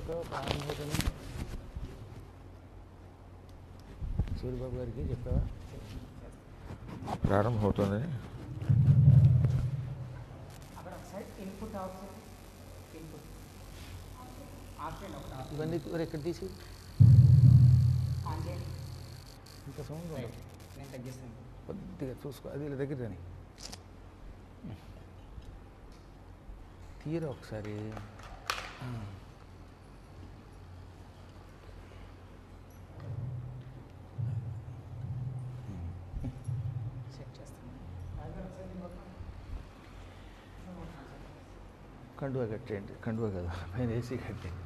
చెప్పావు ప్రారంభం సూర్యబాబు గారికి చెప్పావా ప్రారంభం అవుతుందని? ఇవన్నీ ఎక్కడ తీసి ఇంత సౌండ్ కొద్దిగా చూసుకో. అది ఇలా దగ్గర కానీ తీరా ఒకసారి. కండువా కట్టేయండి. కండువా కదా, పైన ఏసీ కట్టేయండి.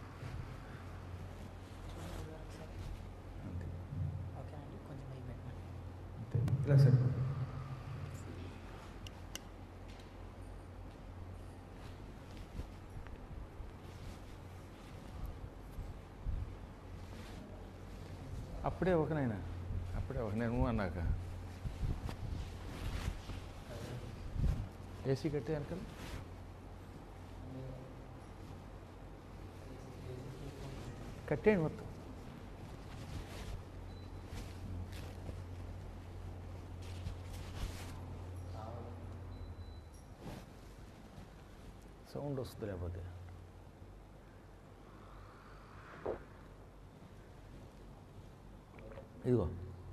అంతే ఇలా సరే. అప్పుడే ఒకనైనా అప్పుడే ఒక నేను అన్నాక ఏసీ కట్టే అనుకల్ కట్టేయండి మొత్తం. సౌండ్ వస్తుంది లేకపోతే. ఇదిగో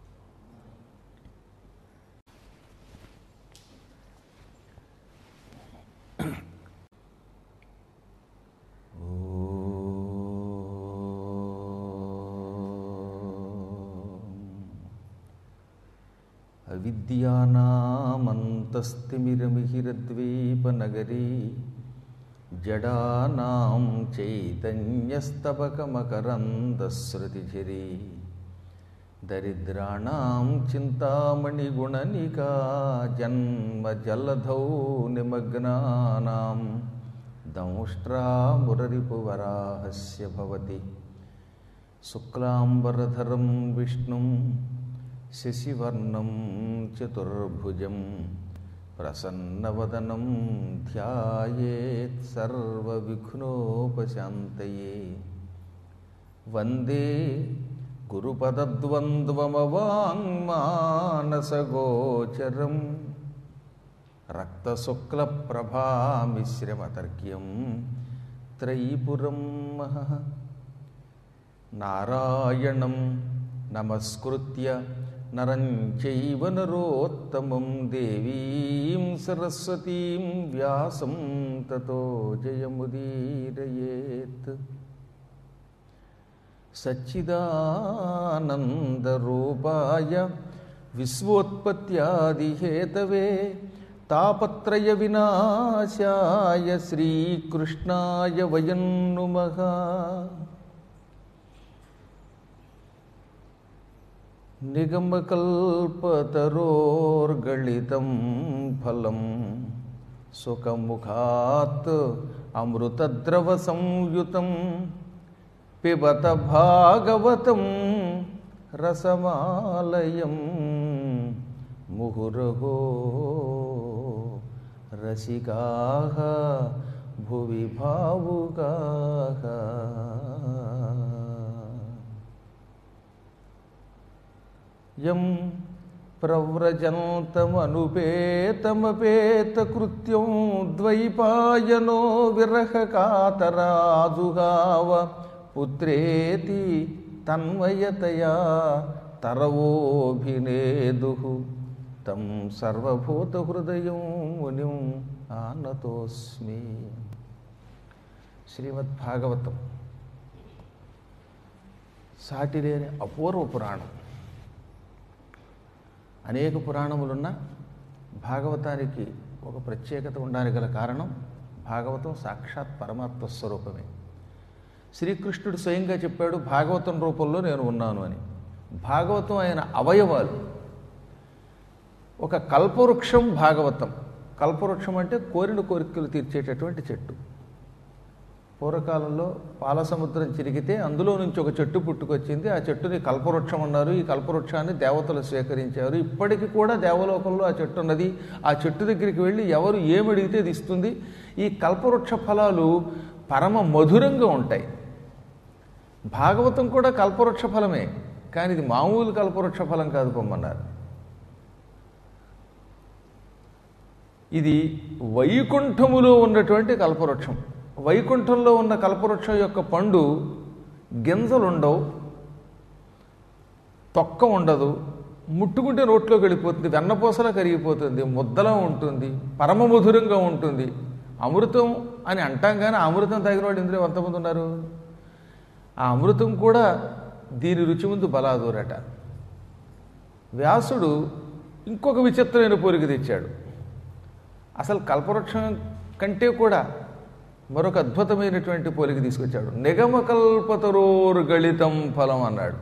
అవిద్యానామంతస్తిమిరమిహిరద్వీపనగరీ జడానాం చైతన్యస్తబకమకరందశ్రుతిఝరీ దరిద్రాణాం చింతామణిగుణనికా జన్మజలధౌ నిమగ్నానాం దంష్ట్రామురరిపువరాహస్య భవతి శుక్లాంబరధరం విష్ణుం శశివర్ణం చతుర్భుజం ప్రసన్నవదనం ధ్యాయేత్ సర్వవిఘ్నోపశాంతయే. వందే గురుపదద్వంద్వమవాङ्మానసగోచరం రక్తశుక్లప్రభామిశ్రమతర్క్యం త్రైపురం మహః. నారాయణం నమస్కృత్య నరం చైవ నరోత్తమం దేవీం సరస్వతీం వ్యాసం తతో జయముదీరయేత్. సచ్చిదానందరూపాయ విశ్వోత్పత్యాదిహేతవే తాపత్రయ వినాశాయ శ్రీకృష్ణాయ వయం నుమః. నిగమకల్పతరోర్గళితం ఫలం సుఖముఖాత్ అమృతద్రవ సంయుతం పిబత భాగవతం రసమాలయం ముహురహో రసికాః భువి భావుకాః. యం ప్రవ్రజంతమనుపేతమపేతకృత్యం ద్వైపాయనో విరహకాతరాజుహావ పుత్రేతి తన్మయతయా తరవోభినేదుః తం సర్వభూతహృదయం మునిం ఆనతోస్మి. శ్రీమద్భాగవతం సాటిలేని అపూర్వ పురాణం. అనేక పురాణములున్న భాగవతానికి ఒక ప్రత్యేకత ఉండడానికి గల కారణం భాగవతం సాక్షాత్ పరమాత్మ స్వరూపమే. శ్రీకృష్ణుడు స్వయంగా చెప్పాడు, భాగవతం రూపంలో నేను ఉన్నాను అని. భాగవతం ఆయన అవయవాలు. ఒక కల్పవృక్షం భాగవతం. కల్పవృక్షం అంటే కోరిన కోరికలు తీర్చేటటువంటి చెట్టు. పూర్వకాలంలో పాలసముద్రం చిరిగితే అందులో నుంచి ఒక చెట్టు పుట్టుకొచ్చింది. ఆ చెట్టుని కల్పవృక్షం అన్నారు. ఈ కల్పవృక్షాన్ని దేవతలు స్వీకరించారు. ఇప్పటికీ కూడా దేవలోకంలో ఆ చెట్టు ఉన్నది. ఆ చెట్టు దగ్గరికి వెళ్ళి ఎవరు ఏమడిగితే అది ఇస్తుంది. ఈ కల్పవృక్ష ఫలాలు పరమ మధురంగా ఉంటాయి. భాగవతం కూడా కల్పవృక్ష ఫలమే, కానీ ఇది మామూలు కల్పవృక్ష ఫలం కాదు పొమ్మన్నారు. ఇది వైకుంఠములో ఉన్నటువంటి కల్పవృక్షం. వైకుంఠంలో ఉన్న కల్పవృక్షం యొక్క పండు గింజలుండవు, తొక్క ఉండదు, ముట్టుకుంటే నోట్లోకి వెళ్ళిపోతుంది, వెన్నపూసలా కరిగిపోతుంది, ముద్దలా ఉంటుంది, పరమ మధురంగా ఉంటుంది. అమృతం అని అంటాం కానీ అమృతం తాగిన వాళ్ళు ఇందులో ఎంతమంది ఉన్నారు? ఆ అమృతం కూడా దీని రుచి ముందు బలాదూరట. వ్యాసుడు ఇంకొక విచిత్రమైన పోలిక తెచ్చాడు. అసలు కల్పవృక్షం కంటే కూడా మరొక అద్భుతమైనటువంటి పోలిక తీసుకొచ్చాడు. నిగమకల్పతరోర్గళితం ఫలం అన్నాడు.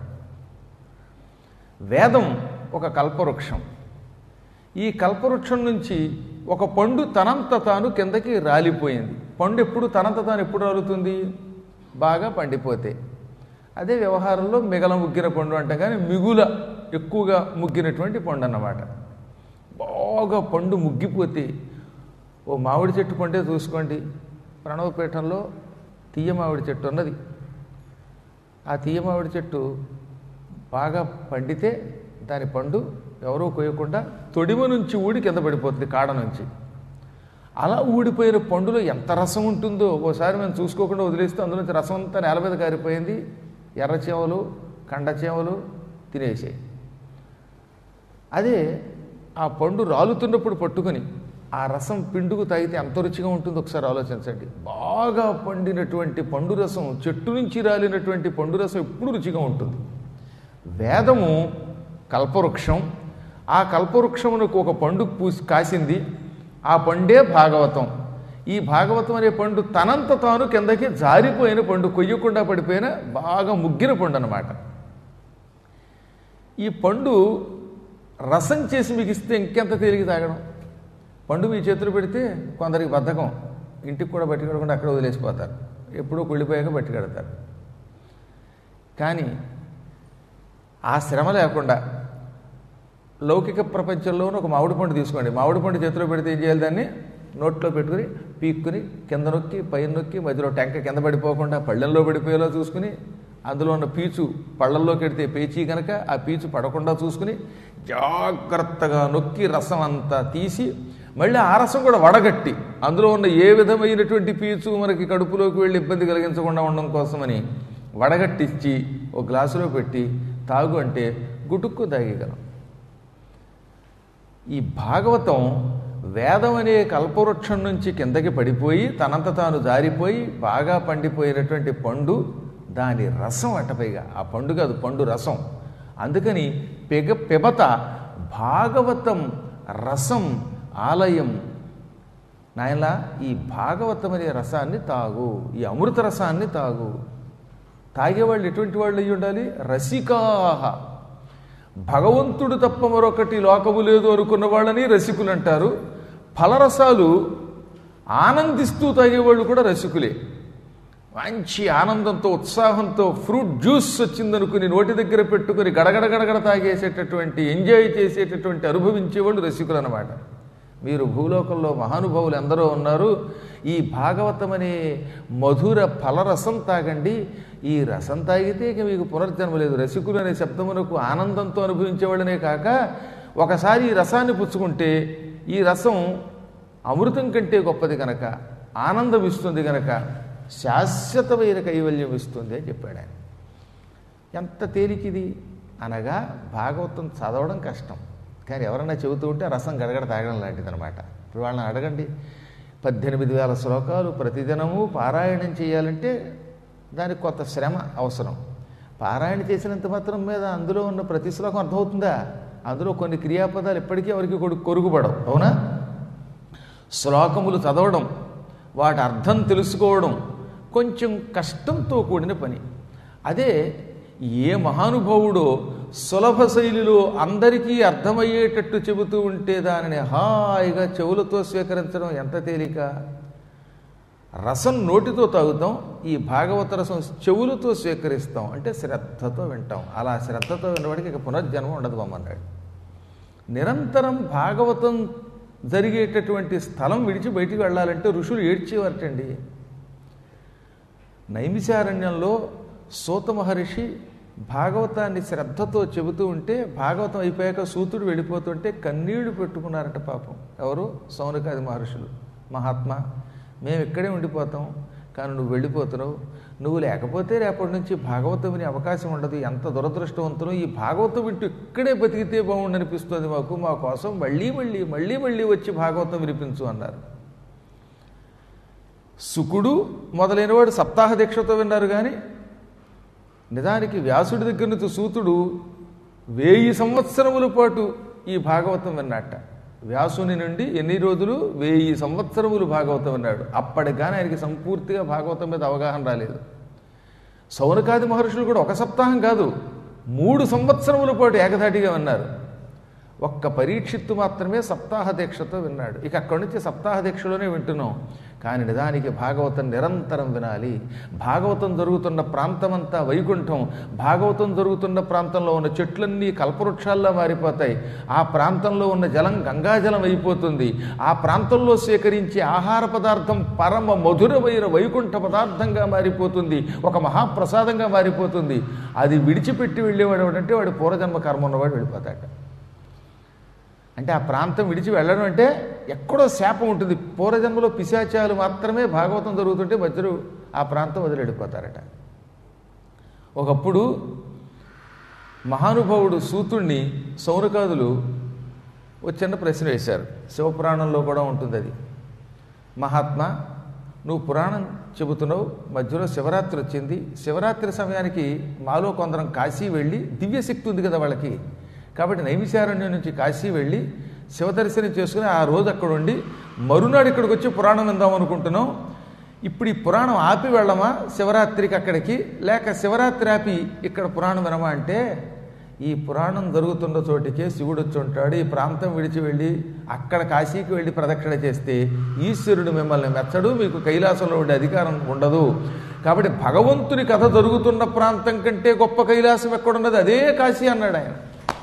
వేదం ఒక కల్పవృక్షం. ఈ కల్పవృక్షం నుంచి ఒక పండు తనంత తాను కిందకి రాలిపోయింది. పండు ఎప్పుడు తనంత తాను ఎప్పుడు రాలుతుంది? బాగా పండిపోతే. అదే వ్యవహారంలో మిగల ముగ్గిన పండు అంటాం, కానీ మిగుల ఎక్కువగా ముగ్గినటువంటి పండు అన్నమాట. బాగా పండు ముగ్గిపోతే, ఓ మామిడి చెట్టు పండే చూసుకోండి. ప్రణవపీఠంలో తీయ మామిడి చెట్టు ఉన్నది. ఆ తీయ మామిడి చెట్టు బాగా పండితే దాని పండు ఎవరూ కోయకుండా తొడిమ నుంచి ఊడి కింద పడిపోతుంది, కాడ నుంచి. అలా ఊడిపోయిన పండులో ఎంత రసం ఉంటుందో ఓసారి మేము చూసుకోకుండా వదిలేస్తే అందులో నుంచి రసం అంతా నేల మీద కారిపోయింది. ఎర్రచేమలు, కండచేమలు తినేసాయి. అదే ఆ పండు రాలుతున్నప్పుడు పట్టుకొని ఆ రసం పిండుకు తాగితే ఎంత రుచిగా ఉంటుందో ఒకసారి ఆలోచించండి. బాగా పండినటువంటి పండు రసం, చెట్టు నుంచి రాలినటువంటి పండు రసం ఎప్పుడు రుచిగా ఉంటుంది. వేదము కల్పవృక్షం. ఆ కల్పవృక్షమునకు ఒక పండు కాసింది. ఆ పండే భాగవతం. ఈ భాగవతం అనే పండు తనంత తాను కిందకి జారిపోయిన పండు, కొయ్యకుండా పడిపోయిన బాగా ముగ్గిన పండు అన్నమాట. ఈ పండు రసం చేసి మీకు ఇస్తే ఇంకెంత తేలిక తాగడం. పండు మీ చేతులు పెడితే కొందరికి బద్ధకం, ఇంటికి కూడా పట్టుకెడకుండా అక్కడ వదిలేసిపోతారు, ఎప్పుడో కుళ్ళిపోయాక పట్టుకెడతారు. కానీ ఆ శ్రమ లేకుండా లౌకిక ప్రపంచంలోనూ ఒక మామిడి పండు తీసుకోండి. మామిడి పండు చేతిలో పెడితే ఏం చేయాలి? దాన్ని నోట్లో పెట్టుకుని పీక్కుని కింద నొక్కి పైన నొక్కి మధ్యలో టెంక కింద పడిపోకుండా పళ్ళెంలో పడిపోయేలా చూసుకుని, అందులో ఉన్న పీచు పళ్ళల్లోకి పెడితే పేచీ కనుక ఆ పీచు పడకుండా చూసుకుని జాగ్రత్తగా నొక్కి రసం అంతా తీసి మళ్ళీ ఆ రసం కూడా వడగట్టి అందులో ఉన్న ఏ విధమైనటువంటి పీచు మనకి కడుపులోకి వెళ్ళి ఇబ్బంది కలిగించకుండా ఉండడం కోసమని వడగట్టించి ఒక గ్లాసులో పెట్టి తాగు అంటే గుటుక్కు తాగేయగలం. ఈ భాగవతం వేదం అనే కల్పవృక్షం నుంచి కిందకి పడిపోయి తనంత తాను జారిపోయి బాగా పండిపోయినటువంటి పండు, దాని రసం అటపైగా ఆ పండు కాదు, పండు రసం. అందుకని పిబత భాగవతం రసం ఆలయం. నాయనలా ఈ భాగవతం అనే రసాన్ని తాగు, ఈ అమృత రసాన్ని తాగు. తాగేవాళ్ళు ఎటువంటి వాళ్ళు అయ్యి ఉండాలి? రసికాహ. భగవంతుడు తప్ప మరొకటి లోకము లేదు అనుకున్న వాళ్ళని రసికులు అంటారు. ఫలరసాలు ఆనందిస్తూ తాగేవాళ్ళు కూడా రసికులే. మంచి ఆనందంతో ఉత్సాహంతో ఫ్రూట్ జ్యూస్ వచ్చిందనుకుని నోటి దగ్గర పెట్టుకుని గడగడ గడగడ తాగేసేటటువంటి, ఎంజాయ్ చేసేటటువంటి అనుభవించేవాళ్ళు రసికులు అన్నమాట. మీరు భూలోకంలో మహానుభావులు ఎందరో ఉన్నారు. ఈ భాగవతం అనే మధుర ఫలరసం తాగండి. ఈ రసం తాగితే ఇక మీకు పునర్జన్మ లేదు. రసికులు అనే శబ్దమునకు ఆనందంతో అనుభవించేవాళ్ళనే కాక ఒకసారి ఈ రసాన్ని పుచ్చుకుంటే ఈ రసం అమృతం కంటే గొప్పది కనుక, ఆనందం ఇస్తుంది కనుక శాశ్వతమైన కైవల్యం ఇస్తుంది అని చెప్పాడు ఆయన. ఎంత తేలికిది అనగా భాగవతం చదవడం కష్టం, కానీ ఎవరన్నా చెబుతూ ఉంటే రసం గడగడ తాగడం లాంటిది అనమాట. ఇప్పుడు వాళ్ళని అడగండి, 18,000 శ్లోకాలు ప్రతిదినము పారాయణం చేయాలంటే దానికి కొంత శ్రమ అవసరం. పారాయణ చేసినంత మాత్రం మీద అందులో ఉన్న ప్రతి శ్లోకం అర్థమవుతుందా? అందులో కొన్ని క్రియాపదాలు ఎప్పటికీ ఎవరికి కొరుగుపడవు, అవునా? శ్లోకములు చదవడం, వాటి అర్థం తెలుసుకోవడం కొంచెం కష్టంతో కూడిన పని. అదే ఏ మహానుభావుడో సులభ శైలిలో అందరికీ అర్థమయ్యేటట్టు చెబుతూ ఉంటే దానిని హాయిగా చెవులతో స్వీకరించడం ఎంత తేలిక. రసం నోటితో తాగుతాం, ఈ భాగవత రసం చెవులతో స్వీకరిస్తాం, అంటే శ్రద్ధతో వింటాం. అలా శ్రద్ధతో విన్నవాడికి ఇక పునర్జన్మ ఉండదు బొమ్మన్నాడు. నిరంతరం భాగవతం జరిగేటటువంటి స్థలం విడిచి బయటికి వెళ్ళాలంటే ఋషులు ఏడ్చేవారటండి. నైమిషారణ్యంలో సూత మహర్షి భాగవతాన్ని శ్రద్ధతో చెబుతూ ఉంటే భాగవతం అయిపోయాక సూతుడు వెళ్ళిపోతుంటే కన్నీళ్లు పెట్టుకున్నారట పాపం. ఎవరు? సౌనకాది మహర్షులు. మహాత్మా, మేము ఇక్కడే ఉండిపోతాం, కానీ నువ్వు వెళ్ళిపోతున్నావు. నువ్వు లేకపోతే రేపటి నుంచి భాగవతం వినే అవకాశం ఉండదు. ఎంత దురదృష్టవంతులు. ఈ భాగవతం వింటూ ఇక్కడే బతికితే బాగుండనిపిస్తుంది మాకు. మా కోసం మళ్ళీ మళ్ళీ మళ్ళీ మళ్ళీ వచ్చి భాగవతం వినిపించు అన్నారు. శుకుడు మొదలైనవాడు సప్తాహ దీక్షతో విన్నారు. కానీ నిజానికి వ్యాసుడి దగ్గర నుంచి సూతుడు 1000 సంవత్సరముల పాటు ఈ భాగవతం విన్నట్ట. వ్యాసుని నుండి ఎన్ని రోజులు? 1000 సంవత్సరములు భాగవతం విన్నాడు. అప్పటికి కానీ ఆయనకి సంపూర్తిగా భాగవతం మీద అవగాహన రాలేదు. సౌనకాది మహర్షులు కూడా 1 సప్తాహం కాదు, 3 సంవత్సరముల పాటు ఏకధాటిగా విన్నారు. ఒక్క పరీక్షిత్తు మాత్రమే సప్తాహ దీక్షతో విన్నాడు. ఇక అక్కడి నుంచి సప్తాహ దీక్షలోనే వింటున్నాం. కానీ నిజానికి భాగవతం నిరంతరం వినాలి. భాగవతం జరుగుతున్న ప్రాంతమంతా వైకుంఠం. భాగవతం జరుగుతున్న ప్రాంతంలో ఉన్న చెట్లన్నీ కల్పవృక్షాల్లో మారిపోతాయి. ఆ ప్రాంతంలో ఉన్న జలం గంగాజలం అయిపోతుంది. ఆ ప్రాంతంలో సేకరించే ఆహార పదార్థం పరమ మధురమైన వైకుంఠ పదార్థంగా మారిపోతుంది. ఒక మహాప్రసాదంగా మారిపోతుంది. అది విడిచిపెట్టి వెళ్ళేవాడు అంటే వాడు పూర్వజన్మ కర్మ ఉన్నవాడు వెళ్ళిపోతాడు. అంటే ఆ ప్రాంతం విడిచి వెళ్ళడం అంటే ఎక్కడో శాపం ఉంటుంది. పూర్వజన్మలో పిశాచాలు మాత్రమే భాగవతం జరుగుతుంటే మధ్యలో ఆ ప్రాంతం వదిలి వెళ్ళిపోతారట. ఒకప్పుడు మహానుభావుడు సూతుణ్ణి సౌనకాదులు ఒక చిన్న ప్రశ్న వేశారు. శివపురాణంలో కూడా ఉంటుంది అది. మహాత్మా, నువ్వు పురాణం చెబుతున్నావు, మధ్యలో శివరాత్రి వచ్చింది. శివరాత్రి సమయానికి మాలో కొందరం కాశీ వెళ్ళి, దివ్యశక్తి ఉంది కదా వాళ్ళకి, కాబట్టి నైమిషారణ్యం నుంచి కాశీ వెళ్ళి శివదర్శనం చేసుకుని ఆ రోజు అక్కడ ఉండి మరునాడు ఇక్కడికి వచ్చి పురాణం విందాం అనుకుంటున్నాం. ఇప్పుడు ఈ పురాణం ఆపి వెళ్ళమా శివరాత్రికి అక్కడికి, లేక శివరాత్రి ఆపి ఇక్కడ పురాణం వినమా అంటే, ఈ పురాణం జరుగుతున్న చోటికే శివుడు వచ్చి ఉంటాడు. ఈ ప్రాంతం విడిచి వెళ్ళి అక్కడ కాశీకి వెళ్ళి ప్రదక్షిణ చేస్తే ఈశ్వరుడు మిమ్మల్ని మెచ్చడు, మీకు కైలాసంలో ఉండే అధికారం ఉండదు. కాబట్టి భగవంతుని కథ జరుగుతున్న ప్రాంతం కంటే గొప్ప కైలాసం ఎక్కడున్నది, అదే కాశీ అన్నాడు ఆయన.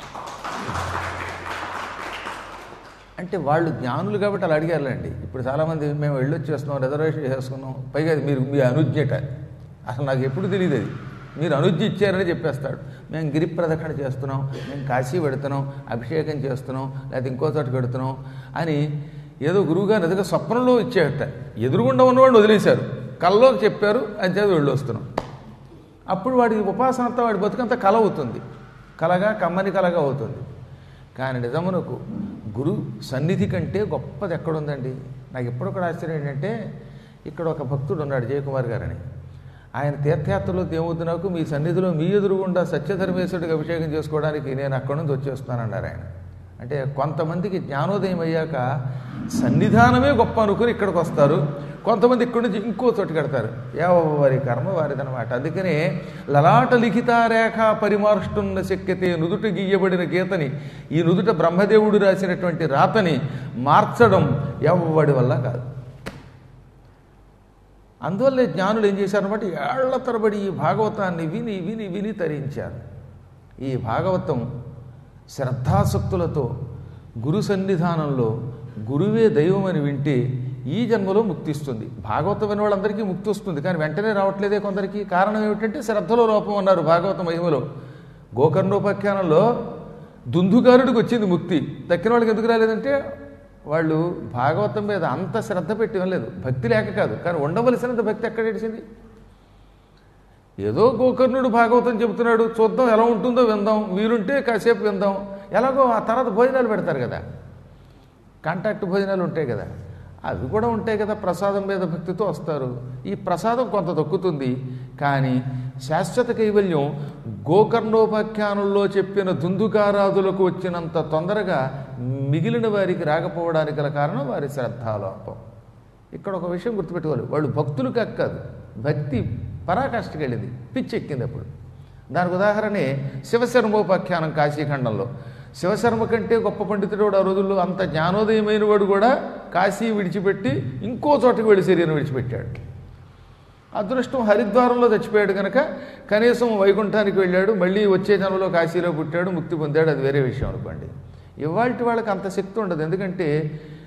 అంటే వాళ్ళు జ్ఞానులు కాబట్టి అలా అడిగారులేండి. ఇప్పుడు చాలామంది మేము వెళ్ళొచ్చేస్తున్నాం, రిజర్వేషన్ చేసుకున్నాం, పైగా అది మీ అనుజ్ఞట. అసలు నాకు ఎప్పుడు తెలియదు అది. మీరు అనుజ్ఞ ఇచ్చారని చెప్పేస్తాడు. మేము గిరి ప్రదక్షిణ చేస్తున్నాం, మేము కాశీ పెడుతున్నాం, అభిషేకం చేస్తున్నాం, లేకపోతే ఇంకో చోటుకి పెడుతున్నాం అని ఏదో గురువుగారు నిజంగా స్వప్నంలో ఇచ్చేట. ఎదురుగుండా ఉన్నవాడిని వదిలేశారు, కల్లోకి చెప్పారు, అని చేత వెళ్ళి వస్తున్నాం. అప్పుడు వాడి ఉపాసన అంతా వాడి బతుకంతా కల అవుతుంది, కలగా కమ్మని కలగా అవుతుంది. కానీ నిజమునకు గురు సన్నిధి కంటే గొప్పది ఎక్కడుందండి. నాకు ఎప్పుడు కూడా ఆశ్చర్యం ఏంటంటే, ఇక్కడ ఒక భక్తుడు ఉన్నాడు జయకుమార్ గారని. ఆయన తీర్థయాత్రలో ఏమవుతుంది, నాకు మీ సన్నిధిలో మీ ఎదురుగుండా సత్యధర్మేశ్వరుడికి అభిషేకం చేసుకోవడానికి నేను అక్కడి నుంచి వచ్చేస్తున్నానన్నారు ఆయన. అంటే కొంతమందికి జ్ఞానోదయం అయ్యాక సన్నిధానమే గొప్ప అనుకుని ఇక్కడికి వస్తారు, కొంతమంది ఇక్కడి నుంచి ఇంకో చోటు కడతారు. ఎవరి కర్మ వారిదనమాట. అందుకనే లలాట లిఖితారేఖ పరిమార్ష్టున్న శక్యతే, నుదుట గీయబడిన గీతని, ఈ నుదుట బ్రహ్మదేవుడు రాసినటువంటి రాతని మార్చడం ఎవడి వల్ల కాదు. అందువల్లే జ్ఞానులు ఏం చేశారన్నమాట, ఏళ్ల తరబడి ఈ భాగవతాన్ని విని విని విని తరించారు. ఈ భాగవతం శ్రద్ధాసక్తులతో గురు సన్నిధానంలో గురువే దైవం అని వింటే ఈ జన్మలో ముక్తిస్తుంది. భాగవతం విన వాళ్ళందరికీ ముక్తి వస్తుంది, కానీ వెంటనే రావట్లేదే కొందరికి. కారణం ఏమిటంటే శ్రద్ధలో లోపం అన్నారు భాగవత మహిమలో. గోకర్ణోపాఖ్యానంలో దుందుకారుడికి వచ్చింది ముక్తి, దక్కిన వాళ్ళకి ఎందుకు రాలేదంటే వాళ్ళు భాగవతం మీద అంత శ్రద్ధ పెట్టి వినలేదు. భక్తి లేక కాదు, కానీ ఉండవలసినంత భక్తి ఎక్కడ ఏడిచింది. ఏదో గోకర్ణుడు భాగవతం చెబుతున్నాడు, చూద్దాం ఎలా ఉంటుందో విందాం, వీరుంటే కాసేపు విందాం, ఎలాగో ఆ తర్వాత భోజనాలు పెడతారు కదా, కాంటాక్ట్ భోజనాలు ఉంటాయి కదా, అవి కూడా ఉంటాయి కదా, ప్రసాదం మీద భక్తితో వస్తారు. ఈ ప్రసాదం కొంత దొక్కుతుంది, కానీ శాశ్వత కైవల్యం గోకర్ణోపాఖ్యానంలో చెప్పిన దుందుకారాదులకు వచ్చినంత తొందరగా మిగిలిన వారికి రాకపోవడానికి గల కారణం వారి శ్రద్ధాలోపం. ఇక్కడ ఒక విషయం గుర్తుపెట్టుకోవాలి, వాళ్ళు భక్తులు కాదు, భక్తి పరాకాష్ఠకి వెళ్ళింది, పిచ్చెక్కింది. అప్పుడు దానికి ఉదాహరణే శివశర్మోపాఖ్యానం కాశీఖండంలో. శివశర్మ కంటే గొప్ప పండితుడు ఆ రోజుల్లో, అంత జ్ఞానోదయమైన వాడు కూడా కాశీ విడిచిపెట్టి ఇంకో చోటకి వెళ్ళి శరీరం విడిచిపెట్టాడు. అదృష్టం హరిద్వారంలో చచ్చిపోయాడు కనుక కనీసం వైకుంఠానికి వెళ్ళాడు, మళ్ళీ వచ్చే జన్మలో కాశీలో పుట్టాడు, ముక్తి పొందాడు, అది వేరే విషయం అనుకోండి. ఇవాళ వాళ్ళకి అంత శక్తి ఉండదు. ఎందుకంటే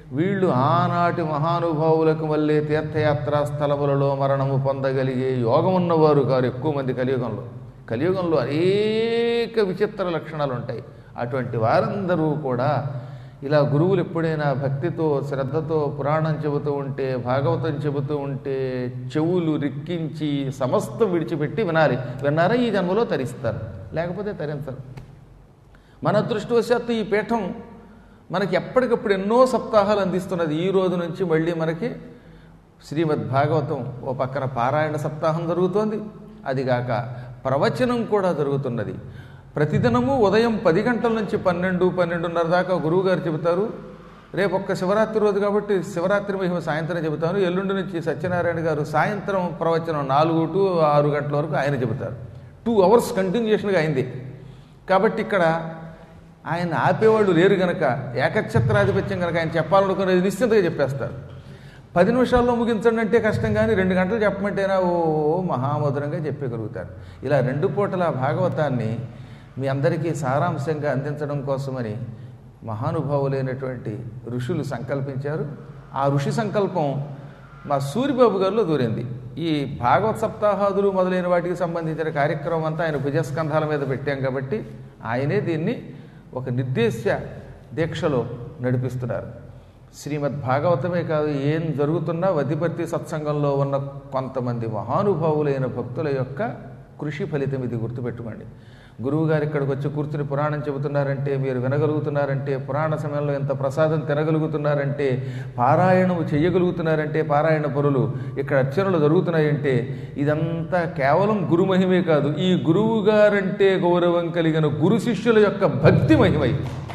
వీళ్ళు ఆనాటి మహానుభావులకు వల్లే తీర్థయాత్రా స్థలములలో మరణము పొందగలిగే యోగం ఉన్నవారు కారు ఎక్కువ మంది కలియుగంలో అనేక విచిత్ర లక్షణాలు ఉంటాయి. అటువంటి వారందరూ కూడా ఇలా గురువులు ఎప్పుడైనా భక్తితో శ్రద్ధతో పురాణం చెబుతూ ఉంటే, భాగవతం చెబుతూ ఉంటే చెవులు రిక్కించి సమస్తం విడిచిపెట్టి వినాలి. విన్నారా ఈ జన్మలో తరిస్తారు, లేకపోతే తరించరు. మన అదృష్టవశాత్తు ఈ పీఠం మనకి ఎప్పటికప్పుడు ఎన్నో సప్తాహాలు అందిస్తున్నది. ఈ రోజు నుంచి మళ్ళీ మనకి శ్రీమద్ భాగవతం ఓ పక్కన పారాయణ సప్తాహం జరుగుతోంది, అదిగాక ప్రవచనం కూడా జరుగుతున్నది. ప్రతిదినము ఉదయం 10 గంటల నుంచి 12-12:30 దాకా గురువుగారు చెబుతారు. రేపు ఒక్క శివరాత్రి రోజు కాబట్టి శివరాత్రి మహిమ సాయంత్రం చెబుతాను. ఎల్లుండి నుంచి సత్యనారాయణ గారు సాయంత్రం ప్రవచనం 4 to 6 గంటల వరకు ఆయన చెబుతారు. 2 hours కంటిన్యూషన్గా అయింది. కాబట్టి ఇక్కడ ఆయన ఆపేవాళ్ళు లేరు గనక, ఏకఛత్రాధిపత్యం కనుక ఆయన చెప్పాలనుకునేది నిశ్చింతగా చెప్పేస్తారు. 10 నిమిషాల్లో ముగించండి అంటే కష్టం, కానీ 2 గంటలు చెప్పమంటేనా ఓ మహామధురంగా చెప్పగలుగుతారు. ఇలా 2 పూటల భాగవతాన్ని మీ అందరికీ సారాంశంగా అందించడం కోసమని మహానుభావులైనటువంటి ఋషులు సంకల్పించారు. ఆ ఋషి సంకల్పం మా సూరిబాబు గారిలో దూరింది. ఈ భాగవత సప్తాహాదులు మొదలైన వాటికి సంబంధించిన కార్యక్రమం అంతా ఆయన భుజస్కంధాల మీద పెట్టాం కాబట్టి ఆయనే దీన్ని ఒక నిర్దేశ్య దీక్షలో నడిపిస్తున్నారు. శ్రీమద్ భాగవతమే కాదు, ఏం జరుగుతున్నా వదిపర్తి సత్సంగంలో ఉన్న కొంతమంది మహానుభావులైన భక్తుల యొక్క కృషి ఫలితం ఇది, గుర్తుపెట్టుకోండి. గురువుగారు ఇక్కడికి వచ్చి కూర్చుని పురాణం చెబుతున్నారంటే, మీరు వినగలుగుతున్నారంటే, పురాణ సమయంలో ఎంత ప్రసాదం తినగలుగుతున్నారంటే, పారాయణము చెయ్యగలుగుతున్నారంటే, పారాయణ పరులు ఇక్కడ అర్చనలు జరుగుతున్నాయంటే ఇదంతా కేవలం గురు మహిమే కాదు, ఈ గురువుగారంటే గౌరవం కలిగిన గురు శిష్యుల యొక్క భక్తి మహిమై.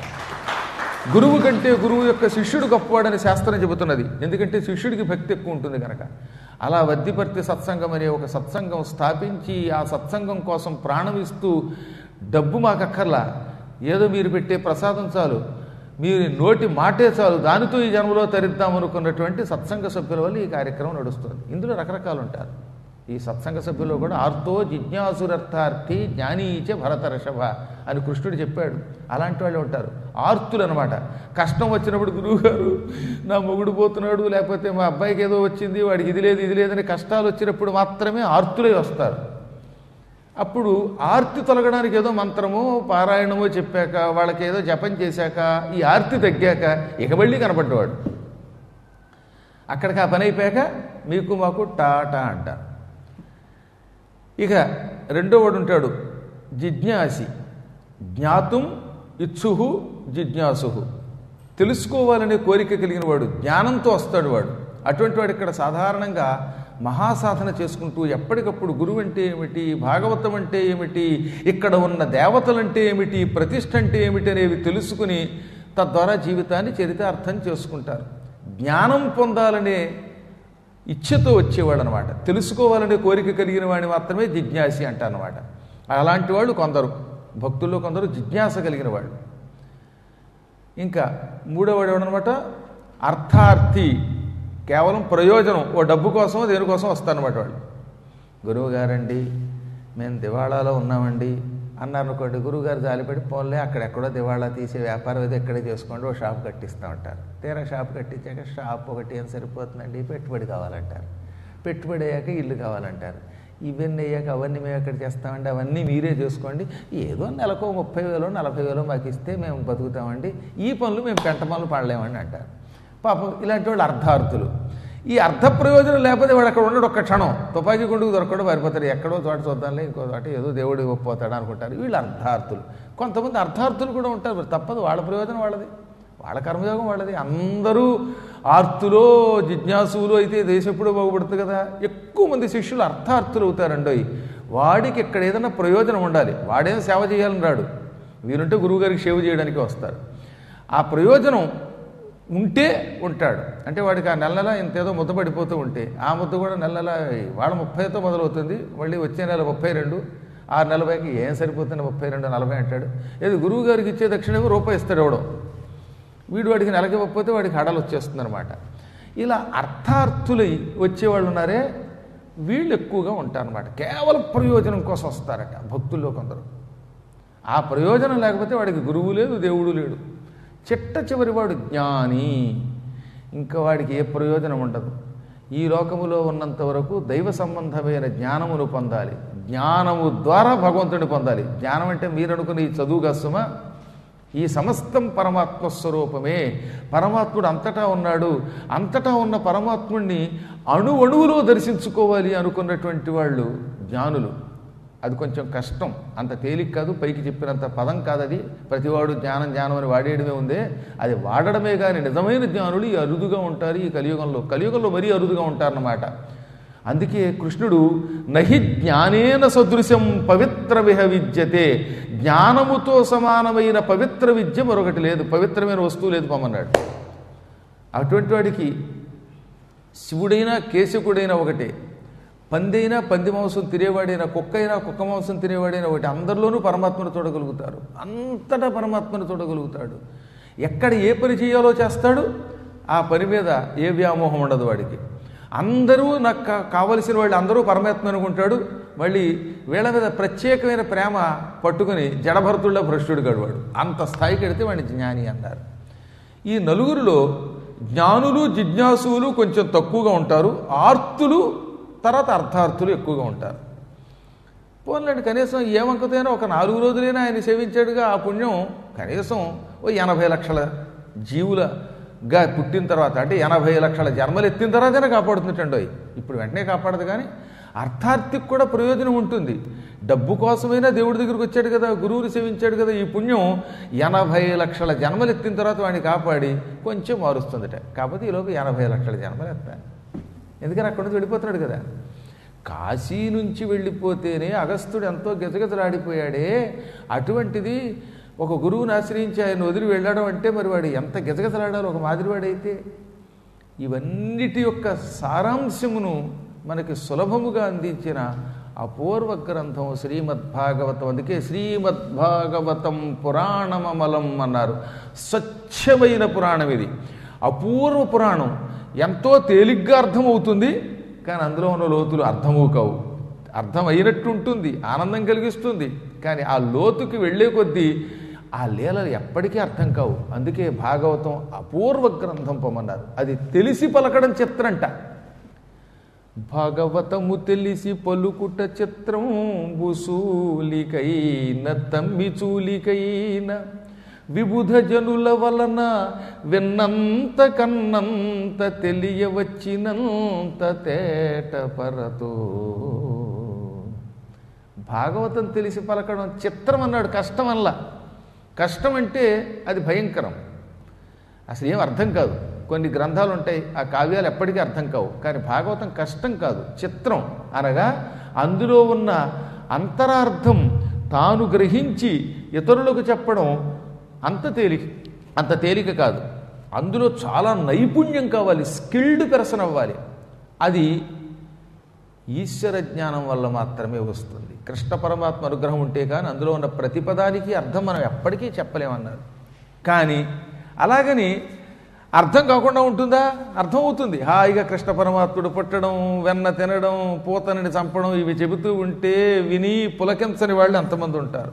గురువు కంటే గురువు యొక్క శిష్యుడు గొప్పవాడని శాస్త్రం చెబుతున్నది. ఎందుకంటే శిష్యుడికి భక్తి ఎక్కువ ఉంటుంది కనుక. అలా వద్దిపర్తి సత్సంగం అనే ఒక సత్సంగం స్థాపించి ఆ సత్సంగం కోసం ప్రాణం ఇస్తూ, డబ్బు మాకక్కర్లా, ఏదో మీరు పెట్టే ప్రసాదం చాలు, మీరు నోటి మాటే చాలు, దానితో ఈ జన్మలో తరిద్దామనుకున్నటువంటి సత్సంగ సభ్యుల వల్ల ఈ కార్యక్రమం నడుస్తుంది. ఇందులో రకరకాలు ఉంటారు. ఈ సత్సంగ సభ్యుల్లో కూడా ఆర్తో జిజ్ఞాసురర్థార్థి జ్ఞానీచ భరతర్షభ అని కృష్ణుడు చెప్పాడు. అలాంటి వాళ్ళు ఉంటారు, ఆర్తులు అనమాట. కష్టం వచ్చినప్పుడు గురువుగారు నా మొగుడు పోతున్నాడు, లేకపోతే మా అబ్బాయికి ఏదో వచ్చింది, వాడికి ఇది లేదు ఇది లేదని కష్టాలు వచ్చినప్పుడు మాత్రమే ఆర్తులై వస్తారు. అప్పుడు ఆర్తి తొలగడానికి ఏదో మంత్రమో పారాయణమో చెప్పాక, వాళ్ళకి ఏదో జపం చేశాక, ఈ ఆర్తి తగ్గాక ఇక మళ్ళీ కనపడ్డవాడు. అక్కడికి ఆ పని అయిపోయాక మీకు మాకు టాటా అంటారు. ఇక రెండో వాడు ఉంటాడు జిజ్ఞాసి, జ్ఞాతుం ఇచ్చుహు జిజ్ఞాసుహు, తెలుసుకోవాలనే కోరిక కలిగిన వాడు, జ్ఞానంతో వస్తాడు వాడు. అటువంటి వాడు ఇక్కడ సాధారణంగా మహాసాధన చేసుకుంటూ ఎప్పటికప్పుడు గురువు అంటే ఏమిటి, భాగవతం అంటే ఏమిటి, ఇక్కడ ఉన్న దేవతలంటే ఏమిటి, ప్రతిష్ఠ అంటే ఏమిటి అనేవి తెలుసుకుని తద్వారా జీవితాన్ని చరితార్థం చేసుకుంటారు. జ్ఞానం పొందాలనే ఇచ్ఛతో వచ్చేవాడు అనమాట. తెలుసుకోవాలనే కోరిక కలిగిన వాడిని మాత్రమే జిజ్ఞాసి అంటారనమాట. అలాంటి వాళ్ళు కొందరు, భక్తుల్లో కొందరు జిజ్ఞాస కలిగిన వాళ్ళు. ఇంకా మూడోవాడు ఎవడనమాట అర్థార్థి, కేవలం ప్రయోజనం, ఓ డబ్బు కోసం దేనికోసం వస్తారనమాట వాళ్ళు. గురువు గారండి మేము దివాళాలో ఉన్నామండి అన్నారనుకోండి, గురువుగారు జాలిపడి పోన్లే అక్కడెక్కడో దివాళా తీసే వ్యాపారం ఏదో ఎక్కడే చేసుకోండి, ఓ షాప్ కట్టిస్తూ ఉంటారు. తీరా షాప్ కట్టించాక షాప్ ఒకటి ఏం సరిపోతుందండి, పెట్టుబడి కావాలంటారు. పెట్టుబడి అయ్యాక ఇల్లు కావాలంటారు. ఇవన్నీ అయ్యాక అవన్నీ మేము ఎక్కడ చేస్తామండి, అవన్నీ మీరే చేసుకోండి, ఏదో నెలకు 30,000 40,000 మాకు ఇస్తే మేము బతుకుతామండి, ఈ పనులు మేము పెంట పనులు పడలేమండి అంటారు. పాపం ఇలాంటి వాళ్ళు అర్ధార్థులు. ఈ అర్థ ప్రయోజనం లేకపోతే వాడు అక్కడ ఉండడు, ఒక్క క్షణం తుపాకీ గుండుకు దొరకడం పారిపోతాడు, ఎక్కడో చోట చూద్దాంలే ఇంకో చోట ఏదో దేవుడు ఒప్పోతాడు అనుకుంటారు. వీళ్ళు అర్థార్థులు. కొంతమంది అర్థార్థులు కూడా ఉంటారు, తప్పదు, వాళ్ళ ప్రయోజనం వాళ్ళది, వాళ్ళ కర్మయోగం వాళ్ళది. అందరూ ఆర్తులో జిజ్ఞాసులో అయితే దేశం ఎప్పుడూ బాగుపడుతుంది కదా. ఎక్కువ మంది శిష్యులు అర్థార్థులు అవుతారండో. వాడికి ఇక్కడ ఏదైనా ప్రయోజనం ఉండాలి, వాడేం సేవ చేయాలని రాడు, వీరుంటే గురువుగారికి సేవ చేయడానికి వస్తారు. ఆ ప్రయోజనం ఉంటే ఉంటాడు. అంటే వాడికి ఆ నెల నెల ఇంతేదో ముద్ద పడిపోతూ ఉంటే ఆ ముద్ద కూడా నెల నెల వాళ్ళ 30తో మొదలవుతుంది, మళ్ళీ వచ్చే నెల 32, 6 నెలల పైకి ఏం సరిపోతుంది 32 40 అంటాడు. ఏది గురువు గారికి ఇచ్చే దక్షిణేమో రూపాయి ఇస్తాడు ఎవడో, వీడు వాడికి నెలకి ఇవ్వకపోతే వాడికి హడలు వచ్చేస్తుంది అనమాట. ఇలా అర్థార్థులై వచ్చేవాళ్ళు ఉన్నారే, వీళ్ళు ఎక్కువగా ఉంటారన్నమాట. కేవలం ప్రయోజనం కోసం వస్తారట భక్తుల్లో కొందరు. ఆ ప్రయోజనం లేకపోతే వాడికి గురువు లేదు, దేవుడు లేడు. చిట్ట చివరి వాడు జ్ఞాని. ఇంకా వాడికి ఏ ప్రయోజనం ఉండదు. ఈ లోకములో ఉన్నంత వరకు దైవ సంబంధమైన జ్ఞానమును పొందాలి. జ్ఞానము ద్వారా భగవంతుడిని పొందాలి. జ్ఞానం అంటే మీరు అనుకున్న ఈ చదువు కష్టమా? ఈ సమస్తం పరమాత్మ స్వరూపమే. పరమాత్ముడు అంతటా ఉన్నాడు. అంతటా ఉన్న పరమాత్ముడిని అణువణువులో దర్శించుకోవాలి అనుకున్నటువంటి వాళ్ళు జ్ఞానులు. అది కొంచెం కష్టం, అంత తేలిక కాదు, పైకి చెప్పినంత పదం కాదు అది. ప్రతివాడు జ్ఞానం జ్ఞానం అని వాడేయడమే ఉందే, అది వాడడమే కానీ నిజమైన జ్ఞానులు ఈ అరుదుగా ఉంటారు. ఈ కలియుగంలో మరీ అరుదుగా ఉంటారన్నమాట. అందుకే కృష్ణుడు నహి జ్ఞానేన సదృశం పవిత్ర విహ విద్యతే, జ్ఞానముతో సమానమైన పవిత్ర విద్య మరొకటి లేదు, పవిత్రమైన వస్తువు లేదు పొమ్మన్నాడు. అటువంటి వాడికి శివుడైనా కేశకుడైనా ఒకటే, పందైనా పంది మాంసం తినేవాడైనా, కుక్కైనా కుక్క మాంసం తినేవాడైనా ఒకటి. అందరిలోనూ పరమాత్మను చూడగలుగుతారు, అంతటా పరమాత్మను చూడగలుగుతాడు. ఎక్కడ ఏ పని చేయాలో చేస్తాడు, ఆ పని మీద ఏ వ్యామోహం ఉండదు వాడికి. అందరూ నాకు కావలసిన వాళ్ళు అందరూ పరమాత్మ అనుకుంటాడు. మళ్ళీ వీళ్ళ మీద ప్రత్యేకమైన ప్రేమ పట్టుకుని జడభరతుల్లో భ్రష్టుడు గడువాడు. అంత స్థాయికి వెడితే వాడిని జ్ఞాని అన్నారు. ఈ నలుగురిలో జ్ఞానులు జిజ్ఞాసులు కొంచెం తక్కువగా ఉంటారు, ఆర్తులు తర్వాత అర్థార్థులు ఎక్కువగా ఉంటారు. పోన్లండి, కనీసం ఏమంకతైనా ఒక 4 రోజులైనా ఆయన సేవించాడుగా, ఆ పుణ్యం కనీసం 80 లక్షల జీవులగా పుట్టిన తర్వాత, అంటే 80 లక్షల జన్మలు ఎత్తిన తర్వాతైనా కాపాడుతుంటండి. ఇప్పుడు వెంటనే కాపాడదు, కానీ అర్థార్థికి కూడా ప్రయోజనం ఉంటుంది. డబ్బు కోసమైనా దేవుడి దగ్గరికి వచ్చాడు కదా, గురువుని సేవించాడు కదా, ఈ పుణ్యం 80 లక్షల జన్మలు ఎత్తిన తర్వాత వాడిని కాపాడి కొంచెం మారుస్తుందట. కాకపోతే ఈలోపు 80 లక్షల జన్మలు ఎత్తాను, ఎందుకని అక్కడి నుంచి వెళ్ళిపోతున్నాడు కదా. కాశీ నుంచి వెళ్ళిపోతేనే అగస్త్యుడు ఎంతో గజగజలాడిపోయాడే, అటువంటిది ఒక గురువుని ఆశ్రయించి ఆయన వదిలి వెళ్ళడం అంటే మరి వాడు ఎంత గజగజలాడాలో ఒక మాదిరివాడైతే. ఇవన్నిటి యొక్క సారాంశమును మనకి సులభముగా అందించిన అపూర్వ గ్రంథం శ్రీమద్భాగవతం. అందుకే శ్రీమద్భాగవతం పురాణమమలం అన్నారు. స్వచ్ఛమైన పురాణం ఇది, అపూర్వ పురాణం. ఎంతో తేలిగ్గా అర్థమవుతుంది, కానీ అందులో ఉన్న లోతులు అర్థమవు కావు. అర్థం అయినట్టు ఉంటుంది, ఆనందం కలిగిస్తుంది, కానీ ఆ లోతుకి వెళ్ళే కొద్దీ ఆ లీలలు ఎప్పటికీ అర్థం కావు. అందుకే భాగవతం అపూర్వ గ్రంథం పొమ్మన్నారు. అది తెలిసి పలకడం చిత్రంట. భాగవతము తెలిసి పలుకుట చిత్రం, బుసూలికైన తమ్మి చూలికైన విబుధ జనుల వలన విన్నంత కన్నంత తెలియవచ్చినంత తేట పరతో. భాగవతం తెలిసి పలకడం చిత్రం అన్నాడు, కష్టం అల్లా. కష్టం అంటే అది భయంకరం, అసలు ఏం అర్థం కాదు. కొన్ని గ్రంథాలు ఉంటాయి, ఆ కావ్యాలు ఎప్పటికీ అర్థం కావు, కానీ భాగవతం కష్టం కాదు, చిత్రం. అనగా అందులో ఉన్న అంతరార్థం తాను గ్రహించి ఇతరులకు చెప్పడం అంత తేలిక కాదు. అందులో చాలా నైపుణ్యం కావాలి, స్కిల్డ్ పర్సన్ అవ్వాలి. అది ఈశ్వర జ్ఞానం వల్ల మాత్రమే వస్తుంది. కృష్ణ పరమాత్మ అనుగ్రహం ఉంటే కానీ అందులో ఉన్న ప్రతిపదానికి అర్థం మనం ఎప్పటికీ చెప్పలేమన్నారు. కానీ అలాగని అర్థం కాకుండా ఉంటుందా? అర్థం అవుతుంది. హాయిగా కృష్ణ పరమాత్ముడు పుట్టడం, వెన్న తినడం, పూతనని చంపడం, ఇవి చెబుతూ ఉంటే విని పులకించని వాళ్ళు ఎంతమంది ఉంటారు.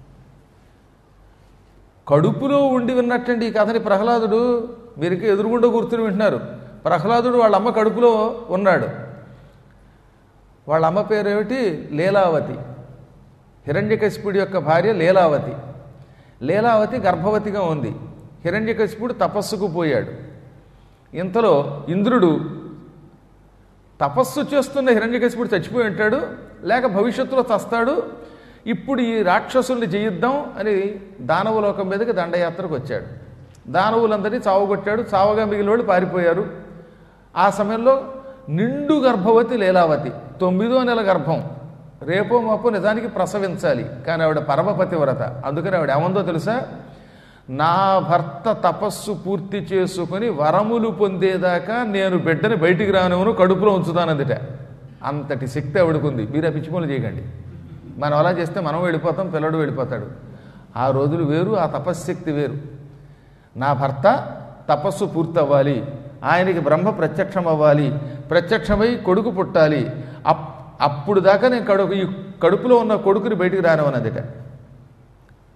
కడుపులో ఉండి విన్నట్టండి ఈ కథని ప్రహ్లాదుడు. మీరుకి ఎదురుగుండా కూర్చుని వింటున్నారు. ప్రహ్లాదుడు వాళ్ళ అమ్మ కడుపులో ఉన్నాడు. వాళ్ళ అమ్మ పేరు ఏమిటి? లీలావతి. హిరణ్యకశిపుడి యొక్క భార్య లీలావతి. లీలావతి గర్భవతిగా ఉంది. హిరణ్యకశిపుడు తపస్సుకు పోయాడు. ఇంతలో ఇంద్రుడు తపస్సు చేస్తున్న హిరణ్యకశిపుడు చచ్చిపోయి ఉంటాడు, లేక భవిష్యత్తులో చస్తాడు, ఇప్పుడు ఈ రాక్షసుల్ని జయిద్దాం అని దానవలోకం మీదకి దండయాత్రకు వచ్చాడు. దానవులందరినీ చావగొట్టాడు. చావగా మిగిలిన వాళ్ళు పారిపోయారు. ఆ సమయంలో నిండు గర్భవతి లీలావతి, 9వ నెల గర్భం. రేపో మాపో నిజానికి ప్రసవించాలి, కానీ ఆవిడ పరమపతివ్రత. అందుకని ఆవిడ ఏమందో తెలుసా? నా భర్త తపస్సు పూర్తి చేసుకుని వరములు పొందేదాకా నేను బిడ్డని బయటికి రానివ్వను, కడుపులో ఉంచుతానందిట. అంతటి శక్తి ఆవిడకుంది. మీరు ఆ పిచ్చిపనులు చేయకండి. మనం అలా చేస్తే మనం వెళ్ళిపోతాం, పిల్లడు వెళ్ళిపోతాడు. ఆ రోజులు వేరు, ఆ తపశ్శక్తి వేరు. నా భర్త తపస్సు పూర్తవ్వాలి, ఆయనకి బ్రహ్మ ప్రత్యక్షం అవ్వాలి, ప్రత్యక్షమై కొడుకు పుట్టాలి, అప్పుడు దాకా నేను ఈ కడుపులో ఉన్న కొడుకుని బయటికి రానివ్వనదిట.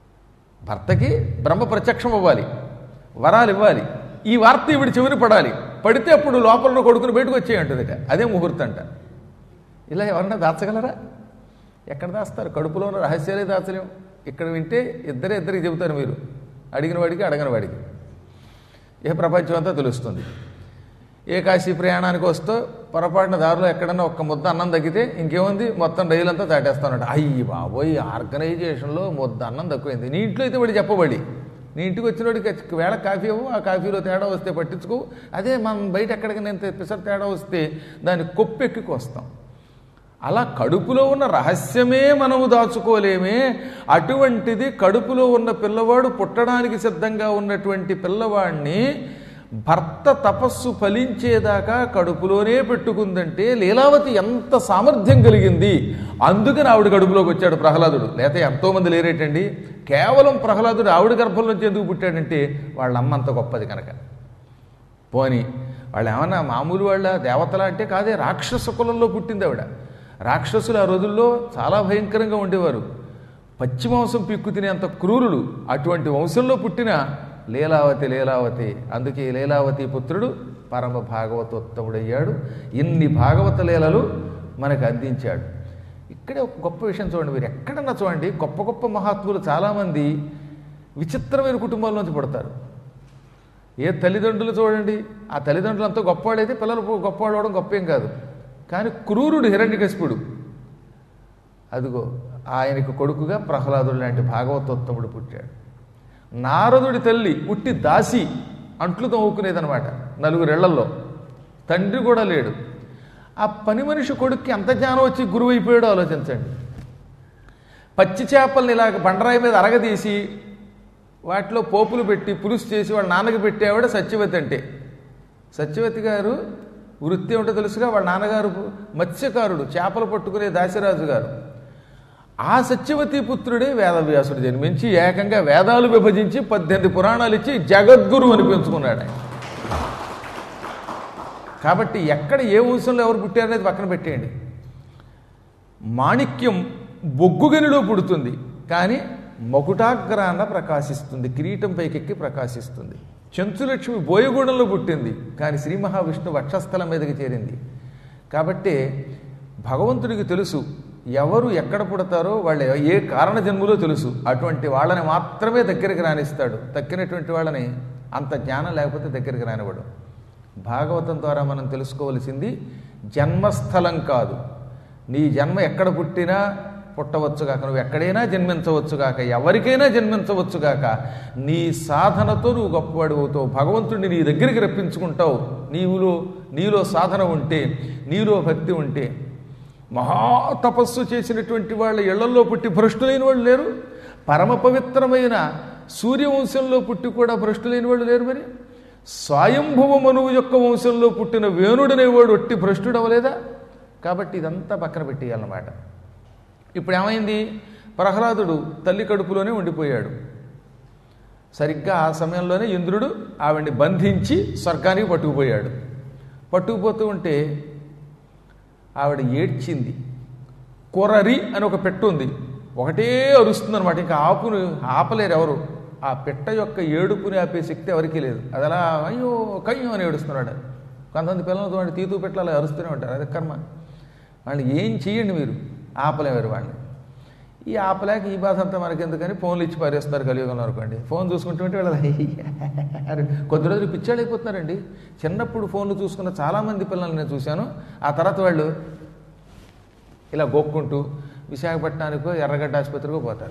భర్తకి బ్రహ్మ ప్రత్యక్షం అవ్వాలి, వరాలు ఇవ్వాలి, ఈ వార్త ఈవిడి చెవిని పడాలి. పడితే అప్పుడు లోపల కొడుకుని బయటకు వచ్చేయంటుందిట. అదే ముహూర్తం అంట. ఇలా ఎవరన్నా దాచగలరా? ఎక్కడ దాస్తారు? కడుపులో ఉన్న రహస్యాలే దాచలేం. ఇక్కడ వింటే ఇద్దరికి చెబుతారు, మీరు అడిగిన వాడికి అడగని వాడికి. ఏ ప్రపంచం అంతా తెలుస్తుంది. ఏ కాశీ ప్రయాణానికి వస్తూ పొరపాటున దారిలో ఎక్కడన్నా ఒక్క ముద్ద అన్నం తగ్గితే ఇంకేముంది, మొత్తం రైలు అంతా దాటేస్తానంట. అయ్యి బాబోయ్, ఆర్గనైజేషన్లో ముద్ద అన్నం తక్కువైంది. నీ ఇంట్లో అయితే వాడి చెప్పబడి, నీ ఇంటికి వచ్చినోడికి వేళ కాఫీ ఇవ్వు, ఆ కాఫీలో తేడా వస్తే పట్టించుకోవు. అదే మనం బయట ఎక్కడికి నేను పిసర్ తేడా వస్తే దాన్ని కొప్పెక్కి వస్తాం. అలా కడుపులో ఉన్న రహస్యమే మనము దాచుకోలేమే. అటువంటిది కడుపులో ఉన్న పిల్లవాడు పుట్టడానికి సిద్ధంగా ఉన్నటువంటి పిల్లవాడిని భర్త తపస్సు ఫలించేదాకా కడుపులోనే పెట్టుకుందంటే లీలావతి ఎంత సామర్థ్యం కలిగింది. అందుకని ఆవిడ కడుపులోకి వచ్చాడు ప్రహ్లాదుడు. లేకపోతే ఎంతోమంది లేరేటండి. కేవలం ప్రహ్లాదుడు ఆవిడ గర్భం నుంచి ఎందుకు పుట్టాడంటే వాళ్ళ అమ్మ అంత గొప్పది కనుక. పోని వాళ్ళు ఏమన్నా మామూలు వాళ్ళ దేవతల అంటే కాదే, రాక్షస కులంలో పుట్టింది ఆవిడ. రాక్షసులు ఆ రోజుల్లో చాలా భయంకరంగా ఉండేవారు. పచ్చి మాంసం పిక్కు తినేంత క్రూరులు. అటువంటి వంశంలో పుట్టిన లీలావతి. అందుకే లీలావతి పుత్రుడు పరమ భాగవతోత్తముడయ్యాడు. ఇన్ని భాగవత లీలలు మనకు అందించాడు. ఇక్కడే ఒక గొప్ప విషయం చూడండి. మీరు ఎక్కడన్నా చూడండి, గొప్ప గొప్ప మహాత్ములు చాలామంది విచిత్రమైన కుటుంబాల్లోంచి పుడతారు. ఏ తల్లిదండ్రులు చూడండి, ఆ తల్లిదండ్రులు అంతా గొప్పవాడైతే పిల్లలు గొప్పవాడు అవడం గొప్పేం కాదు. కానీ క్రూరుడు హిరణ్యకశిపుడు, అదిగో ఆయనకు కొడుకుగా ప్రహ్లాదుడు లాంటి భాగవతోత్తముడు పుట్టాడు. నారదుడి తల్లి ఉట్టి దాసి, అంట్లు తవ్వుకునేదనమాట నలుగురేళ్లలో. తండ్రి కూడా లేడు. ఆ పని మనిషి కొడుక్కి ఎంత జ్ఞానం వచ్చి గురువు అయిపోయాడో ఆలోచించండి. పచ్చి చేపల్ని ఇలాగ బండరాయి మీద అరగదీసి వాటిలో పోపులు పెట్టి పులుసు చేసి వాళ్ళ నాన్నకి పెట్టేవాడ సత్యవతి. అంటే సత్యవతి గారు వృత్తి ఏమిటో తెలుసుగా. వాళ్ళ నాన్నగారు మత్స్యకారుడు, చేపలు పట్టుకునే దాశరాజు గారు. ఆ సత్యవతి పుత్రుడే వేదవ్యాసుడు జన్మించి ఏకంగా వేదాలు విభజించి 18 పురాణాలు ఇచ్చి జగద్గురు అనిపించుకున్నాడు ఆయన. కాబట్టి ఎక్కడ ఏ వంశంలో ఎవరు పుట్టారనేది పక్కన పెట్టేయండి. మాణిక్యం బొగ్గుగనిలో పుడుతుంది, కానీ మకుటాగ్రాన ప్రకాశిస్తుంది, కిరీటం పైకెక్కి ప్రకాశిస్తుంది. చెంచులక్ష్మి బోయగూడెంలో పుట్టింది, కానీ శ్రీ మహావిష్ణు వక్షస్థలం మీదకి చేరింది. కాబట్టి భగవంతుడికి తెలుసు ఎవరు ఎక్కడ పుడతారో, వాళ్ళు ఏ కారణ జన్మలో తెలుసు. అటువంటి వాళ్ళని మాత్రమే దగ్గరికి రానిస్తాడు. తక్కినటువంటి వాళ్ళని అంత జ్ఞానం లేకపోతే దగ్గరికి రానివ్వడు. భాగవతం ద్వారా మనం తెలుసుకోవలసింది జన్మస్థలం కాదు. నీ జన్మ ఎక్కడ పుట్టినా పుట్టవచ్చుగాక, నువ్వు ఎక్కడైనా జన్మించవచ్చుగాక, ఎవరికైనా జన్మించవచ్చుగాక. నీ సాధనతో నువ్వు గొప్పవాడు అవుతావు. భగవంతుడిని నీ దగ్గరికి రప్పించుకుంటావు. నీలో సాధన ఉంటే, నీలో భక్తి ఉంటే. మహాతపస్సు చేసినటువంటి వాళ్ళ ఇళ్లలో పుట్టి భ్రష్టులైన వాళ్ళు లేరు. పరమ పవిత్రమైన సూర్యవంశంలో పుట్టి కూడా భ్రష్టులైన వాళ్ళు లేరు. మరి స్వయంభువ మనువు యొక్క వంశంలో పుట్టిన వేణుడనేవాడు ఒట్టి భ్రష్టుడు అవ్వలేదా? కాబట్టి ఇదంతా పక్కన పెట్టేయాలన్నమాట. ఇప్పుడు ఏమైంది? ప్రహ్లాదుడు తల్లి కడుపులోనే ఉండిపోయాడు. సరిగ్గా ఆ సమయంలోనే ఇంద్రుడు ఆవిడ్ని బంధించి స్వర్గానికి పట్టుకుపోయాడు. పట్టుకుపోతూ ఉంటే ఆవిడ ఏడ్చింది. కొరరి అని ఒక పెట్టు ఉంది, ఒకటే అరుస్తుందనమాట. ఇంకా ఆపలేరు ఎవరు. ఆ పెట్ట యొక్క ఏడుపుని ఆపే శక్తి ఎవరికీ లేదు. అది అలా అయ్యో కయ్యో అని ఏడుస్తున్నాడు. కొంతమంది పిల్లలతో తీతూ పెట్టాలి అరుస్తూనే ఉంటారు. అది కర్మ. వాళ్ళు ఏం చెయ్యండి, మీరు ఆపలేవారు వాళ్ళని. ఈ ఆపలేక ఈ బాధ అంతా మనకెందుకని ఫోన్లు ఇచ్చి పారేస్తున్నారు కలియుగంలో అనుకోండి. ఫోన్ చూసుకుంటుంటే వాళ్ళు కొద్ది రోజులు పిచ్చాళ్ళు అయిపోతున్నారండి. చిన్నప్పుడు ఫోన్లు చూసుకున్న చాలామంది పిల్లల్ని నేను చూశాను. ఆ తర్వాత వాళ్ళు ఇలా గోక్కుంటూ విశాఖపట్నానికో ఎర్రగడ్డ ఆసుపత్రికో పోతారు.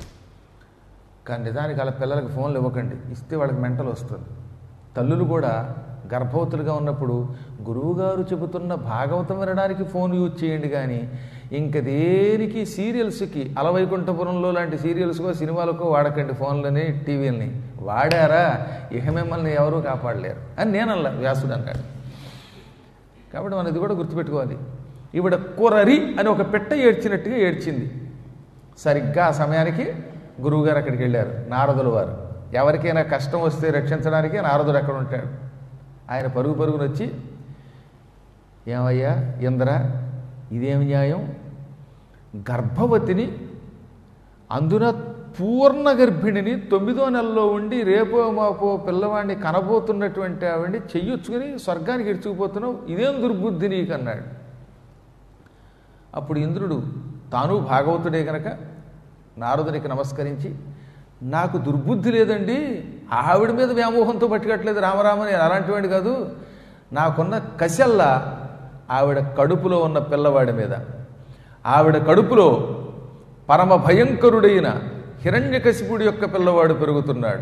కానీ నిజానికి అలా పిల్లలకి ఫోన్లు ఇవ్వకండి. ఇస్తే వాళ్ళకి మెంటల్ వస్తుంది. తల్లులు కూడా గర్భవతులుగా ఉన్నప్పుడు గురువుగారు చెబుతున్న భాగవతం వినడానికి ఫోన్ యూజ్ చేయండి. కానీ ఇంక దేనికి సీరియల్స్కి అలవైకుంఠపురంలో లాంటి సీరియల్స్కో సినిమాలకో వాడకండి ఫోన్లని, టీవీలని. వాడారా ఇక మిమ్మల్ని ఎవరూ కాపాడలేరు అని నేనల్లా, వ్యాసుడు అన్నాడు. కాబట్టి మనం ఇది కూడా గుర్తుపెట్టుకోవాలి. ఈవిడ కొరరి అని ఒక పెట్ట ఏడ్చినట్టుగా ఏడ్చింది. సరిగ్గా ఆ సమయానికి గురువుగారు అక్కడికి వెళ్ళారు, నారదుల వారు. ఎవరికైనా కష్టం వస్తే రక్షించడానికే నారదుడు అక్కడ ఉంటాడు. ఆయన పరుగున వచ్చి, ఏమయ్యా ఇంద్ర, ఇదేమి న్యాయం? గర్భవతిని అందున పూర్ణ గర్భిణిని 9వ నెలలో ఉండి రేపో మాపో పిల్లవాడిని కనబోతున్నటువంటి ఆవిడ్ని చెయ్యొచ్చుకుని స్వర్గానికి ఇడ్చుకుపోతున్నావు, ఇదేం దుర్బుద్ధి నీకు అన్నాడు. అప్పుడు ఇంద్రుడు తాను భాగవతుడే కనుక నారదునికి నమస్కరించి, నాకు దుర్బుద్ధి లేదండి, ఆవిడ మీద వ్యామోహంతో పట్టుకట్లేదు రామరామని, అలాంటి వాడి కాదు, నాకున్న కసల్లా ఆవిడ కడుపులో ఉన్న పిల్లవాడి మీద. ఆవిడ కడుపులో పరమ భయంకరుడైన హిరణ్యకశిపుడి యొక్క పిల్లవాడు పెరుగుతున్నాడు.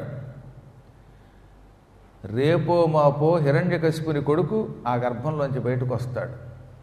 రేపో మాపో హిరణ్యకశిపుని కొడుకు ఆ గర్భంలోంచి బయటకు వస్తాడు.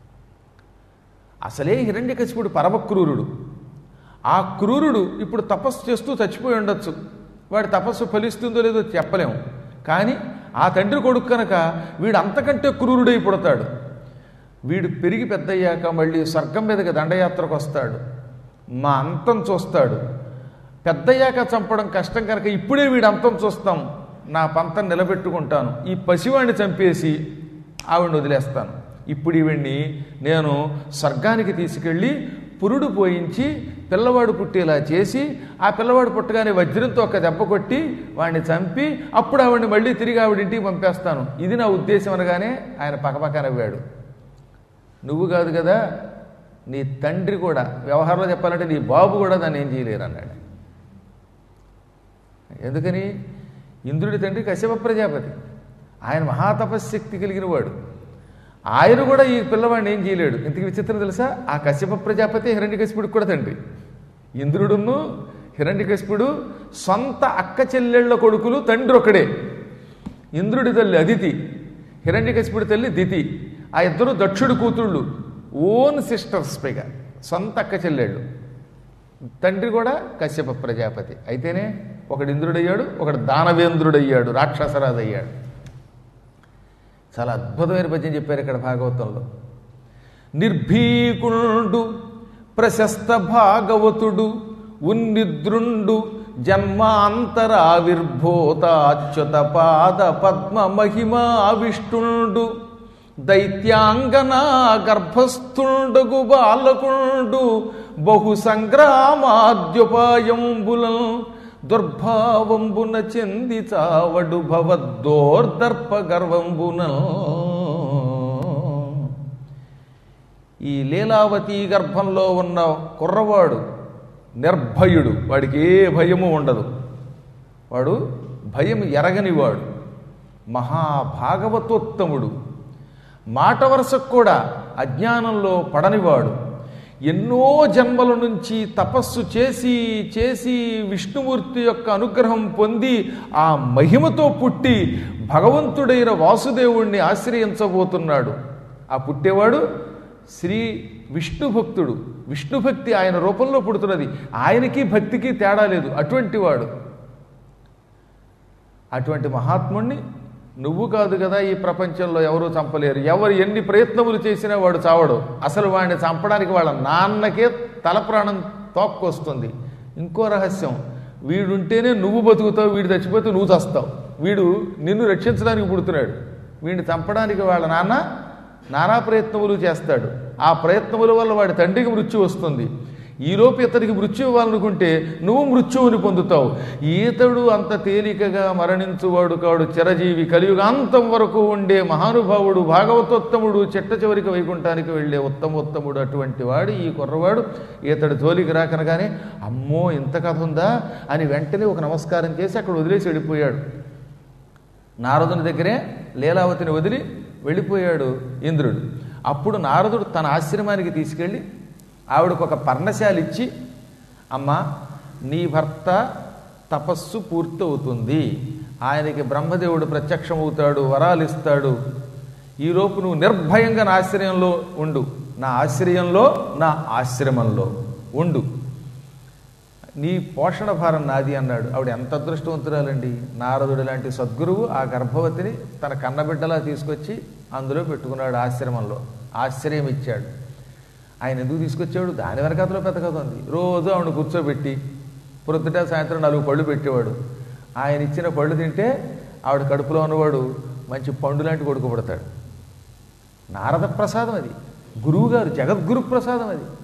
అసలే హిరణ్యకశిపుడు పరమ క్రూరుడు. ఆ క్రూరుడు ఇప్పుడు తపస్సు చేస్తూ చచ్చిపోయి ఉండొచ్చు, వాడి తపస్సు ఫలిస్తుందో లేదో చెప్పలేము. కానీ ఆ తండ్రి కొడుకు కనుక వీడు అంతకంటే క్రూరుడై పుడతాడు. వీడు పెరిగి పెద్దయ్యాక మళ్ళీ స్వర్గం మీదకి దండయాత్రకు వస్తాడు, మా అంతం చూస్తాడు. పెద్దయ్యాక చంపడం కష్టం కనుక ఇప్పుడే వీడు అంతం చూస్తాం, నా పంతం నిలబెట్టుకుంటాను, ఈ పసివాడిని చంపేసి ఆవిడ్ని వదిలేస్తాను. ఇప్పుడు ఈవిడ్ని నేను స్వర్గానికి తీసుకెళ్ళి పురుడు పోయించి పిల్లవాడు పుట్టేలా చేసి, ఆ పిల్లవాడు పుట్టగానే వజ్రంతో ఒక దెబ్బ కొట్టి వాడిని చంపి అప్పుడు ఆవిడ్ని మళ్ళీ తిరిగి ఆవిడింటికి పంపేస్తాను, ఇది నా ఉద్దేశం అనగానే ఆయన పక్కపక్క నవ్వాడు. నువ్వు కాదు కదా, నీ తండ్రి కూడా, వ్యవహారంలో చెప్పాలంటే నీ బాబు కూడా దాన్ని ఏం చేయలేరు అన్నాడు. ఎందుకని? ఇంద్రుడి తండ్రి కశ్యప ప్రజాపతి, ఆయన మహాతపశక్తి కలిగిన వాడు. ఆయన కూడా ఈ పిల్లవాడిని ఏం చేయలేడు. ఇంతకు విచిత్రం తెలుసా, ఆ కశ్యప ప్రజాపతి హిరణ్యకశిపుడికి కూడా తండ్రి. ఇంద్రుడును హిరణ్యకశిపుడు సొంత అక్క చెల్లెళ్ళ కొడుకులు, తండ్రి ఒకడే. ఇంద్రుడి తల్లి అదితి, హిరణ్యకశిపుడి తల్లి దితి. ఆ ఇద్దరు దక్షుడి కూతుళ్ళు, ఓన్ సిస్టర్స్, పైగా సొంత అక్క చెల్లెళ్ళు. తండ్రి కూడా కశ్యప ప్రజాపతి. అయితేనే ఒకడు ఇంద్రుడయ్యాడు, ఒకడు దానవేంద్రుడయ్యాడు, రాక్షసరాజు అయ్యాడు. చాలా అద్భుతమైన పద్యం చెప్పారు ఇక్కడ భాగవతంలో. నిర్భీకుండు ప్రశస్త భాగవతుడు ఉన్నిద్రుండు జన్మాంతరావిర్భూతాచ్యుత పాద పద్మ మహిమా విష్ణుండు దైత్యాంగనా గర్భస్థుండగు బాలకుండు బహు సంగ్రామాద్యుపాయంబులం దుర్భావంబున చెంది చావడు భవద్దోర్దర్ప గర్వంబున. ఈ లీలావతి గర్భంలో ఉన్న కుర్రవాడు నిర్భయుడు, వాడికి ఏ భయము ఉండదు, వాడు భయం ఎరగనివాడు, మహాభాగవతోత్తముడు, మాట వరుసకు కూడా అజ్ఞానంలో పడనివాడు, ఎన్నో జన్మల నుంచి తపస్సు చేసి చేసి విష్ణుమూర్తి యొక్క అనుగ్రహం పొంది ఆ మహిమతో పుట్టి భగవంతుడైన వాసుదేవుణ్ణి ఆశ్రయించబోతున్నాడు. ఆ పుట్టేవాడు శ్రీ విష్ణు భక్తుడు. విష్ణు భక్తి ఆయన రూపంలో పుడుతున్నది, ఆయనకి భక్తికి తేడా లేదు. అటువంటి వాడు, అటువంటి మహాత్ముణ్ణి నువ్వు కాదు కదా ఈ ప్రపంచంలో ఎవరూ చంపలేరు. ఎవరు ఎన్ని ప్రయత్నములు చేసినా వాడు చావడు. అసలు వాడిని చంపడానికి వాళ్ళ నాన్నకే తల ప్రాణం తోక్కొస్తుంది. ఇంకో రహస్యం, వీడుంటేనే నువ్వు బతుకుతావు, వీడు చచ్చిపోతే నువ్వు చస్తావు. వీడు నిన్ను రక్షించడానికి పుడుతున్నాడు, వీడిని చంపడానికి వాళ్ళ నాన్న నానా ప్రయత్నములు చేస్తాడు. ఆ ప్రయత్నముల వల్ల వాడి తండ్రికి మృత్యు వస్తుంది. ఈలోపు ఇతడికి మృత్యు ఇవ్వాలనుకుంటే నువ్వు మృత్యువుని పొందుతావు. ఈతడు అంత తేలికగా మరణించువాడు కాడు, చిరజీవి, కలియుగాంతం వరకు ఉండే మహానుభావుడు, భాగవతోత్తముడు, చిట్ట చివరికి వైకుంఠానికి వెళ్ళే ఉత్తమోత్తముడు. అటువంటి వాడు ఈ కుర్రవాడు. ఈతడు జోలికి రాకనగానే అమ్మో ఇంత కథ ఉందా అని వెంటనే ఒక నమస్కారం చేసి అక్కడ వదిలేసి వెళ్ళిపోయాడు. నారదుని దగ్గరే లీలావతిని వదిలి వెళ్ళిపోయాడు ఇంద్రుడు. అప్పుడు నారదుడు తన ఆశ్రమానికి తీసుకెళ్ళి ఆవిడకు ఒక పర్ణశాల ఇచ్చి, అమ్మా నీ భర్త తపస్సు పూర్తవుతుంది, ఆయనకి బ్రహ్మదేవుడు ప్రత్యక్షమవుతాడు, వరాలు ఇస్తాడు, ఈలోపు నువ్వు నిర్భయంగా నా ఆశ్రయంలో ఉండు, నా ఆశ్రయంలో నా ఆశ్రమంలో ఉండు, నీ పోషణ భారం నాది అన్నాడు. ఆవిడ ఎంత అదృష్టవంతురాలండి. నారదుడు లాంటి సద్గురువు ఆ గర్భవతిని తన కన్నబిడ్డలా తీసుకొచ్చి అందులో పెట్టుకున్నాడు, ఆశ్రమంలో ఆశ్రయం ఇచ్చాడు. ఆయన ఎందుకు తీసుకొచ్చాడు? దాని వెనకాతలో పెద్ద కథ ఉంది. రోజు ఆవిడ కూర్చోబెట్టి పొద్దుట సాయంత్రం 4 పళ్ళు పెట్టేవాడు. ఆయన ఇచ్చిన పళ్ళు తింటే ఆవిడ కడుపులో ఉన్నవాడు మంచి పండు లాంటి కొడుకు పుడతాడు. నారద ప్రసాదం అది, గురువుగారు జగద్గురు ప్రసాదం అది.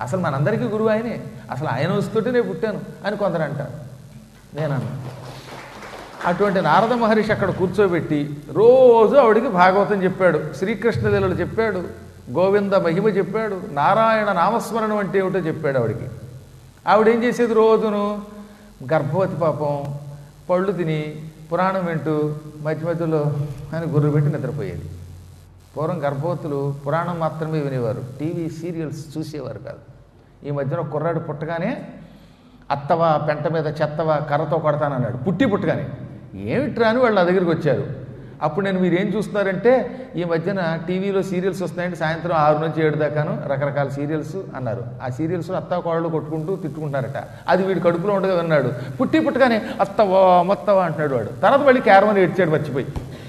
అసలు మనందరికీ గురువు ఆయనే, అసలు ఆయన వస్తుంటే నేను పుట్టాను అని కొందరు అంటారు. నేనన్నా అటువంటి నారద మహర్షి అక్కడ కూర్చోబెట్టి రోజు ఆవిడికి భాగవతం చెప్పాడు, శ్రీకృష్ణలీలలు చెప్పాడు, గోవింద మహిమ చెప్పాడు, నారాయణ నామస్మరణం అంటే ఏమిటో చెప్పాడు ఆవిడికి. ఆవిడేం చేసేది, రోజును గర్భవతి పాపం పళ్ళు తిని పురాణం వింటూ మధ్య మధ్యలో అని గుర్రు పెట్టి నిద్రపోయేది. పూర్వం గర్భవతులు పురాణం మాత్రమే వినేవారు, టీవీ సీరియల్స్ చూసేవారు కాదు. ఈ మధ్యన కుర్రాడు పుట్టగానే అత్తవా పెంట మీద చెత్తవా కర్రతో కొడతానన్నాడు, పుట్టగానే. ఏమిట్రా అని వాళ్ళు నా దగ్గరికి వచ్చారు. అప్పుడు నేను మీరేం చూస్తున్నారంటే ఈ మధ్యన టీవీలో సీరియల్స్ వస్తున్నాయంటే సాయంత్రం 6 నుంచి 7 దాకాను రకరకాల సీరియల్స్ అన్నారు. ఆ సీరియల్స్ అత్త కోడలు కొట్టుకుంటూ తిట్టుకుంటున్నారట. అది వీడి కడుపులో ఉండగా విన్నాడు. పుట్టగానే అత్తవా మొత్తవా అంటున్నాడు వాడు. తర్వాత మళ్ళీ క్యారమని ఏడ్చాడు మర్చిపోయి.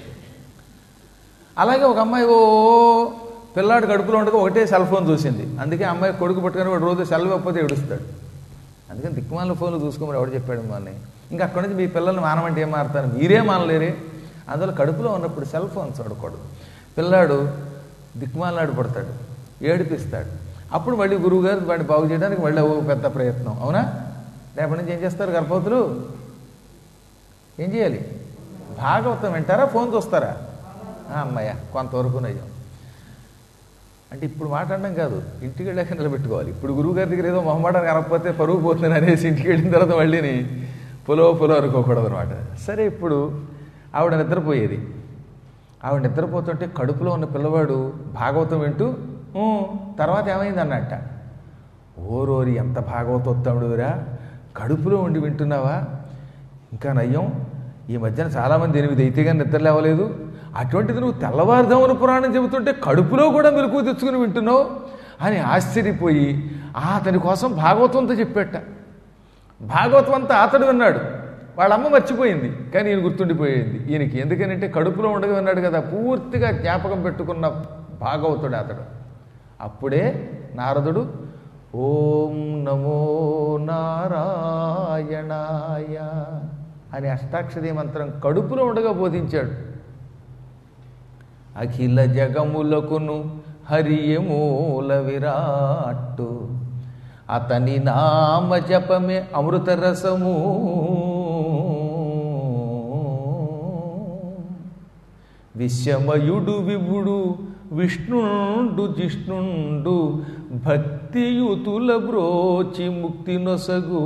అలాగే ఒక అమ్మాయి పిల్లాడు కడుపులో ఉండగా ఒకటే సెల్ ఫోన్ చూసింది. అందుకే అమ్మాయి కొడుకు పుట్టగానే వాడు రోజు సెల్ ఇవ్వకపోతే ఏడుస్తాడు. అందుకని దిక్కుమాల ఫోన్లు చూసుకోమని ఎవడు చెప్పాడు మమ్మల్ని. ఇంకా అక్కడి నుంచి మీ పిల్లల్ని మానమంటే ఏం మారుతారు, మీరే మానలేరే. అందులో కడుపులో ఉన్నప్పుడు సెల్ ఫోన్ చూడకూడదు. పిల్లాడు దిక్కుమాలనాడు పడతాడు, ఏడిపిస్తాడు. అప్పుడు మళ్ళీ గురువుగారు వాడిని బాగు చేయడానికి మళ్ళీ పెద్ద ప్రయత్నం. అవునా? రేపటి నుంచి ఏం చేస్తారు గర్భవతులు? ఏం చేయాలి? భాగవతం వింటారా, ఫోన్ చూస్తారా? అమ్మాయ కొంతవరకు నయ్యం. అంటే ఇప్పుడు మాట్లాడడం కాదు, ఇంటికి వెళ్ళాక నిలబెట్టుకోవాలి. ఇప్పుడు గురువుగారి దగ్గర ఏదో మొహమాటానికి అనకపోతే పరుగు పోతుంది అనేసి ఇంటికి వెళ్ళిన తర్వాత మళ్ళీని పొలో అనుకోకూడదు అనమాట. సరే, ఇప్పుడు ఆవిడ నిద్రపోయేది. ఆవిడ నిద్రపోతుంటే కడుపులో ఉన్న పిల్లవాడు భాగవతం వింటూ తర్వాత ఏమైంది అన్నట్ట. ఓరోరి ఎంత భాగవతోత్తముడురా, కడుపులో ఉండి వింటున్నావా? ఇంకా నయ్యం, ఈ మధ్యన చాలామంది 8 అయితే కానీ నిద్ర లేవలేదు. అటువంటిది నువ్వు తెల్లవారుజామున పురాణం చెబుతుంటే కడుపులో కూడా మెలకువ తెచ్చుకుని వింటున్నావు అని ఆశ్చర్యపోయి అతని కోసం భాగవతంతో చెప్పేట. భాగవతం అంతా అతడు విన్నాడు, వాళ్ళ అమ్మ మర్చిపోయింది, కానీ ఈయన గుర్తుండిపోయింది ఈయనకి. ఎందుకనంటే కడుపులో ఉండగా విన్నాడు కదా, పూర్తిగా జ్ఞాపకం పెట్టుకున్న భాగవతుడు అతడు. అప్పుడే నారదుడు ఓం నమో నారాయణాయ అని అష్టాక్షరీ మంత్రం కడుపులో ఉండగా బోధించాడు. అఖిల జగములకును హరియమూల విరాట్టు, అతని నామ జపమే అమృత రసము. విశ్వమయుడు విభుడు విష్ణుండు జిష్ణుండు, భక్తియుతుల బ్రోచి ముక్తి నొసగు.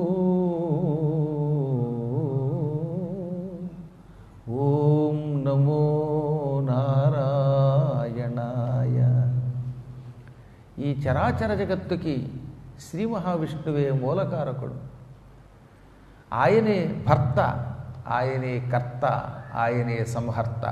ఓం నమో నారాయణాయ. ఈ చరాచర జగత్తుకి శ్రీ మహావిష్ణువే మూలకారకుడు. ఆయనే భర్త, ఆయనే కర్త, ఆయనే సంహర్త.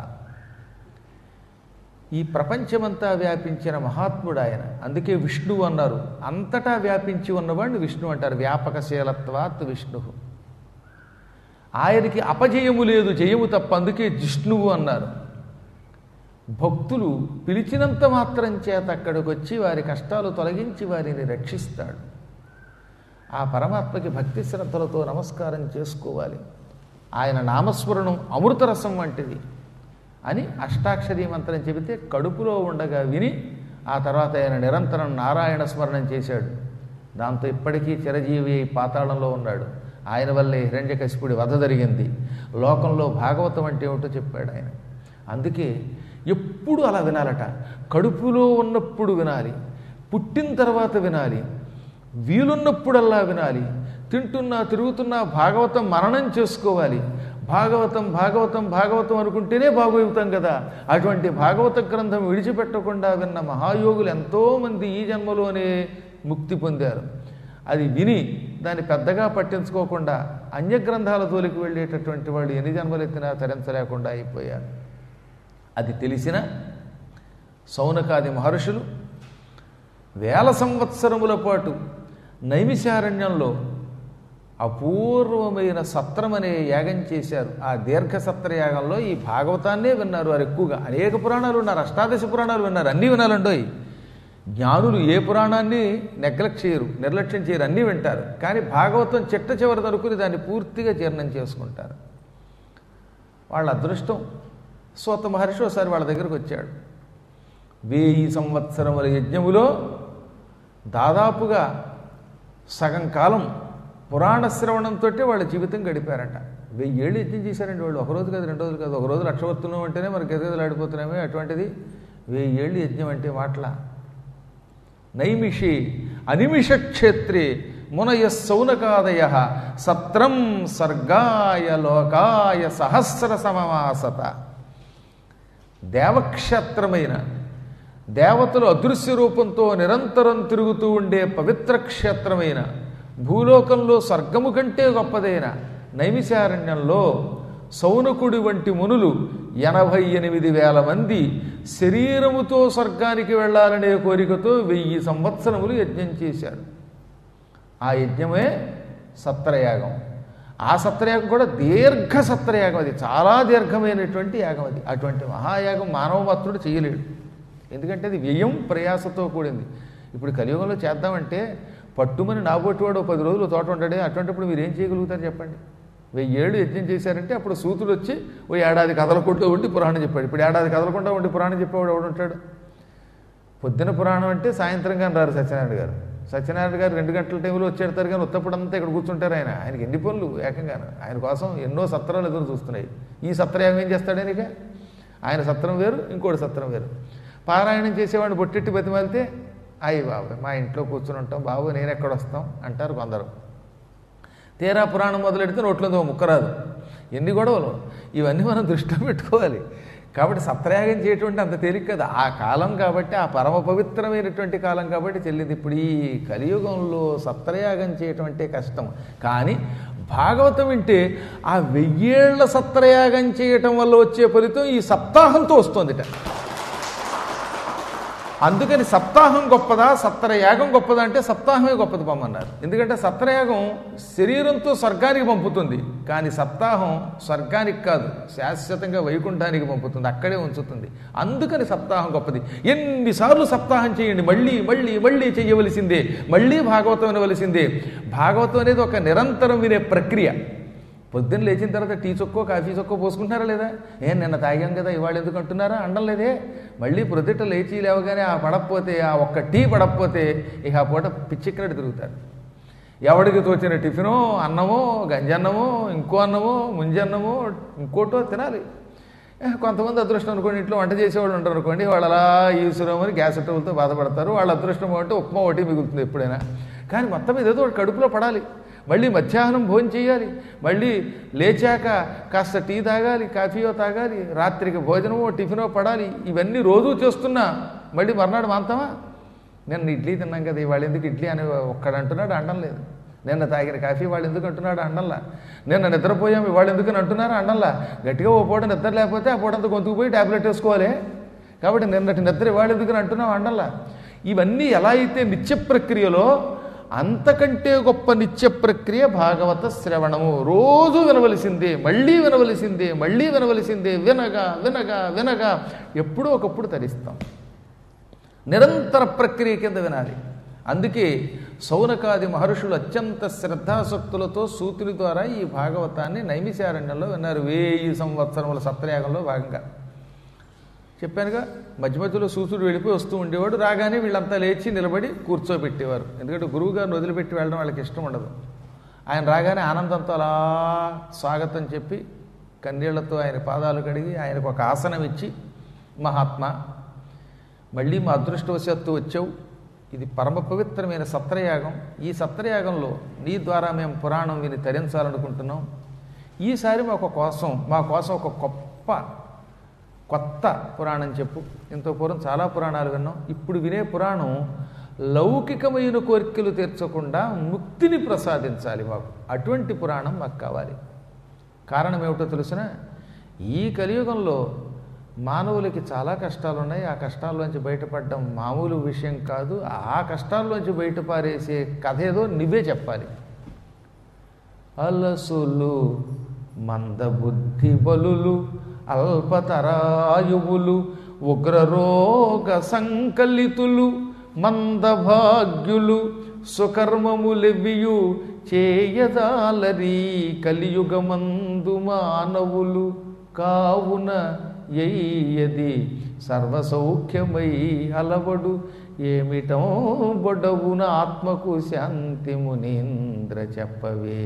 ఈ ప్రపంచమంతా వ్యాపించిన మహాత్ముడు ఆయన. అందుకే విష్ణువు అన్నారు. అంతటా వ్యాపించి ఉన్నవాడిని విష్ణు అంటారు. వ్యాపకశీలత్వాత్ విష్ణు. ఆయనకి అపజయము లేదు, జయము తప్ప. అందుకే జిష్ణువు అన్నారు. భక్తులు పిలిచినంత మాత్రం చేత అక్కడికి వచ్చి వారి కష్టాలు తొలగించి వారిని రక్షిస్తాడు. ఆ పరమాత్మకి భక్తి శ్రద్ధలతో నమస్కారం చేసుకోవాలి. ఆయన నామస్మరణం అమృతరసం వంటిది అని అష్టాక్షరీ మంత్రం చెబితే కడుపులో ఉండగా విని ఆ తర్వాత ఆయన నిరంతరం నారాయణ స్మరణం చేశాడు. దాంతో ఇప్పటికీ చిరజీవి పాతాళంలో ఉన్నాడు. ఆయన వల్లే హిరణ్యకశిపుడి వధ జరిగింది. లోకంలో భాగవతం అంటే ఏమిటో చెప్పాడు ఆయన. అందుకే ఎప్పుడు అలా వినాలట. కడుపులో ఉన్నప్పుడు వినాలి, పుట్టిన తర్వాత వినాలి, వీలున్నప్పుడల్లా వినాలి. తింటున్నా తిరుగుతున్నా భాగవతం మననం చేసుకోవాలి. భాగవతం భాగవతం భాగవతం అనుకుంటేనే బాగోగుతాం కదా. అటువంటి భాగవత గ్రంథం విడిచిపెట్టకుండా విన్న మహాయోగులు ఎంతోమంది ఈ జన్మలోనే ముక్తి పొందారు. అది విని దాన్ని పెద్దగా పట్టించుకోకుండా అన్యగ్రంథాల తోలికి వెళ్ళేటటువంటి వాళ్ళు ఎన్ని జన్మలెత్తినా తరించలేకుండా అయిపోయారు. అది తెలిసిన సౌనకాది మహర్షులు 1000 సంవత్సరముల పాటు నైమిషారణ్యంలో అపూర్వమైన సత్రం అనే యాగం చేశారు. ఆ దీర్ఘ సత్ర యాగంలో ఈ భాగవతాన్నే విన్నారు వారు ఎక్కువగా. అనేక పురాణాలు విన్నారు, 18 పురాణాలు విన్నారు. అన్నీ వినాలండోయ్. జ్ఞానులు ఏ పురాణాన్ని నెగ్లెక్ట్ చేయరు, నిర్లక్ష్యం చేయరు, అన్నీ వింటారు. కానీ భాగవతం చిట్ట చివరి తరుకుని దాన్ని పూర్తిగా జీర్ణం చేసుకుంటారు. వాళ్ళ అదృష్టం. సూత మహర్షి ఒకసారి వాళ్ళ దగ్గరకు వచ్చాడు. 1000 సంవత్సరముల యజ్ఞములో దాదాపుగా సగం కాలం పురాణ శ్రవణంతో వాళ్ళ జీవితం గడిపారట. 1000 ఏళ్ళు యజ్ఞం చేశారండి వాళ్ళు. ఒకరోజు కాదు, 2 రోజులు కాదు, ఒకరోజు లక్షవర్తున్నాం అంటేనే మనకి గదగదలాడిపోతున్నామే. అటువంటిది 1000 ఏళ్ళు యజ్ఞం అంటే మాటల. నైమిషి అనిమిష క్షేత్రే మునయ సౌనకాదయ సత్రం సర్గాయ లోకాయ సహస్ర సమమాసత. దేవక్షేత్రమైన దేవతలు అదృశ్య రూపంతో నిరంతరం తిరుగుతూ ఉండే పవిత్ర క్షేత్రమైన భూలోకంలో స్వర్గము కంటే గొప్పదైన నైమిషారణ్యంలో సౌనకుడి వంటి మునులు 88,000 మంది శరీరముతో స్వర్గానికి వెళ్ళాలనే కోరికతో 1000 సంవత్సరములు యజ్ఞం చేశారు. ఆ యజ్ఞమే సత్రయాగం. ఆ సత్రయాగం కూడా దీర్ఘ సత్రయాగం. అది చాలా దీర్ఘమైనటువంటి యాగం. అది అటువంటి మహాయాగం మానవ మాత్రుడు చేయలేడు. ఎందుకంటే అది వ్యయం ప్రయాసతో కూడింది. ఇప్పుడు కలియుగంలో చేద్దామంటే పట్టుమని నాబొట్టువాడు 10 రోజులు తోట ఉంటాడే. అటువంటిప్పుడు మీరు ఏం చేయగలుగుతారు చెప్పండి? 1000 ఏళ్ళు యజ్ఞం చేశారంటే అప్పుడు సూతుడు వచ్చి ఓ ఏడాది కదలకుండా ఉండి పురాణం చెప్పాడు. ఇప్పుడు ఏడాది కదలకుండా ఉండి పురాణం చెప్పేవాడు ఎవడుంటాడు? పొద్దున పురాణం అంటే సాయంత్రంగా రారు సత్యనారాయణ గారు. సత్యనారాయణ గారు 2 గంటల టైంలో వచ్చేడతారు కానీ ఉత్తప్పుడంతా ఇక్కడ కూర్చుంటారు. ఆయనకి ఎన్ని పనులు ఏకంగాను. ఆయన కోసం ఎన్నో సత్రాలు ఎదురు చూస్తున్నాయి. ఈ సత్రయాగం ఏం చేస్తాడు ఆయనక? ఆయన సత్రం వేరు, ఇంకోటి సత్రం వేరు. పారాయణం చేసేవాడిని బొట్టెట్టి బతిమాలితే అయ్యి బాబు మా ఇంట్లో కూర్చుని ఉంటాం బాబు, నేను ఎక్కడ వస్తాం అంటారు కొందరు. తీరా పురాణం మొదలెడితే నోట్లోందో ముక్కరాదు. ఎన్ని గొడవలు! ఇవన్నీ మనం దృష్టిలో పెట్టుకోవాలి. కాబట్టి సత్రయాగం చేయటువంటి అంత తేలిక కదా. ఆ కాలం కాబట్టి, ఆ పరమ పవిత్రమైనటువంటి కాలం కాబట్టి చెల్లింది. ఇప్పుడు ఈ కలియుగంలో సత్రయాగం చేయటం అంటే కష్టం. కానీ భాగవతం వింటే ఆ 1000 ఏళ్ల సత్రయాగం చేయటం వల్ల వచ్చే ఫలితం ఈ సప్తాహంతో వస్తుందిట. అందుకని సప్తాహం గొప్పదా సత్రయాగం గొప్పదా అంటే సప్తాహమే గొప్పది పొమ్మన్నారు. ఎందుకంటే సత్రయాగం శరీరంతో స్వర్గానికి పంపుతుంది, కానీ సప్తాహం స్వర్గానికి కాదు, శాశ్వతంగా వైకుంఠానికి పంపుతుంది, అక్కడే ఉంచుతుంది. అందుకని సప్తాహం గొప్పది. ఎన్నిసార్లు సప్తాహం చేయండి, మళ్ళీ మళ్ళీ మళ్ళీ చేయవలసిందే, మళ్ళీ భాగవతం వినవలసిందే. భాగవతం అనేది ఒక నిరంతరం వినే ప్రక్రియ. పొద్దున్న లేచిన తర్వాత టీ చొక్కో కాఫీ చొక్కో పోసుకుంటున్నారా లేదా? నిన్న తాగాం కదా ఇవాళ ఎందుకు అంటున్నారా? అండం లేదే. మళ్ళీ ప్రొద్దుట లేచి లేవగానే ఆ పడకపోతే, ఆ ఒక్క టీ పడకపోతే ఇక ఆ పూట పిచ్చిక్కడి తిరుగుతారు. ఎవడికి తోచిన టిఫినో, అన్నమో, గంజన్నమో, ఇంకో అన్నమో, ముంజన్నమో, ఇంకోటో తినాలి. కొంతమంది అదృష్టం అనుకోండి, ఇంట్లో వంట చేసేవాళ్ళు ఉంటారు అనుకోండి, వాళ్ళు అలా ఈశ్వరమని గ్యాస్ ట్రబుల్తో బాధపడతారు. వాళ్ళ అదృష్టం అంటే ఉప్మా ఒకటి మిగులుతుంది ఎప్పుడైనా. కానీ మొత్తం ఏదో కడుపులో పడాలి. మళ్ళీ మధ్యాహ్నం భోజనం చేయాలి, మళ్ళీ లేచాక కాస్త టీ తాగాలి, కాఫీయో తాగాలి, రాత్రికి భోజనమో టిఫినో పడాలి. ఇవన్నీ రోజూ చేస్తున్నా మళ్ళీ మర్నాడు మాంతామా? నిన్న ఇడ్లీ తిన్నాం కదా ఇవాళ ఎందుకు ఇడ్లీ అని ఒక్కడు అంటున్నాడు, అండం లేదు. నిన్న తాగిన కాఫీ వాళ్ళు ఎందుకు అంటున్నాడు, అండంలా. నిన్న నిద్రపోయాం ఇవాళ ఎందుకు అంటున్నారా, అండంలా. గట్టిగా ఓ పూట నిద్ర లేకపోతే ఆ పూటంతా గొంతుకు పోయి టాబ్లెట్ వేసుకోవాలి. కాబట్టి నిన్నటి నిద్ర ఇవాళ ఎందుకు అంటున్నాం, అండంలా. ఇవన్నీ ఎలా అయితే నిత్య ప్రక్రియలో అంతకంటే గొప్ప నిత్య ప్రక్రియ భాగవత శ్రవణము. రోజు వినవలసిందే, మళ్ళీ వినవలసిందే, మళ్ళీ వినవలసిందే. వినగా వినగా వినగా ఎప్పుడో ఒకప్పుడు తరిస్తాం. నిరంతర ప్రక్రియ కింద వినాలి. అందుకే సౌనకాది మహర్షులు అత్యంత శ్రద్ధాసక్తులతో సూతుని ద్వారా ఈ భాగవతాన్ని నైమిషారణ్యంలో విన్నారు. 1000 సంవత్సరముల సత్రయాగంలో భాగంగా. చెప్పానుగా, మధ్య మధ్యలో సూతుడు వెళ్ళిపోయి వస్తూ ఉండేవాడు. రాగానే వీళ్ళంతా లేచి నిలబడి కూర్చోబెట్టేవారు. ఎందుకంటే గురువుగారిని వదిలిపెట్టి వెళ్ళడం వాళ్ళకి ఇష్టం ఉండదు. ఆయన రాగానే ఆనందంతో అలా స్వాగతం చెప్పి కన్నీళ్లతో ఆయన పాదాలు కడిగి ఆయనకు ఒక ఆసనం ఇచ్చి, మహాత్మా మళ్ళీ మా అదృష్టవశాత్తు వచ్చావు, ఇది పరమ పవిత్రమైన సత్రయాగం. ఈ సత్రయాగంలో నీ ద్వారా మేము పురాణం విని తరించాలనుకుంటున్నాం. ఈసారి మా కోసం ఒక కొత్త పురాణం చెప్పు. ఇంతో పూర్వం చాలా పురాణాలు విన్నాం. ఇప్పుడు వినే పురాణం లౌకికమైన కోరికలు తీర్చకుండా ముక్తిని ప్రసాదించాలి మాకు. అటువంటి పురాణం మాకు కావాలి. కారణం ఏమిటో తెలుసిన, ఈ కలియుగంలో మానవులకి చాలా కష్టాలు ఉన్నాయి. ఆ కష్టాల్లోంచి బయటపడడం మామూలు విషయం కాదు. ఆ కష్టాల్లోంచి బయటపారేసే కథ ఏదో నువ్వే చెప్పాలి. అలసులు మందబుద్ధి బలులు అల్పతరాయువులు ఉగ్రరోగ సంకలితులు మందభాగ్యులు సుకర్మములెవ్వియు చేయదాలరీ కలియుగమందు మానవులు కావున ఎయ్యది సర్వసౌఖ్యమై అలవడు ఏమిటో బొడవున ఆత్మకు శాంతి మునీంద్ర చెప్పవే.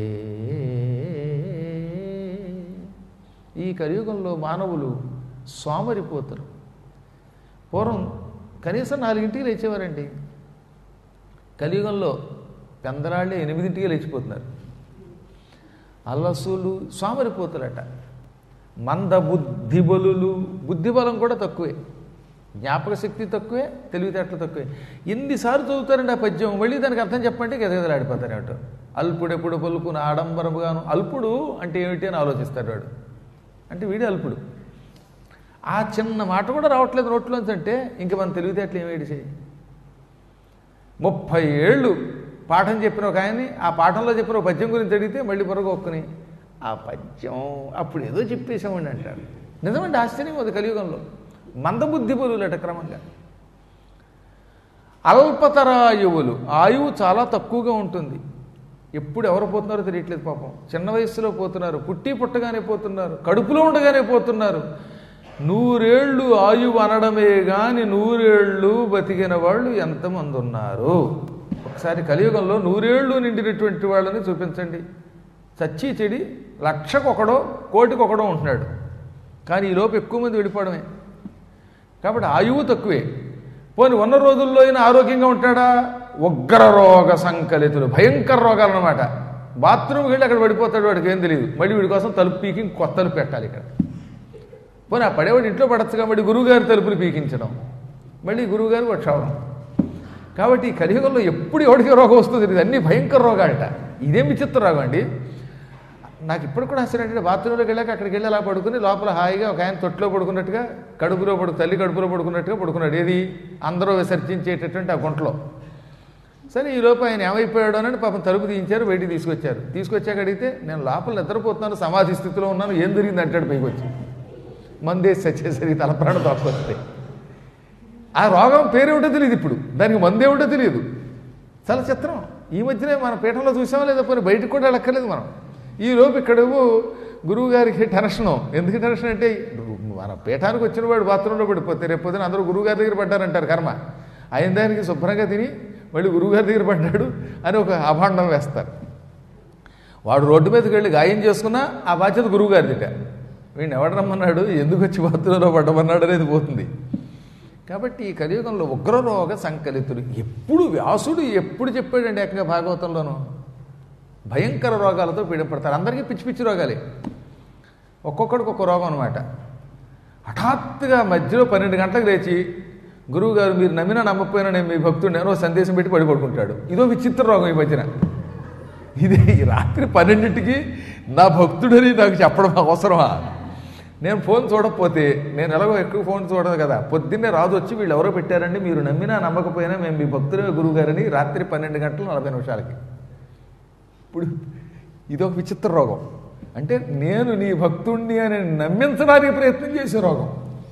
ఈ కలియుగంలో మానవులు సోమరిపోతులు. పూర్వం కనీసం 4ంటికి లేచేవారండి. కలియుగంలో పెందరాళ్ళే 8ంటికి లేచిపోతున్నారు. అలసులు సోమరిపోతులట. మంద బుద్ధిబలులు, బుద్ధిబలం కూడా తక్కువే, జ్ఞాపక శక్తి తక్కువే, తెలివితేటలు తక్కువే. ఎన్నిసార్లు చదువుతారండి ఆ పద్యం, మళ్ళీ దానికి అర్థం చెప్పంటే గదగదలాడిపోతారు ఏమిటో. అల్పుడెప్పుడు పలుకున ఆడంబరముగాను. అల్పుడు అంటే ఏమిటి అని ఆలోచిస్తాడు వాడు. అంటే వీడే అల్పుడు. ఆ చిన్న మాట కూడా రావట్లేదు నోట్లోంచి అంటే ఇంక మన తెలివితేటలు ఏమేటి చేయి. 30 ఏళ్ళు పాఠం చెప్పిన ఒక ఆయన్ని ఆ పాఠంలో చెప్పిన ఒక పద్యం గురించి అడిగితే మళ్ళీ పొరగొక్కుని ఆ పద్యం అప్పుడు ఏదో చెప్పేసామండి అంటాడు. నిజమండి, ఆశ్చర్యం అది కలియుగంలో. మందబుద్ధి బలులట క్రమంగా. అల్పతరాయువులు, ఆయువు చాలా తక్కువగా ఉంటుంది. ఎప్పుడు ఎవరు పోతున్నారో తెలియట్లేదు పాపం. చిన్న వయస్సులో పోతున్నారు, పుట్టి పుట్టగానే పోతున్నారు, కడుపులో ఉండగానే పోతున్నారు. 100 ఏళ్ళు ఆయువు అనడమే గాని 100 ఏళ్ళు బతికిన వాళ్ళు ఎంతమంది ఉన్నారు? ఒకసారి కలియుగంలో 100 ఏళ్ళు నిండినటువంటి వాళ్ళని చూపించండి. చచ్చి చెడి 1,00,000 కోటికొకడో ఉంటున్నాడు. కానీ ఈలోపు ఎక్కువ మంది వెళ్ళిపోవడమే. కాబట్టి ఆయువు తక్కువే. పోనీ ఉన్న రోజుల్లో అయినా ఆరోగ్యంగా ఉంటాడా? ఉగ్రరోగ సంకలితులు, భయంకర రోగాలు అన్నమాట. బాత్రూమ్కి వెళ్ళి అక్కడ పడిపోతాడు, వాడికి ఏం తెలియదు. మళ్ళీ వీడి కోసం తలుపు పీకి కొత్త తలుపు పెట్టాలి ఇక్కడ. పోనీ ఆ పడేవాడు ఇంట్లో పడచ్చుగా, మళ్ళీ గురువుగారి తలుపులు పీకించడం, మళ్ళీ గురువుగారు క్షవరం. కాబట్టి ఈ కలియుగంలో ఎప్పుడు ఎవడికి రోగం వస్తుందో తెలియదు. అన్నీ భయంకర రోగాలట. ఇదేం విచిత్ర రోగం అండి. నాకు ఇప్పుడు కూడా అసలు ఏంటంటే బాత్రూంలోకి వెళ్ళాక అక్కడికి వెళ్ళి అలా పడుకుని లోపల హాయిగా ఒక ఆయన తొట్టులో పడుకున్నట్టుగా, తల్లి కడుపులో పడుకున్నట్టుగా పడుకున్నాడు. ఏది అందరూ విసర్జించేటటువంటి ఆ గుంటలో. సరే ఈలోపు ఆయన ఏమైపోయాడు అని పాపం తలుపు తీయించారు, బయటికి తీసుకొచ్చారు. తీసుకొచ్చాక అడిగితే నేను లోపల నిద్రపోతున్నాను, సమాధి స్థితిలో ఉన్నాను, ఏం జరిగింది అంటాడు పైకి వచ్చి. మందేసి వచ్చేసరికి తలప్రాణం తప్పొస్తాయి. ఆ రోగం పేరేమిటో తెలియదు ఇప్పుడు, దానికి మందేమిటో తెలియదు. చాలా చిత్రం. ఈ మధ్యనే మన పీఠంలో చూసామో లేదా, పోనీ బయటకు కూడా వెళ్ళక్కర్లేదు మనం. ఈ లోపు ఇక్కడేమో గురువు గారికి టెన్షను. ఎందుకు టెన్షన్ అంటే మన పీఠానికి వచ్చిన వాడు బాత్రూంలో పడిపోతే రేపొద్దున అందరూ గురువుగారి దగ్గర పడ్డారంటారు. కర్మ అయిన దానికి శుభ్రంగా తిని మళ్ళీ గురువుగారి దగ్గర పడ్డాడు అని ఒక అభాండం వేస్తారు. వాడు రోడ్డు మీదకి వెళ్ళి గాయం చేసుకున్నా ఆ బాధ్యత గురువుగారిదిట. వీడిని ఎవడు రమ్మన్నాడు, ఎందుకు వచ్చి బాత్రూంలో పడ్డమన్నాడు అనేది పోతుంది. కాబట్టి ఈ కలియుగంలో ఉగ్రరోగ సంకలితులు. ఎప్పుడు వ్యాసుడు ఎప్పుడు చెప్పాడండి ఏకంగా భాగవతంలోనూ భయంకర రోగాలతో పీడపడతారు. అందరికీ పిచ్చి పిచ్చి రోగాలే, ఒక్కొక్కడికి ఒక్క రోగం అనమాట. హఠాత్తుగా మధ్యలో 12 గంటలకు లేచి గురువుగారు మీరు నమ్మినా నమ్మకపోయినా నేను మీ భక్తుడు నేను సందేశం పెట్టి పడుకుంటాడు. ఇదో విచిత్ర రోగం ఈ మధ్యన. ఇది రాత్రి 12ంటికి నా భక్తుడని నాకు చెప్పడం అవసరమా? నేను ఫోన్ చూడకపోతే, నేను ఎలాగో ఎక్కువ ఫోన్ చూడదు కదా, పొద్దున్నే రాజు వచ్చి వీళ్ళు ఎవరో పెట్టారండి మీరు నమ్మినా నమ్మకపోయినా మేము మీ భక్తుడే గురువుగారని రాత్రి 12 గంటల 40 నిమిషాలకి. ఇప్పుడు ఇదొక విచిత్ర రోగం. అంటే నేను నీ భక్తుణ్ణి అని నమ్మించడానికి ప్రయత్నం చేసే రోగం.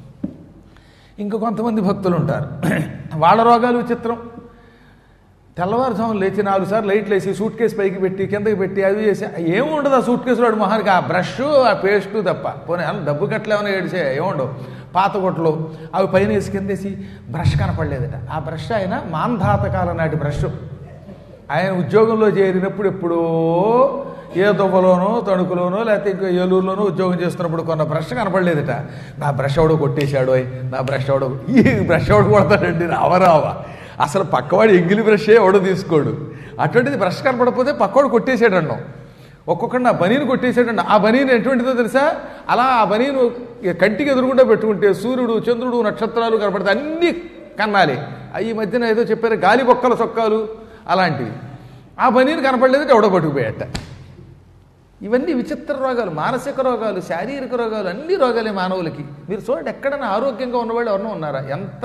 ఇంకా కొంతమంది భక్తులు ఉంటారు, వాళ్ళ రోగాలు విచిత్రం. తెల్లవారుజామున లేచి 4 సార్లు లైట్లు వేసి సూట్ కేసు పైకి పెట్టి కిందకి పెట్టి అవి చేసి ఏముండదు ఆ సూట్ కేసులో మొహానికి, ఆ బ్రష్ ఆ పేస్టు తప్ప. పోనీ డబ్బు కట్టలేమని ఏడిసే ఏముండవు. పాత కొట్టలు అవి పైన వేసి కిందేసి బ్రష్ కనపడలేదట. ఆ బ్రష్ ఆయన మాంధాతకాలం నాటి బ్రష్. ఆయన ఉద్యోగంలో చేరినప్పుడు ఎప్పుడో ఏ దువ్వలోనో తణుకులోనో లేకపోతే ఇంకో ఏలూరులోనో ఉద్యోగం చేస్తున్నప్పుడు కొన్న బ్రష్ కనపడలేదట. నా బ్రష్ ఎవడో కొట్టేశాడో, నా బ్రష్ ఎవడో, ఈ బ్రష్ ఎవడు కొడతాడండి రావరావా. అసలు పక్కవాడు ఎంగిలి బ్రషే ఎవడో తీసుకోడు. అటువంటిది బ్రష్ కనపడకపోతే పక్కవాడు కొట్టేసాడండం. ఒక్కొక్కడు నా బనీని కొట్టేసాడండి. ఆ బనీని ఎటువంటిదో తెలుసా? అలా ఆ బనీను కంటికి ఎదురుగుండా పెట్టుకుంటే సూర్యుడు చంద్రుడు నక్షత్రాలు కనపడితే అన్నీ కన్నాలి. ఈ మధ్యన ఏదో చెప్పారు గాలి బొక్కల చొక్కాలు అలాంటివి. ఆ బనీని కనపడలేదంటే ఎవడో పట్టుకుపోయాట. ఇవన్నీ విచిత్ర రోగాలు, మానసిక రోగాలు, శారీరక రోగాలు, అన్ని రోగాలే మానవులకి. మీరు చూడండి, ఎక్కడైనా ఆరోగ్యంగా ఉన్నవాళ్ళు ఎవరన్నా ఉన్నారా? ఎంత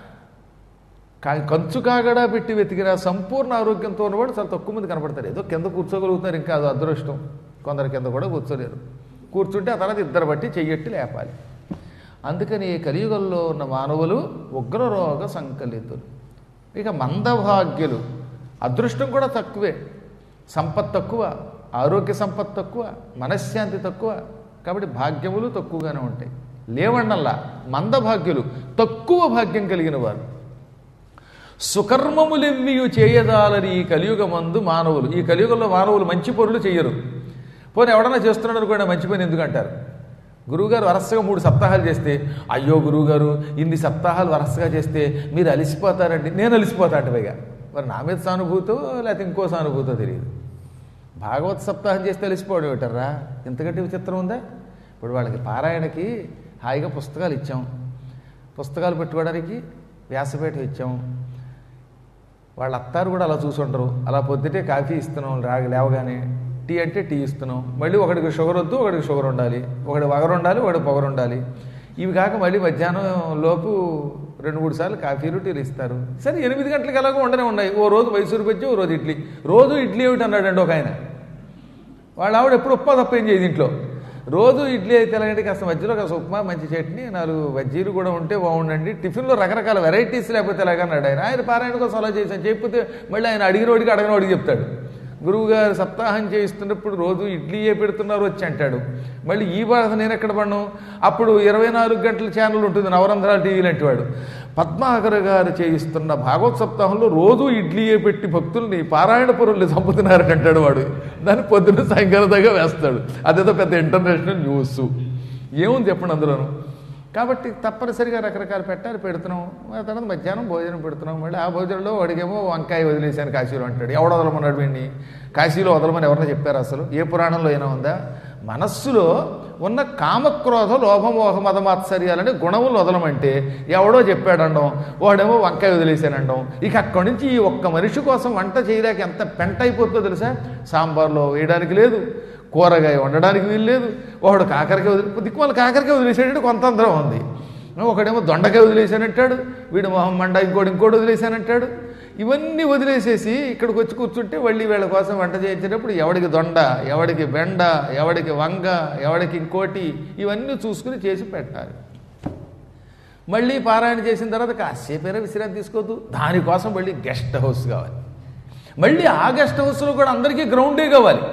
కంచు కాగడా పెట్టి వెతికినా సంపూర్ణ ఆరోగ్యంతో ఉన్నవాడు చాలా తక్కువ మంది కనపడతారు. ఏదో కింద కూర్చోగలుగుతారు, ఇంకా అది అదృష్టం. కొందరు కింద కూడా కూర్చోలేరు. కూర్చుంటే ఆ తర్వాత ఇద్దరు బట్టి చెయ్యట్టి లేపాలి. అందుకని ఈ కలియుగంలో ఉన్న మానవులు ఉగ్రరోగ సంకలితులు. ఇక మందభాగ్యులు, అదృష్టం కూడా తక్కువే, సంపత్ తక్కువ, ఆరోగ్య సంపత్ తక్కువ, మనశ్శాంతి తక్కువ. కాబట్టి భాగ్యములు తక్కువగానే ఉంటాయి. లేవండల్లా మందభాగ్యులు, తక్కువ భాగ్యం కలిగిన వారు. సుకర్మములెవ్వియు చేయదాలని ఈ కలియుగమందు మానవులు. ఈ కలియుగంలో మానవులు మంచి పనులు చెయ్యరు. పోనీ ఎవడన్నా చేస్తున్నాడు అనుకోండి, మంచి పని ఎందుకు అంటారు? గురువుగారు వరసగా 3 సప్తాహాలు చేస్తే, అయ్యో గురువుగారు ఇన్ని సప్తాహాలు వరసగా చేస్తే మీరు అలిసిపోతారండి. నేను అలిసిపోతా అంటే పైగా మరి నా మీద సానుభూతో లేకపోతే ఇంకో సానుభూతో తెలియదు. భాగవత సప్తాహం చేస్తే అలిసిపోవడం ఏమిటర్రా, ఇంతకంటే విచిత్రం ఉందా? ఇప్పుడు వాళ్ళకి పారాయణకి హాయిగా పుస్తకాలు ఇచ్చాం, పుస్తకాలు పెట్టుకోవడానికి వ్యాసపీఠం ఇచ్చాం. వాళ్ళ అత్తారు కూడా అలా చూసుంటారు. అలా పొద్దుటే కాఫీ ఇస్తున్నాం, లేవగానే టీ అంటే టీ ఇస్తున్నాం. మళ్ళీ ఒకడికి షుగర్ వద్దు, ఒకడికి షుగర్ ఉండాలి, ఒకటి వగరు ఉండాలి, ఒకటి పొగరు ఉండాలి. ఇవి కాక మళ్ళీ మధ్యాహ్నం లోపు 2-3 సార్లు కాఫీలు టీలు ఇస్తారు. సరే 8 గంటలకు ఎలాగో ఉండనే ఉన్నాయి. ఓ రోజు మైసూరు బజ్జి, ఓ రోజు ఇడ్లీ. రోజు ఇడ్లీ ఏమిటి అన్నాడండి ఒక ఆయన. వాళ్ళ ఆవిడ ఎప్పుడు ఉప్మా తప్ప ఏం చేయదు ఇంట్లో. రోజు ఇడ్లీ అయితే ఎలాగంటే కాస్త మధ్యలో కాస్త ఉప్మా, మంచి చట్నీ, 4 బజ్జీలు కూడా ఉంటే బాగుండండి. టిఫిన్లో రకరకాల వెరైటీస్ లేకపోతే ఎలాగన్నాడు ఆయన. ఆయన పారాయణ కోసం అలా చేశాను. చెప్పితే మళ్ళీ ఆయన అడిగినోడికి అడగనోడికి చెప్తాడు. గురువుగారు సప్తాహం చేయిస్తున్నప్పుడు రోజు ఇడ్లీయే పెడుతున్నారు వచ్చి అంటాడు. మళ్ళీ ఈ బాధ నేను ఎక్కడ పడ్ను? అప్పుడు 24 గంటల ఛానల్ ఉంటుంది నవరంధ్రాల టీవీ లాంటి వాడు. పద్మాకర్ గారు చేయిస్తున్న భాగవత సప్తాహంలో రోజు ఇడ్లీయే పెట్టి భక్తుల్ని పారాయణ పరుల్ని చంపుతున్నారని అంటాడు వాడు. దాన్ని పొద్దున్న సాయంకాలం దాకా వేస్తాడు. అదేదో పెద్ద ఇంటర్నేషనల్ న్యూస్. ఏముంది చెప్పండి అందులోను. కాబట్టి తప్పనిసరిగా రకరకాలు పెట్టాలి, పెడుతున్నాం. ఆ తర్వాత మధ్యాహ్నం భోజనం పెడుతున్నాం. మళ్ళీ ఆ భోజనంలో వాడికేమో వంకాయ వదిలేశాను కాశీలో అంటాడు. ఎవడు వదలమన్నాడు వీడిని? కాశీలో వదలమని ఎవరైనా చెప్పారు అసలు? ఏ పురాణంలో అయినా ఉందా? మనస్సులో ఉన్న కామక్రోధ లోభమోహ మదమాత్సర్యాలని గుణములు వదలమంటే ఎవడో చెప్పాడండం, వాడేమో వంకాయ వదిలేశానండం. ఇక అక్కడి నుంచి ఈ ఒక్క మనిషి కోసం వంట చేయలేక ఎంత పెంట అయిపోతుందో తెలుసా? సాంబార్లో వేయడానికి లేదు, కూరగాయ వండడానికి వీలు లేదు. ఒకడు కాకరకాయ దిక్కుమాల కాకరకాయ వదిలేసాడంటే కొంత అందరం ఉంది. ఒకడేమో దొండకాయ వదిలేశానంటాడు, వీడు మొహం మండ ఇంకోటి వదిలేశానంటాడు. ఇవన్నీ వదిలేసేసి ఇక్కడికి వచ్చి కూర్చుంటే మళ్ళీ వీళ్ళ కోసం వంట చేయించేటప్పుడు ఎవడికి దొండ, ఎవడికి బెండ, ఎవడికి వంగ, ఎవడికి ఇంకోటి, ఇవన్నీ చూసుకుని చేసి పెట్టాలి. మళ్ళీ పారాయణ చేసిన తర్వాత కాసేపైనా విశ్రాంతి తీసుకోవద్దు. దానికోసం మళ్ళీ గెస్ట్ హౌస్ కావాలి. మళ్ళీ ఆ గెస్ట్ హౌస్లో కూడా అందరికీ గ్రౌండే కావాలి.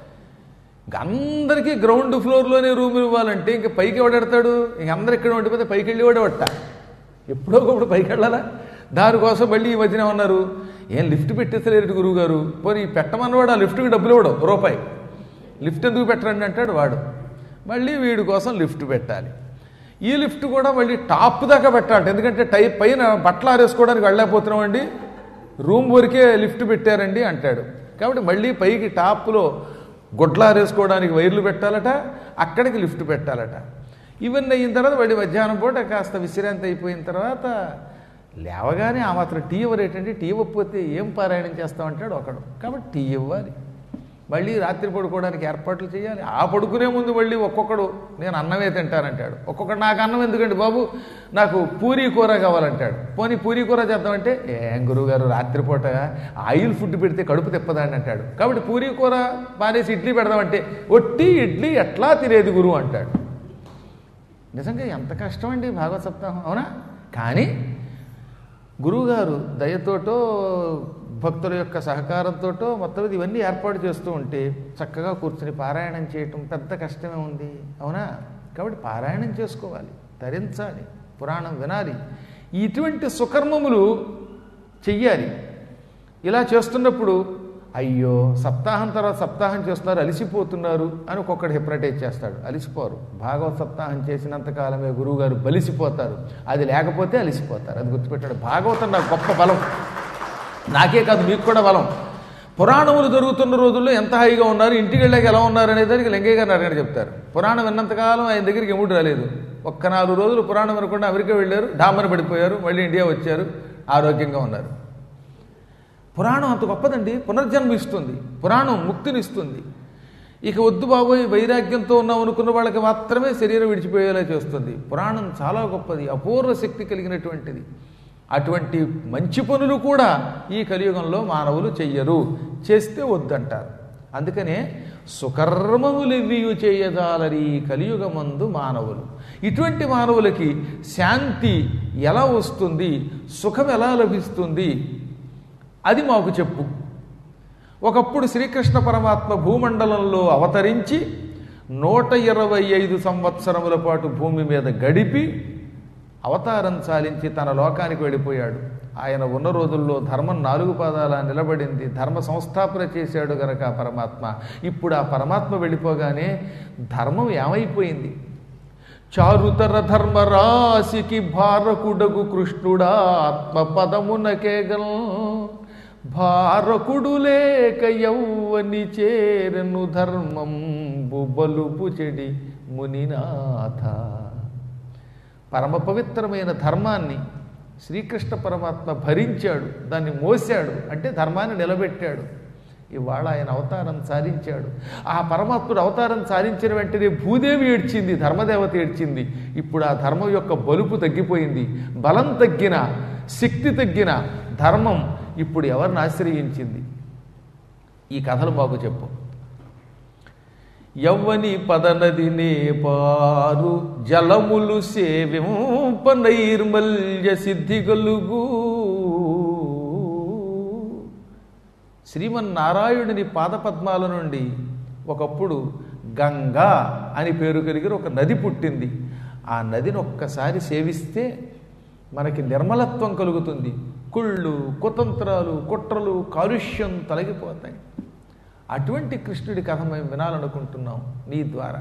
అందరికీ గ్రౌండ్ ఫ్లోర్లోనే రూమ్ ఇవ్వాలంటే ఇంక పైకి ఎవడెడతాడు? ఇంక అందరు ఇక్కడ ఉండిపోతే పైకి వెళ్ళి వాడేవట్ట. ఎప్పుడో ఒకప్పుడు పైకి వెళ్ళాలా? దానికోసం మళ్ళీ ఈ మధ్యన ఉన్నారు, ఏం లిఫ్ట్ పెట్టేసలేరు గురువు గారు. పోనీ పెట్టమన్నవాడు ఆ లిఫ్ట్కి డబ్బులు ఇవ్వడం రూపాయి. లిఫ్ట్ ఎందుకు పెట్టరండి అంటాడు వాడు. మళ్ళీ వీడి కోసం లిఫ్ట్ పెట్టాలి. ఈ లిఫ్ట్ కూడా మళ్ళీ టాప్ దాకా పెట్టాలి. ఎందుకంటే పైన బట్టలు ఆరేసుకోవడానికి వెళ్ళలేకపోతున్నామండి, రూమ్ వరకే లిఫ్ట్ పెట్టారండి అంటాడు. కాబట్టి మళ్ళీ పైకి టాప్లో గుడ్లారేసుకోవడానికి వైర్లు పెట్టాలట, అక్కడికి లిఫ్ట్ పెట్టాలట. ఇవన్నీ అయిన తర్వాత మళ్ళీ మధ్యాహ్నం పూట కాస్త విశ్రాంతి అయిపోయిన తర్వాత లేవగానే ఆ మాత్రం టీ ఇవ్వరేటండి. టీ ఇవ్వకపోతే ఏం పారాయణం చేస్తామంటాడు ఒకడు. కాబట్టి టీ ఇవ్వాలి. మళ్ళీ రాత్రి పడుకోవడానికి ఏర్పాట్లు చేయాలి. ఆ పడుకునే ముందు మళ్ళీ ఒక్కొక్కడు నేను అన్నమే తింటానంటాడు. ఒక్కొక్కడు నాకు అన్నం ఎందుకండి బాబు, నాకు పూరీ కూర కావాలంటాడు. పోనీ పూరీ కూర చేద్దామంటే ఏం గురువుగారు రాత్రిపూట ఆయిల్ ఫుడ్ పెడితే కడుపు తిప్పదాన్ని అంటాడు. కాబట్టి పూరీ కూర పారేసి ఇడ్లీ పెడదామంటే ఒట్టి ఇడ్లీ ఎట్లా తినేది గురువు అంటాడు. నిజంగా ఎంత కష్టం అండి భాగవత సప్తాహం, అవునా? కానీ గురువుగారు దయతోటో భక్తుల యొక్క సహకారంతో మొత్తం ఇవన్నీ ఏర్పాటు చేస్తూ ఉంటే చక్కగా కూర్చుని పారాయణం చేయటం పెద్ద కష్టమే ఉంది, అవునా? కాబట్టి పారాయణం చేసుకోవాలి, తరించాలి, పురాణం వినాలి, ఇటువంటి సుకర్మములు చెయ్యాలి. ఇలా చేస్తున్నప్పుడు అయ్యో సప్తాహం తర్వాత సప్తాహం చేస్తున్నారు అలిసిపోతున్నారు అని ఒక్కొక్కడు హిప్నటైజ్ చేస్తాడు. అలిసిపోరు. భాగవత సప్తాహం చేసినంతకాలమే గురువుగారు బలిసిపోతారు. అది లేకపోతే అలిసిపోతారు. అది గుర్తుపెట్టాడు. భాగవతం నాకు గొప్ప బలం, నాకే కాదు మీకు కూడా బలం. పురాణములు జరుగుతున్న రోజుల్లో ఎంత హాయిగా ఉన్నారు, ఇంటికి వెళ్ళాక ఎలా ఉన్నారు అనేదానికి లింగయ్య గారు అడగని చెప్తారు. పురాణం విన్నంతకాలం ఆయన దగ్గరికి ఎముడు రాలేదు. ఒక్క 4 రోజులు పురాణం వినకుండా అమెరికా వెళ్ళారు, డామన పడిపోయారు, మళ్ళీ ఇండియా వచ్చారు, ఆరోగ్యంగా ఉన్నారు. పురాణం అంత గొప్పదండి. పునర్జన్మ ఇస్తుంది, పురాణం ముక్తినిస్తుంది. ఇక వద్దు బాబోయ్ వైరాగ్యంతో ఉన్నాం అనుకున్న వాళ్ళకి మాత్రమే శరీరం విడిచిపోయేలా చేస్తుంది. పురాణం చాలా గొప్పది, అపూర్వ శక్తి కలిగినటువంటిది. అటువంటి మంచి పనులు కూడా ఈ కలియుగంలో మానవులు చెయ్యరు, చేస్తే వద్దంటారు. అందుకనే సుకర్మములివ్వియు చేయజాలరి కలియుగమందు మానవులు. ఇటువంటి మానవులకి శాంతి ఎలా వస్తుంది, సుఖం ఎలా లభిస్తుంది, అది మాకు చెప్పు. ఒకప్పుడు శ్రీకృష్ణ పరమాత్మ భూమండలంలో అవతరించి 125 సంవత్సరముల పాటు భూమి మీద గడిపి అవతారం చాలించి తన లోకానికి వెళ్ళిపోయాడు. ఆయన ఉన్న రోజుల్లో ధర్మం 4 పాదాల నిలబడింది, ధర్మ సంస్థాపన చేశాడు గనక పరమాత్మ. ఇప్పుడు ఆ పరమాత్మ వెళ్ళిపోగానే ధర్మం ఏమైపోయింది? చారుతర ధర్మరాశికి భారకుడగు కృష్ణుడా ఆత్మ పదమునకేగల్ భారకుడు లేక యౌవని చేరను ధర్మం బలుపు చెడి మునినాథ. పరమ పవిత్రమైన ధర్మాన్ని శ్రీకృష్ణ పరమాత్మ భరించాడు, దాన్ని మోసాడు, అంటే ధర్మాన్ని నిలబెట్టాడు. ఇవాళ ఆయన అవతారం సాధించాడు. ఆ పరమాత్ముడు అవతారం సాధించిన వెంటనే భూదేవి ఏడ్చింది, ధర్మదేవత ఏడ్చింది. ఇప్పుడు ఆ ధర్మం యొక్క బలుపు తగ్గిపోయింది. బలం తగ్గిన, శక్తి తగ్గిన ధర్మం ఇప్పుడు ఎవరిని ఆశ్రయించింది? ఈ కథలు బాబు చెప్పు. యవ్వని పదనదినే పారు జలములు సేవింప నైర్మల్య సిద్ధి గలుగు. శ్రీమన్నారాయణుని పాదపద్మాల నుండి ఒకప్పుడు గంగా అని పేరు కలిగిన ఒక నది పుట్టింది. ఆ నదిని ఒక్కసారి సేవిస్తే మనకి నిర్మలత్వం కలుగుతుంది. కుళ్ళు, కుతంత్రాలు, కుట్రలు, కాలుష్యం తొలగిపోతాయి. అటువంటి కృష్ణుడి కథ మేము వినాలనుకుంటున్నాం నీ ద్వారా.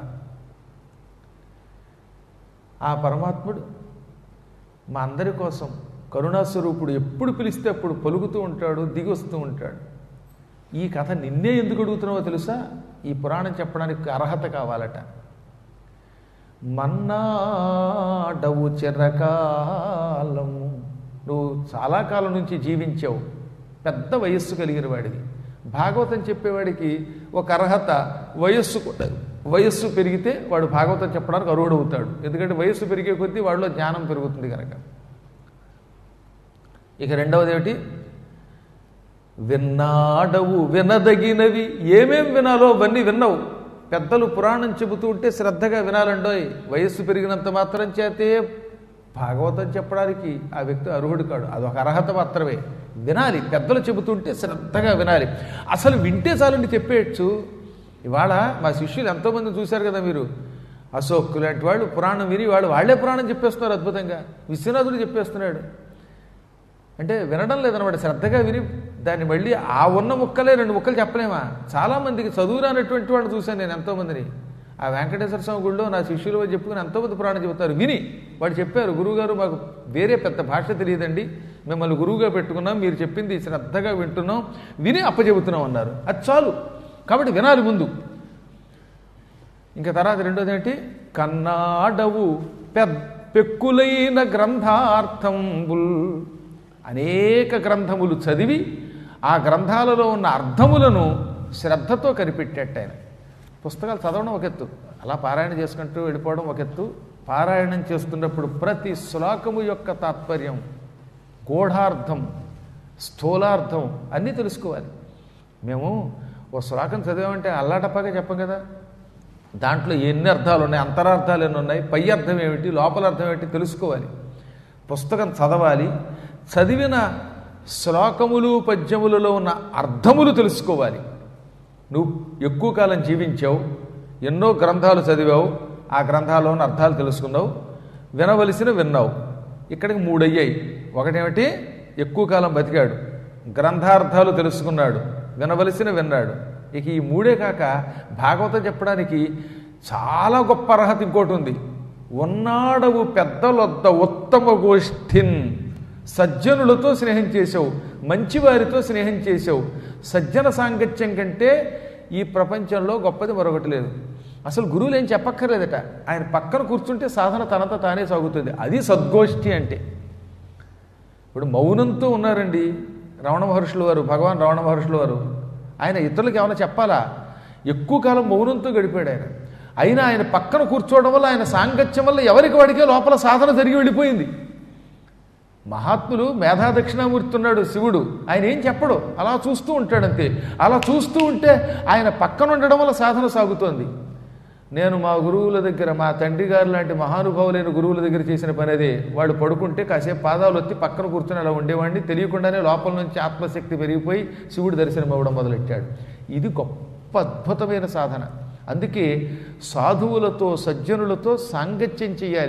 ఆ పరమాత్ముడు మా అందరి కోసం కరుణాస్వరూపుడు, ఎప్పుడు పిలిస్తే అప్పుడు పలుకుతూ ఉంటాడు, దిగి వస్తూ ఉంటాడు. ఈ కథ నిన్నే ఎందుకు అడుగుతున్నావో తెలుసా? ఈ పురాణం చెప్పడానికి అర్హత కావాలట. మన్నాడవు చిరకాలము, నువ్వు చాలా కాలం నుంచి జీవించావు, పెద్ద వయస్సు కలిగిన వాడివి. భాగవతం చెప్పేవాడికి ఒక అర్హత, వయస్సు పెరిగితే వాడు భాగవతం చెప్పడానికి అర్హుడవుతాడు. ఎందుకంటే వయస్సు పెరిగే కొద్దీ వాడిలో జ్ఞానం పెరుగుతుంది కనుక. ఇక రెండవది ఏమిటి? విన్నాడవు వినదగినవి. ఏమేం వినాలో అవన్నీ విన్నావు. పెద్దలు పురాణం చెబుతూ ఉంటే శ్రద్ధగా వినాలండోయ్. వయస్సు పెరిగినంత మాత్రం చేతే భాగవతం చెప్పడానికి ఆ వ్యక్తి అర్హుడు కాడు. అదొక అర్హత మాత్రమే. వినాలి, పెద్దలు చెబుతుంటే శ్రద్ధగా వినాలి. అసలు వింటే చాలండి చెప్పేయచ్చు. ఇవాళ మా శిష్యులు ఎంతోమంది చూశారు కదా మీరు. అశోక్ లాంటి వాళ్ళు పురాణం విని వాళ్ళే పురాణం చెప్పేస్తున్నారు అద్భుతంగా. విశ్వనాథుడు చెప్పేస్తున్నాడు. అంటే వినడం లేదన్నమాట. శ్రద్ధగా విని దాన్ని మళ్ళీ ఆ ఉన్న ముక్కలే 2 ముక్కలు చెప్పలేమా? చాలామందికి చదువురానటువంటి వాళ్ళు చూశాను నేను ఎంతోమందిని. ఆ వెంకటేశ్వర స్వామి గుడిలో నా శిష్యులు చెప్పుకుని ఎంతోమంది పురాణం చెబుతారు విని. వాడు చెప్పారు, గురువుగారు మాకు వేరే పెద్ద భాష తెలియదండి, మిమ్మల్ని గురువుగా పెట్టుకున్నాం, మీరు చెప్పింది శ్రద్ధగా వింటున్నాం, విని అప్పచెబుతున్నాం అన్నారు. అది చాలు. కాబట్టి వినాలి ముందు. ఇంకా తర్వాత రెండోది ఏంటి? కన్నాడవు పెక్కులైన గ్రంథార్థంబుల్. అనేక గ్రంథములు చదివి ఆ గ్రంథాలలో ఉన్న అర్థములను శ్రద్ధతో కనిపెట్టేట ఆయన. పుస్తకాలు చదవడం ఒక ఎత్తు, అలా పారాయణ చేసుకుంటూ వెళ్ళిపోవడం ఒక ఎత్తు. పారాయణం చేస్తున్నప్పుడు ప్రతి శ్లోకము యొక్క తాత్పర్యం, గూఢార్థం, స్థూలార్థం అన్నీ తెలుసుకోవాలి. మేము ఓ శ్లోకం చదివామంటే అల్లాటప్పగా చెప్పం కదా. దాంట్లో ఎన్ని అర్థాలు ఉన్నాయి, అంతరార్థాలు ఎన్ని ఉన్నాయి, పై అర్థం ఏమిటి, లోపల అర్థం ఏమిటి తెలుసుకోవాలి. పుస్తకం చదవాలి. చదివిన శ్లోకములు పద్యములలో ఉన్న అర్థములు తెలుసుకోవాలి. నువ్వు ఎక్కువ కాలం జీవించావు, ఎన్నో గ్రంథాలు చదివావు, ఆ గ్రంథాల్లో ఉన్న అర్థాలు తెలుసుకున్నావు, వినవలసిన విన్నావు. ఇక్కడికి 3 అయ్యాయి. ఒకటేమిటి? ఎక్కువ కాలం బతికాడు, గ్రంథార్థాలు తెలుసుకున్నాడు, వినవలసిన విన్నాడు. ఇక ఈ 3 కాక భాగవతం చెప్పడానికి చాలా గొప్ప అర్హత ఇంకోటి ఉంది. ఉన్నాడవు పెద్దలొద్ద ఉత్తమ గోష్ఠిన్. సజ్జనులతో స్నేహం చేసావు, మంచివారితో స్నేహం చేసావు. సజ్జన సాంగత్యం కంటే ఈ ప్రపంచంలో గొప్పది మరొకటి లేదు. అసలు గురువులు ఏం చెప్పక్కర్లేదట, ఆయన పక్కన కూర్చుంటే సాధన తనంత తానే సాగుతుంది. అది సద్గోష్ఠి అంటే. ఇప్పుడు మౌనంతో ఉన్నారండి రమణ మహర్షుల వారు, భగవాన్ రమణ మహర్షుల వారు. ఆయన ఇతరులకు ఏమైనా చెప్పాలా? ఎక్కువ కాలం మౌనంతో గడిపాడు ఆయన. అయినా ఆయన పక్కన కూర్చోవడం వల్ల, ఆయన సాంగత్యం వల్ల ఎవరికి వాడికే లోపల సాధన జరిగి వెళ్ళిపోయింది. మహాత్ములు మేధా దక్షిణామూర్తి ఉన్నాడు శివుడు, ఆయన ఏం చెప్పడు, అలా చూస్తూ ఉంటాడంతే. అలా చూస్తూ ఉంటే ఆయన పక్కన ఉండడం వల్ల సాధన సాగుతోంది. నేను మా గురువుల దగ్గర, మా తండ్రి గారు లాంటి మహానుభావులైన గురువుల దగ్గర చేసిన పని అదే. వాడు పడుకుంటే కాసేపు పాదాలు వచ్చి పక్కన కూర్చొని అలా ఉండేవాడిని. తెలియకుండానే లోపల నుంచి ఆత్మశక్తి పెరిగిపోయి శివుడు దర్శనం అవ్వడం మొదలెట్టాడు. ఇది గొప్ప అద్భుతమైన సాధన. అందుకే సాధువులతో, సజ్జనులతో సాంగత్యం చేయాలి.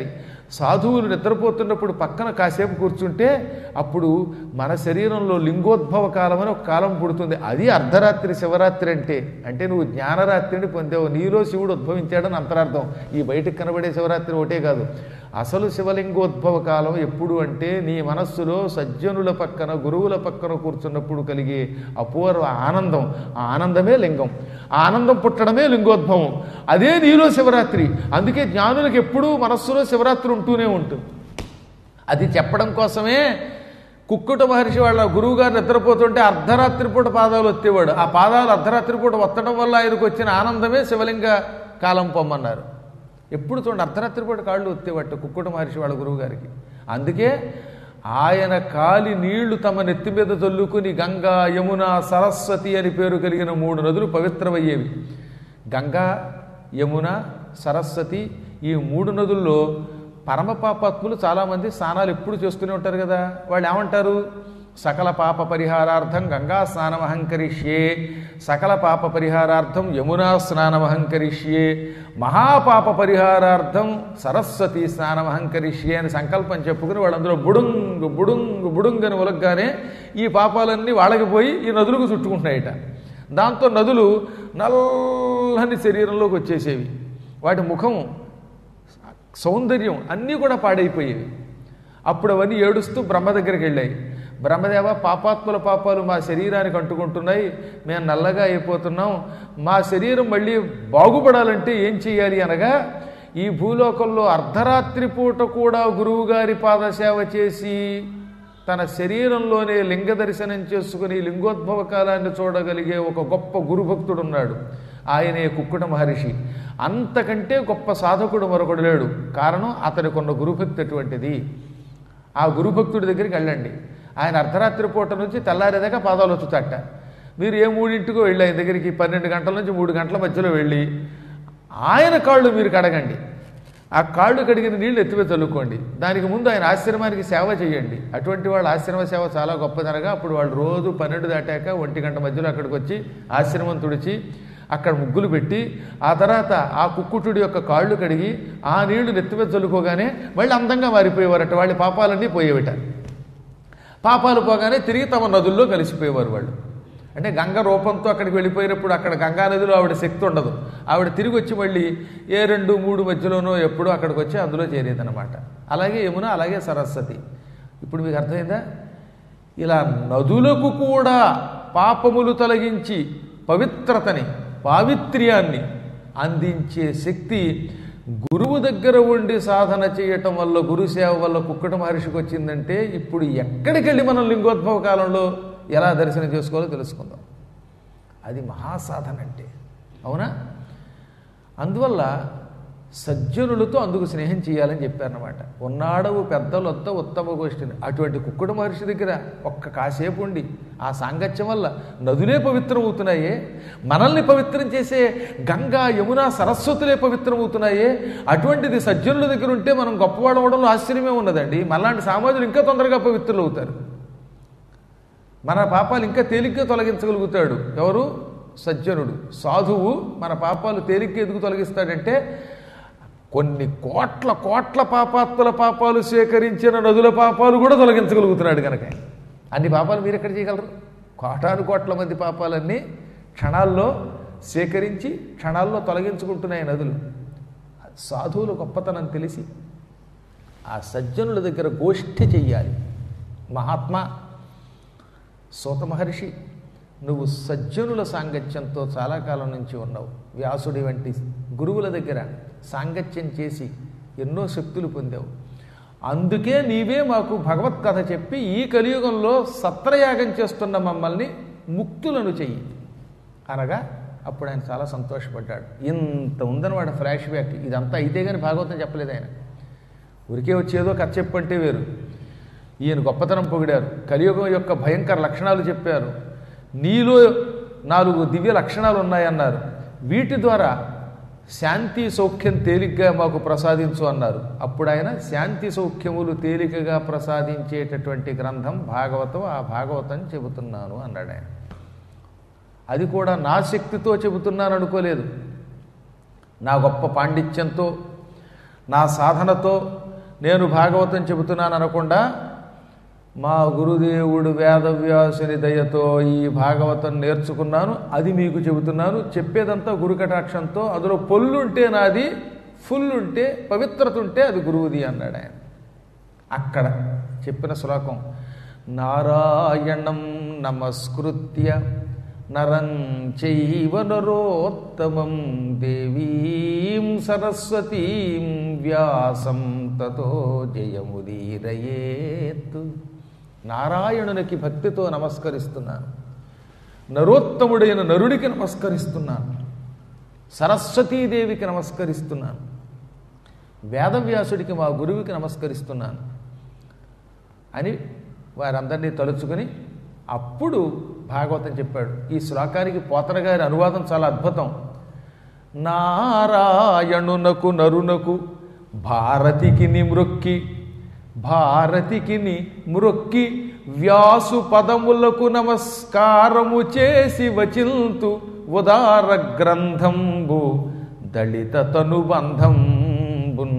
సాధువులు నిద్రపోతున్నప్పుడు పక్కన కాసేపు కూర్చుంటే అప్పుడు మన శరీరంలో లింగోద్భవ కాలం అని ఒక కాలం పుడుతుంది. అది అర్ధరాత్రి శివరాత్రి అంటే. అంటే నువ్వు జ్ఞానరాత్రిని పొందావు, నీలో శివుడు ఉద్భవించాడని అంతరార్థం. ఈ బయటకు కనబడే శివరాత్రి ఒకటే కాదు, అసలు శివలింగోద్భవ కాలం ఎప్పుడు అంటే నీ మనస్సులో సజ్జనుల పక్కన గురువుల పక్కన కూర్చున్నప్పుడు కలిగే అపూర్వ ఆనందం. ఆ ఆనందమే లింగం, ఆ ఆనందం పుట్టడమే లింగోద్భవం. అదే నీలో శివరాత్రి. అందుకే జ్ఞానులకు ఎప్పుడూ మనస్సులో శివరాత్రి ఉంటూనే ఉంటుంది. అది చెప్పడం కోసమే కుక్కుట మహర్షి వాళ్ళ గురువు గారు నిద్రపోతుంటే అర్ధరాత్రి పూట పాదాలు ఒత్తేవాడు. ఆ పాదాలు అర్ధరాత్రి పూట ఒత్తడం వల్ల ఆయనకు వచ్చిన ఆనందమే శివలింగ కాలం పొమ్మన్నారు. ఎప్పుడు చూడండి అర్ధరాత్రి పూట కాళ్ళు ఒత్తేవాట కుక్కుట మహర్షి వాళ్ళ గురువు గారికి. అందుకే ఆయన కాలి నీళ్లు తమ నెత్తి మీద చల్లుకుని గంగా, యమున, సరస్వతి అని పేరు కలిగిన 3 నదులు పవిత్రమయ్యేవి. గంగా, యమున, సరస్వతి ఈ 3 నదుల్లో పరమపాపాత్ములు చాలామంది స్నానాలు ఎప్పుడు చేస్తూనే ఉంటారు కదా. వాళ్ళు ఏమంటారు? సకల పాప పరిహారార్థం గంగా స్నానమహంకరిష్యే, సకల పాప పరిహారార్థం యమునా స్నానమహంకరిష్యే, మహాపాప పరిహారార్థం సరస్వతి స్నానమహంకరిష్యే అని సంకల్పం చెప్పుకుని వాళ్ళందరూ బుడుంగు బుడుంగు బుడుంగు అని ఉలగ్గానే ఈ పాపాలన్నీ వాళ్ళకి పోయి ఈ నదులకు చుట్టుకుంటున్నాయట. దాంతో నదులు నల్లని శరీరంలోకి వచ్చేసేవి. వాటి ముఖం, సౌందర్యం అన్నీ కూడా పాడైపోయేవి. అప్పుడు అవన్నీ ఏడుస్తూ బ్రహ్మ దగ్గరికి వెళ్ళాయి. బ్రహ్మదేవ, పాపాత్ముల పాపాలు మా శరీరానికి అంటుకుంటున్నాయి, మేము నల్లగా అయిపోతున్నాం, మా శరీరం మళ్ళీ బాగుపడాలంటే ఏం చెయ్యాలి అనగా, ఈ భూలోకంలో అర్ధరాత్రి పూట కూడా గురువుగారి పాదసేవ చేసి తన శరీరంలోనే లింగ దర్శనం చేసుకుని లింగోద్భవ కాలాన్ని చూడగలిగే ఒక గొప్ప గురుభక్తుడున్నాడు. ఆయనే కుక్కుట మహర్షి. అంతకంటే గొప్ప సాధకుడు మరొకడు లేడు. కారణం అతనికి ఉన్న గురుభక్తి అటువంటిది. ఆ గురుభక్తుడి దగ్గరికి వెళ్ళండి. ఆయన అర్ధరాత్రి పూట నుంచి తెల్లారేదాకా పాదాలు వచ్చుతాట. మీరు ఏ 3ంటికో వెళ్ళి ఆయన దగ్గరికి 12 గంటల నుంచి 3 గంటల మధ్యలో వెళ్ళి ఆయన కాళ్ళు మీరు కడగండి. ఆ కాళ్ళు కడిగిన నీళ్లు ఎత్తివే చల్లుకోండి. దానికి ముందు ఆయన ఆశ్రమానికి సేవ చేయండి. అటువంటి వాళ్ళ ఆశ్రమ సేవ చాలా గొప్పదనగా అప్పుడు వాళ్ళు రోజు 12 దాటాక 1 గంట మధ్యలో అక్కడికి వచ్చి ఆశ్రమం తుడిచి అక్కడ ముగ్గులు పెట్టి ఆ తర్వాత ఆ కుక్కుటుడి యొక్క కాళ్ళు కడిగి ఆ నీళ్లు నెత్తిమీద చల్లుకోగానే మళ్ళీ అందంగా మారిపోయేవారట. వాళ్ళ పాపాలన్నీ పోయేవిట. పాపాలు పోగానే తిరిగి తమ నదుల్లో కలిసిపోయేవారు వాళ్ళు. అంటే గంగ రూపంతో అక్కడికి వెళ్ళిపోయినప్పుడు అక్కడ గంగా నదిలో ఆవిడ శక్తి ఉండదు. ఆవిడ తిరిగి వచ్చి మళ్ళీ ఏ 2, 3 మధ్యలోనో ఎప్పుడో అక్కడికి వచ్చి అందులో చేరేదనమాట. అలాగే యమున, అలాగే సరస్వతి. ఇప్పుడు మీకు అర్థమైందా? ఇలా నదులకు కూడా పాపములు తొలగించి పవిత్రతని, పావిత్ర్యాన్ని అందించే శక్తి గురువు దగ్గర ఉండి సాధన చేయటం వల్ల, గురుసేవ వల్ల కుక్కుట మహర్షికి వచ్చిందంటే ఇప్పుడు ఎక్కడికి వెళ్ళి మనం లింగోద్భవ కాలంలో ఎలా దర్శనం చేసుకోవాలో తెలుసుకుందాం. అది మహాసాధన అంటే. అవునా? అందువల్ల సజ్జనులతో అందుకు స్నేహం చేయాలని చెప్పారన్నమాట. ఉన్నాడవు పెద్దలొద్ద ఉత్తమ గోష్ఠిని. అటువంటి కుక్కుట మహర్షి దగ్గర ఒక్క కాసేపు ఉండి ఆ సాంగత్యం వల్ల నదులే పవిత్రం అవుతున్నాయే, మనల్ని పవిత్రం చేసే గంగా, యమున, సరస్వతులే పవిత్రం అవుతున్నాయే. అటువంటిది సజ్జనుల దగ్గర ఉంటే మనం గొప్పవాడు అవడంలో ఆశ్చర్యమే ఉన్నదండి. మనలాంటి సామాజికులు ఇంకా తొందరగా పవిత్రులు అవుతారు. మన పాపాలు ఇంకా తేలిగ్గా తొలగించగలుగుతాడు ఎవరు? సజ్జనుడు, సాధువు. మన పాపాలు తేలిగ్గా ఎందుకు తొలగిస్తాడంటే కొన్ని కోట్ల పాపాత్ముల పాపాలు సేకరించిన నదుల పాపాలు కూడా తొలగించగలుగుతున్నాడు కనుక. అన్ని పాపాలు మీరు ఎక్కడ చేయగలరు? కోటాను మంది పాపాలన్నీ క్షణాల్లో సేకరించి క్షణాల్లో తొలగించుకుంటున్నాయి నదులు. సాధువుల గొప్పతనం తెలిసి ఆ సజ్జనుల దగ్గర గోష్ఠి చెయ్యాలి. మహాత్మా సూత మహర్షి, నువ్వు సజ్జనుల సాంగత్యంతో చాలా కాలం నుంచి ఉన్నావు. వ్యాసుడి వంటి గురువుల దగ్గర సాంగత్యం చేసి ఎన్నో శక్తులు పొందావు. అందుకే నీవే మాకు భగవత్కథ చెప్పి ఈ కలియుగంలో సత్రయాగం చేస్తున్న మమ్మల్ని ముక్తులను చెయ్యి అనగా అప్పుడు ఆయన చాలా సంతోషపడ్డాడు. ఇంత ఉందన్నమాట ఫ్లాష్ బ్యాక్. ఇదంతా అయితే కానీ భాగవతం చెప్పలేదు ఆయన. ఉరికే వచ్చేదో కథ చెప్పంటే వేరు. ఈయన గొప్పతనం పొగిడారు. కలియుగం యొక్క భయంకర లక్షణాలు చెప్పారు. నీలో 4 దివ్య లక్షణాలు ఉన్నాయన్నారు. వీటి ద్వారా శాంతి సౌఖ్యం తేలిగ్గా మాకు ప్రసాదించు అన్నారు. అప్పుడు ఆయన శాంతి సౌఖ్యములు తేలికగా ప్రసాదించేటటువంటి గ్రంథం భాగవతం. ఆ భాగవతం చెబుతున్నాను అన్నాడు ఆయన. అది కూడా నా శక్తితో చెబుతున్నాను అనుకోలేదు. నా గొప్ప పాండిత్యంతో, నా సాధనతో, నేను భాగవతం చెబుతున్నాను అనకుండా మా గురుదేవుడు వేదవ్యాసుని దయతో ఈ భాగవతం నేర్చుకున్నాను, అది మీకు చెబుతున్నాను. చెప్పేదంతా గురు కటాక్షంతో, అందులో పొల్లుంటే నాది, ఫుల్ ఉంటే పవిత్రత ఉంటే అది గురువుది అన్నాడు ఆయన. అక్కడ చెప్పిన శ్లోకం నారాయణం నమస్కృత్య నరం చైవ నరోత్తమం దేవీం సరస్వతీం వ్యాసం తతో జయముదీరయేత్. నారాయణునికి భక్తితో నమస్కరిస్తున్నాను, నరోత్తముడైన నరుడికి నమస్కరిస్తున్నాను, సరస్వతీదేవికి నమస్కరిస్తున్నాను, వేదవ్యాసుడికి మా గురువుకి నమస్కరిస్తున్నాను అని వారందరినీ తలుచుకుని అప్పుడు భాగవతం చెప్పాడు. ఈ శ్లోకానికి పోతన గారి అనువాదం చాలా అద్భుతం. నారాయణునకు నరునకు భారతికి మ్రొక్కి, భారతికి మ్రొక్కి వ్యాసు పదములకు నమస్కారము చేసి వచింతు ఉదార గ్రంథంబు దళిత తనుబంధంబున్.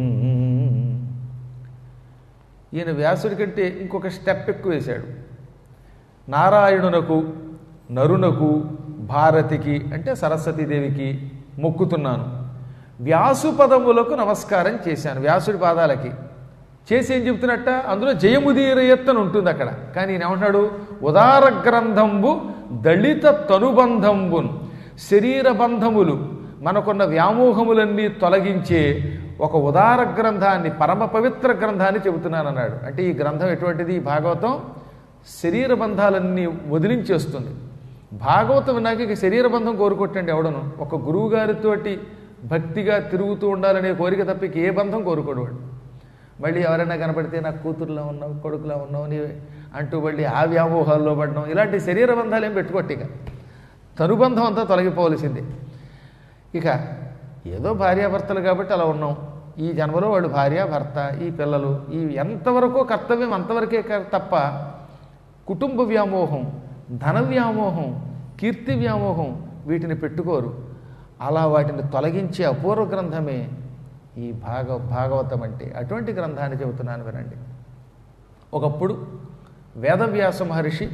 ఈయన వ్యాసుడి కంటే ఇంకొక స్టెప్ ఎక్కువ వేశాడు. నారాయణునకు నరునకు భారతికి అంటే సరస్వతీదేవికి మొక్కుతున్నాను, వ్యాసు పదములకు నమస్కారం చేశాను, వ్యాసుడి పాదాలకి చేసి ఏం చెబుతున్నట్ట, అందులో జయముదీరయత్తని ఉంటుంది అక్కడ. కానీ ఈయన ఏమంటున్నాడు, ఉదార గ్రంథంబు దళిత తనుబంధంబున్. శరీర బంధములు, మనకున్న వ్యామోహములన్నీ తొలగించే ఒక ఉదార గ్రంథాన్ని, పరమ పవిత్ర గ్రంథాన్ని చెబుతున్నాను అన్నాడు. అంటే ఈ గ్రంథం ఎటువంటిది? భాగవతం శరీర బంధాలన్నీ వదిలించేస్తుంది. భాగవతం విన్నాక ఇక శరీర బంధం కోరుకోట్టండి ఎవడను. ఒక గురువు గారితోటి భక్తిగా తిరుగుతూ ఉండాలనే కోరిక తప్పికి ఏ బంధం కోరుకోడు. మళ్ళీ ఎవరైనా కనపడితే నాకు కూతురులా ఉన్నావు, కొడుకులా ఉన్నావు నీవే అంటూ మళ్ళీ ఆ వ్యామోహాల్లో పడడం, ఇలాంటి శరీర బంధాలు ఏం పెట్టుకోట్టి. ఇక తనుబంధం అంతా తొలగిపోవలసిందే. ఇక ఏదో భార్యాభర్తలు కాబట్టి అలా ఉన్నాం. ఈ జన్మలో వాడు భార్య భర్త, ఈ పిల్లలు, ఈ ఎంతవరకు కర్తవ్యం అంతవరకే తప్ప కుటుంబ వ్యామోహం, ధన వ్యామోహం, కీర్తి వ్యామోహం వీటిని పెట్టుకోరు. అలా వాటిని తొలగించే అపూర్వ గ్రంథమే ఈ భాగవతం అంటే. అటువంటి గ్రంథాన్ని చెబుతున్నాను వినండి. ఒకప్పుడు వేదవ్యాస మహర్షి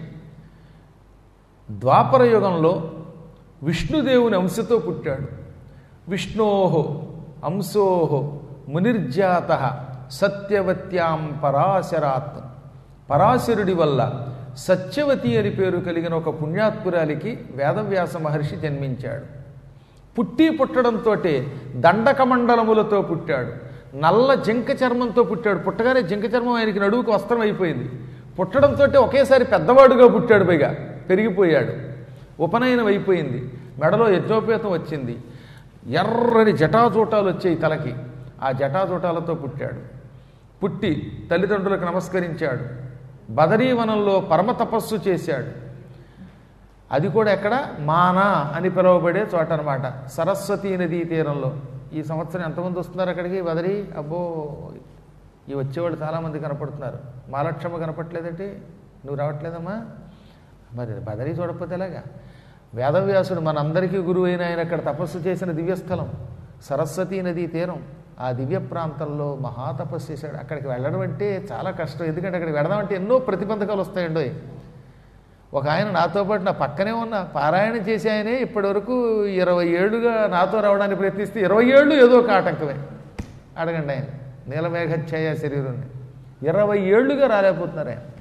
ద్వాపర యుగంలో విష్ణుదేవుని అంశతో పుట్టాడు. విష్ణోహో అంశోహో మునిర్జాత సత్యవత్యాం పరాశరాత్. పరాశరుడి వల్ల సత్యవతి అని పేరు కలిగిన ఒక పుణ్యాత్పురాలికి వేదవ్యాస మహర్షి జన్మించాడు. పుట్టడంతో దండకమండలములతో పుట్టాడు. నల్ల జింక చర్మంతో పుట్టాడు. పుట్టగానే జింక చర్మం ఆయనకి నడువుకు వస్త్రం అయిపోయింది. పుట్టడంతో ఒకేసారి పెద్దవాడుగా పుట్టాడు. పైగా పెరిగిపోయాడు. ఉపనయనం అయిపోయింది. మెడలో యజ్ఞోపేతం వచ్చింది. ఎర్రని జటాజూటాలు వచ్చాయి తలకి. ఆ జటాజూటాలతో పుట్టాడు. పుట్టి తల్లిదండ్రులకు నమస్కరించాడు. బదరీవనంలో పరమ తపస్సు చేశాడు. అది కూడా ఎక్కడ? మానా అని పిలువబడే చోట అనమాట. సరస్వతీ నదీ తీరంలో. ఈ సంవత్సరం ఎంతమంది వస్తున్నారు అక్కడికి బదరీ? అబ్బో, ఈ వచ్చేవాళ్ళు చాలామంది కనపడుతున్నారు. మహాలక్ష్మ కనపట్లేదంటే నువ్వు రావట్లేదమ్మా? మరి బదరీ చూడకపోతే ఎలాగా? వేదవ్యాసుడు మనందరికీ గురువు అయిన ఆయన అక్కడ తపస్సు చేసిన దివ్యస్థలం సరస్వతీ నదీ తీరం. ఆ దివ్య ప్రాంతంలో మహాతపస్సు చేశాడు. అక్కడికి వెళ్ళడం అంటే చాలా కష్టం. ఎందుకంటే అక్కడికి వెళదామంటే ఎన్నో ప్రతిబంధకాలు వస్తాయండో. ఒక ఆయన నాతో పాటు నా పక్కనే ఉన్న పారాయణం చేసి ఆయనే ఇప్పటి వరకు 20 ఏళ్ళుగా నాతో రావడానికి ప్రయత్నిస్తే 20 ఏళ్ళు ఏదో ఒక ఆటంకమే. అడగండి ఆయన నీలమేఘఛాయ శరీరాన్ని 20 ఏళ్ళుగా రాలేకపోతున్నారు ఆయన.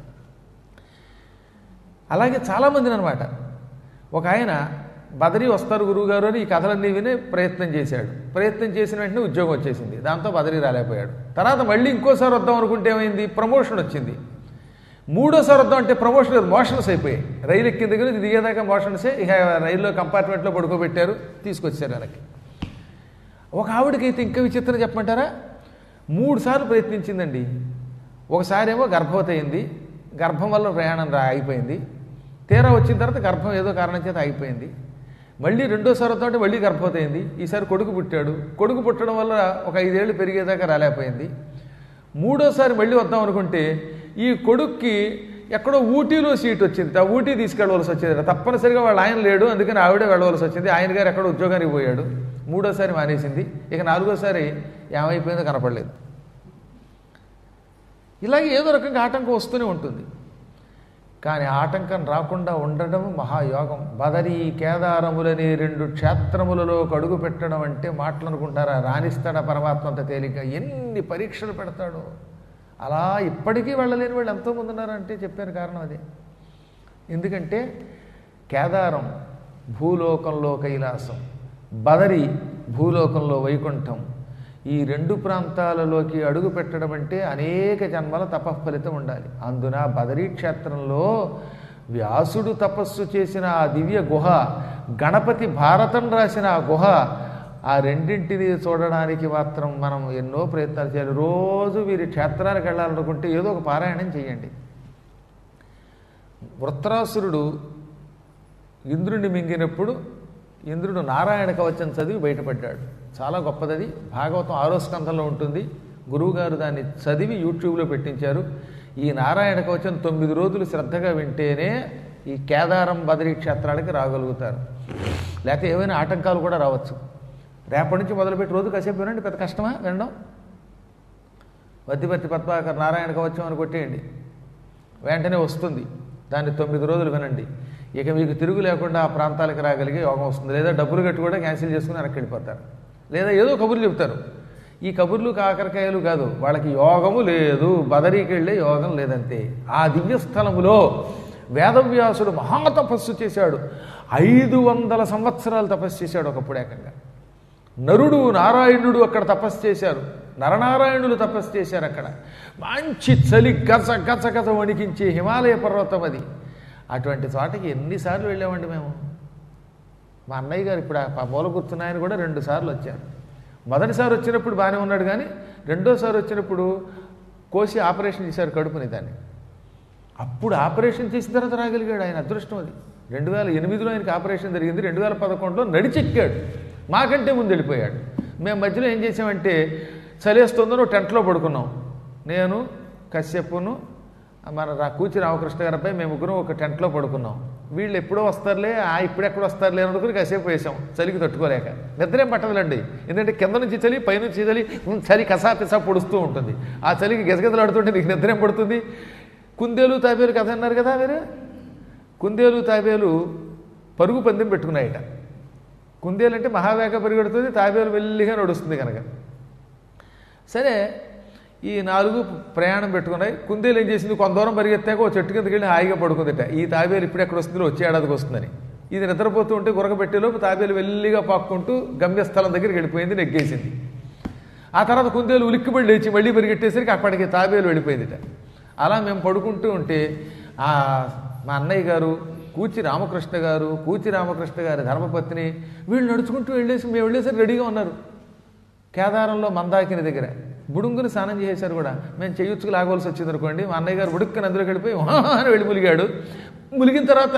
అలాగే చాలామందిని అనమాట. ఒక ఆయన బదరీ వస్తారు గురువుగారు అని ఈ కథలన్నీ విని ప్రయత్నం చేశాడు. ప్రయత్నం చేసిన వెంటనే ఉద్యోగం వచ్చేసింది. దాంతో బదరీ రాలేకపోయాడు. తర్వాత మళ్ళీ ఇంకోసారి వద్దాం అనుకుంటే ఏమైంది? ప్రమోషన్ వచ్చింది. మూడోసారి వద్దాం అంటే ప్రమోషన్ లేదు, మోషన్స్ అయిపోయాయి. రైలు ఎక్కిన దగ్గర నుంచి దిగేదాకా మోషన్సే. ఇక రైల్లో కంపార్ట్మెంట్లో పడుకోబెట్టారు, తీసుకొచ్చారు వెనక్కి. ఒక ఆవిడకైతే ఇంకా విచిత్రం చెప్పమంటారా? 3 సార్లు ప్రయత్నించిందండి. ఒకసారి ఏమో గర్భవతి అయింది. గర్భం వల్ల ప్రయాణం ఆగిపోయింది. తీరా వచ్చిన తర్వాత గర్భం ఏదో కారణం చేత ఆగిపోయింది. మళ్ళీ రెండోసారి వద్దాం అంటే మళ్ళీ గర్భవతి అయింది. ఈసారి కొడుకు పుట్టాడు. కొడుకు పుట్టడం వల్ల ఒక 5 ఏళ్ళు పెరిగేదాకా రాలేకపోయింది. మూడోసారి మళ్ళీ వద్దాం అనుకుంటే ఈ కొడుక్కి ఎక్కడో ఊటీలో సీట్ వచ్చింది. ఆ ఊటీ తీసుకెళ్ళవలసి వచ్చేది. తప్పనిసరిగా వాళ్ళ ఆయన లేడు, అందుకని ఆవిడే వెళ్ళవలసి వచ్చింది. ఆయన గారు ఎక్కడో ఉద్యోగానికి పోయాడు. మూడోసారి మానేసింది. ఇక 4గోసారి ఏమైపోయిందో కనపడలేదు. ఇలాగే ఏదో రకంగా ఆటంకం వస్తూనే ఉంటుంది. కానీ ఆటంకం రాకుండా ఉండడం మహాయోగం. బదరీ కేదారములని 2 క్షేత్రములలో అడుగు పెట్టడం అంటే మాటలు అనుకుంటారా? రాణిస్తాడా పరమాత్మ అంత తేలిక? ఎన్ని పరీక్షలు పెడతాడో. అలా ఇప్పటికీ వెళ్ళలేని వాళ్ళు ఎంతోమంది ఉన్నారంటే చెప్పారు కారణం అదే. ఎందుకంటే కేదారం భూలోకంలో కైలాసం, బదరి భూలోకంలో వైకుంఠం. ఈ 2 ప్రాంతాలలోకి అడుగు పెట్టడం అంటే అనేక జన్మల తపఃఫలితం ఉండాలి. అందున బదరీ క్షేత్రంలో వ్యాసుడు తపస్సు చేసిన ఆ దివ్య గుహ, గణపతి భారతం రాసిన ఆ గుహ, ఆ రెండింటిని చూడడానికి మాత్రం మనం ఎన్నో ప్రయత్నాలు చేయాలి. రోజు వీరి క్షేత్రాలకు వెళ్ళాలనుకుంటే ఏదో ఒక పారాయణం చేయండి. వృత్రాసురుడు ఇంద్రుడిని మింగినప్పుడు ఇంద్రుడు నారాయణ కవచం చదివి బయటపడ్డాడు. చాలా గొప్పదది. భాగవతం 6వ స్కంధంలో ఉంటుంది. గురువుగారు దాన్ని చదివి యూట్యూబ్లో పెట్టించారు. ఈ నారాయణ కవచం 9 రోజులు శ్రద్ధగా వింటేనే ఈ కేదారం బదరీ క్షేత్రాలకి రాగలుగుతారు. లేకపోతే ఏమైనా ఆటంకాలు కూడా రావచ్చు. రేపటి నుంచి మొదలుపెట్టి రోజు కాసేపు వినండి. పెద్ద కష్టమా వినడం? వద్దిపర్తి పద్మాకర్ నారాయణ కవచం అని కొట్టేయండి, వెంటనే వస్తుంది. దాన్ని 9 రోజులు వినండి. ఇక మీకు తిరుగు లేకుండా ఆ ప్రాంతాలకు రాగలిగే యోగం వస్తుంది. లేదా డబ్బులు కట్టి కూడా క్యాన్సిల్ చేసుకుని వెనక్కి వెళ్ళిపోతారు. లేదా ఏదో కబుర్లు చెప్తారు. ఈ కబుర్లు కాకరకాయలు కాదు, వాళ్ళకి యోగము లేదు. బదరీకి వెళ్ళే యోగం లేదంతే. ఆ దివ్యస్థలములో వేదవ్యాసుడు మహాతపస్సు చేశాడు. 500 సంవత్సరాలు తపస్సు చేశాడు ఒకప్పుడు ఏకంగా. నరుడు నారాయణుడు అక్కడ తపస్సు చేశారు. నరనారాయణులు తపస్సు చేశారు అక్కడ. మంచి చలి గజ గజ గజ వణికించే హిమాలయ పర్వతం అది. అటువంటి చోటకి ఎన్నిసార్లు వెళ్ళామండి మేము. మా అన్నయ్య గారు ఇప్పుడు ఆ మూల కూర్చున్నాయని కూడా 2 సార్లు వచ్చారు. మొదటిసారి వచ్చినప్పుడు బాగానే ఉన్నాడు, కానీ రెండోసారి వచ్చినప్పుడు కోసి ఆపరేషన్ చేశారు కడుపుని దాన్ని. అప్పుడు ఆపరేషన్ చేసిన తర్వాత రాగలిగాడు. ఆయన అదృష్టం అది. 2008లో ఆయనకి ఆపరేషన్ జరిగింది. 2011లో నడిచెక్కాడు. మాకంటే ముందు వెళ్ళిపోయాడు. మేము మధ్యలో ఏం చేసామంటే చలేస్తుందో టెంట్లో పడుకున్నాం. నేను, కశ్యపును, మన కూచి రామకృష్ణ గారిపై మేము ముగ్గురం ఒక టెంట్లో పడుకున్నాం. వీళ్ళు ఎప్పుడో వస్తారులే, ఇప్పుడెక్కడ వస్తారులే అనుకుని కాసేపు వేసాం చలికి తట్టుకోలేక. నిద్రేం పట్టదులండి. ఎందుకంటే కింద నుంచి చలి, పైనుంచి చలి కసాపిసా పొడుస్తూ ఉంటుంది. ఆ చలికి గజగజలాడుతుంటే నీకు నిద్రేం పడుతుంది. కుందేలు తాబేలు కథ అన్నారు కదా మీరు. కుందేలు తాబేలు పరుగు పందెం పెట్టుకున్నాయట. కుందేలు అంటే మహావేగ పరిగెడుతుంది, తాబేలు మెల్లిగా నడుస్తుంది కనుక. సరే, ఈ 4 ప్రయాణం పెట్టుకున్నాయి. కుందేలు ఏం చేసింది, కొంత దూరం పరిగెత్తాక ఓ చెట్టు కిందకి వెళ్ళి హాయిగా పడుకుందిట. ఈ తాబేలు ఇప్పుడు ఎక్కడ వస్తుందో వచ్చే ఏడాదికి వస్తుందని. ఇది నిద్రపోతూ ఉంటే గురకబెట్టేలోపు తాబేలు వెల్లిగా పాక్కుంటూ గమ్యస్థలం దగ్గరికి వెళ్ళిపోయింది, నెగ్గేసింది. ఆ తర్వాత కుందేలు ఉలిక్కిపడి లేచి మళ్ళీ పరిగెట్టేసరికి అప్పటికి తాబేలు వెళ్ళిపోయిందిట. అలా మేము పడుకుంటూ ఉంటే మా అన్నయ్య గారు, కూచి రామకృష్ణ గారి ధర్మపత్ని, వీళ్ళు నడుచుకుంటూ మేము వెళ్ళేసరికి రెడీగా ఉన్నారు. కేదారంలో మందాకిని దగ్గర బుడుంగుని స్నానం చేసేశారు కూడా. మేము చెయ్యొచ్చుకు లాగవలసి వచ్చింది అనుకోండి. మా అన్నయ్య గారు బుడుక్కని అందులోకి వెళ్ళిపోయి అని వెళ్ళి ములిగాడు. ములిగిన తర్వాత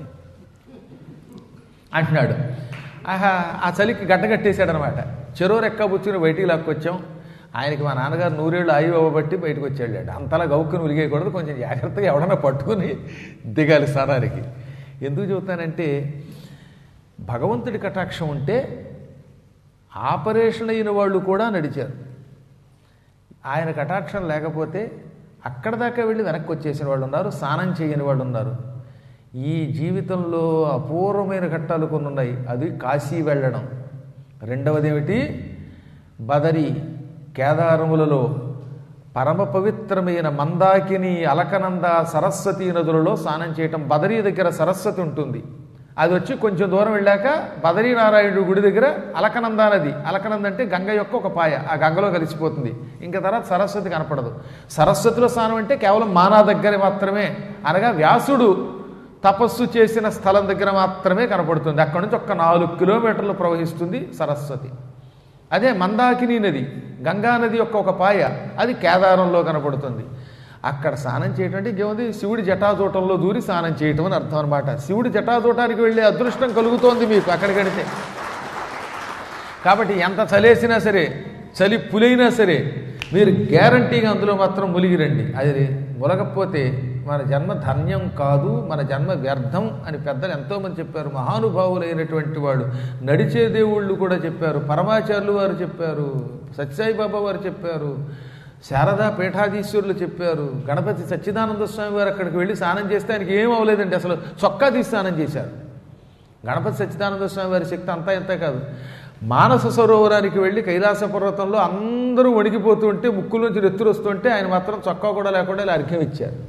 అంటున్నాడు. ఆ చలికి గడ్డగట్టేశాడు అనమాట. చెరో రెక్క బుచ్చుకుని బయటికి లాక్కొచ్చాం. ఆయనకి మా నాన్నగారు 100 ఏళ్ళు ఆయువు అవ్వబట్టి బయటకు వచ్చాడు. అంతలా గౌక్కుని ఉలిగేయకూడదు, కొంచెం జాగ్రత్తగా ఎవడన్నా పట్టుకుని దిగాలి స్నానానికి. ఎందుకు చెబుతానంటే, భగవంతుడి కటాక్షం ఉంటే ఆపరేషన్ అయిన వాళ్ళు కూడా నడిచారు. ఆయన కటాక్షం లేకపోతే అక్కడ దాకా వెళ్ళి వెనక్కి వచ్చేసిన వాళ్ళు ఉన్నారు, స్నానం చేయని వాళ్ళు ఉన్నారు. ఈ జీవితంలో అపూర్వమైన ఘట్టాలు కొన్ని ఉన్నాయి. అది కాశీ వెళ్ళడం. రెండవది ఏమిటి, బదరి కేదారములలో పరమ పవిత్రమైన మందాకిని, అలకనంద, సరస్వతి నదులలో స్నానం చేయటం. బదరీ దగ్గర సరస్వతి ఉంటుంది. అది వచ్చి కొంచెం దూరం వెళ్ళాక బదరీనారాయణుడు గుడి దగ్గర అలకనంద నది. అలకనంద అంటే గంగ యొక్క ఒక పాయ, ఆ గంగలో కలిసిపోతుంది. ఇంకా తర్వాత సరస్వతి కనపడదు. సరస్వతిలో స్నానం అంటే కేవలం మానా దగ్గర మాత్రమే, అనగా వ్యాసుడు తపస్సు చేసిన స్థలం దగ్గర మాత్రమే కనపడుతుంది. అక్కడ నుంచి ఒక 4 కిలోమీటర్లు ప్రవహిస్తుంది సరస్వతి. అదే మందాకిని నది, గంగా నది యొక్క ఒక పాయ, అది కేదారంలో కనపడుతుంది. అక్కడ స్నానం చేయటం అంటే ఇంకేముంది, శివుడి జటాజూటంలో దూరి స్నానం చేయటం అని అర్థం అనమాట. శివుడి జటాజూటానికి వెళ్ళే అదృష్టం కలుగుతోంది మీకు అక్కడికి వెళితే. కాబట్టి ఎంత చలేసినా సరే, చలి పులైనా సరే, మీరు గ్యారంటీగా అందులో మాత్రం ములిగిరండి. అది ములగకపోతే మన జన్మ ధన్యం కాదు, మన జన్మ వ్యర్థం అని పెద్దలు ఎంతోమంది చెప్పారు. మహానుభావులైనటువంటి వాడు, నడిచే దేవుళ్ళు కూడా చెప్పారు, పరమాచార్యులు వారు చెప్పారు, సత్యసాయిబాబా వారు చెప్పారు, శారదా పీఠాధీశ్వరులు చెప్పారు. గణపతి సచ్చిదానంద స్వామి వారు అక్కడికి వెళ్ళి స్నానం చేస్తే ఆయనకి ఏం అవ్వలేదండి, అసలు చొక్కా తీసి స్నానం చేశారు. గణపతి సచ్చిదానంద స్వామి వారి శక్తి అంతా ఇంత కాదు. మానస సరోవరానికి వెళ్ళి కైలాస పర్వతంలో అందరూ వణికిపోతూ ఉంటే, ముక్కులోంచి నెత్తురు వస్తుంటే ఆయన మాత్రం చొక్కా కూడా లేకుండా ఇలా అర్ఘ్యం ఇచ్చారు.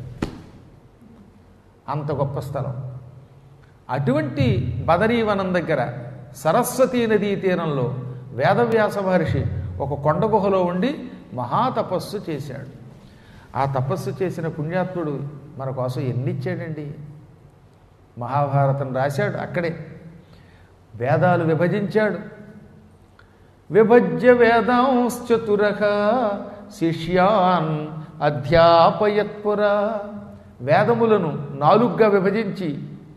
అంత గొప్ప స్థలం. అటువంటి బదరీవనం దగ్గర సరస్వతీ నదీ తీరంలో వేదవ్యాస మహర్షి ఒక కొండ గుహలో ఉండి మహాతపస్సు చేశాడు. ఆ తపస్సు చేసిన పుణ్యాత్ముడు మన కోసం ఎన్నిచ్చాడండి. మహాభారతం రాశాడు అక్కడే, వేదాలు విభజించాడు. విభజ్య వేదాంశ్చతురః శిష్యాన్ అధ్యాపయత్పురా. వేదములను 4గా విభజించి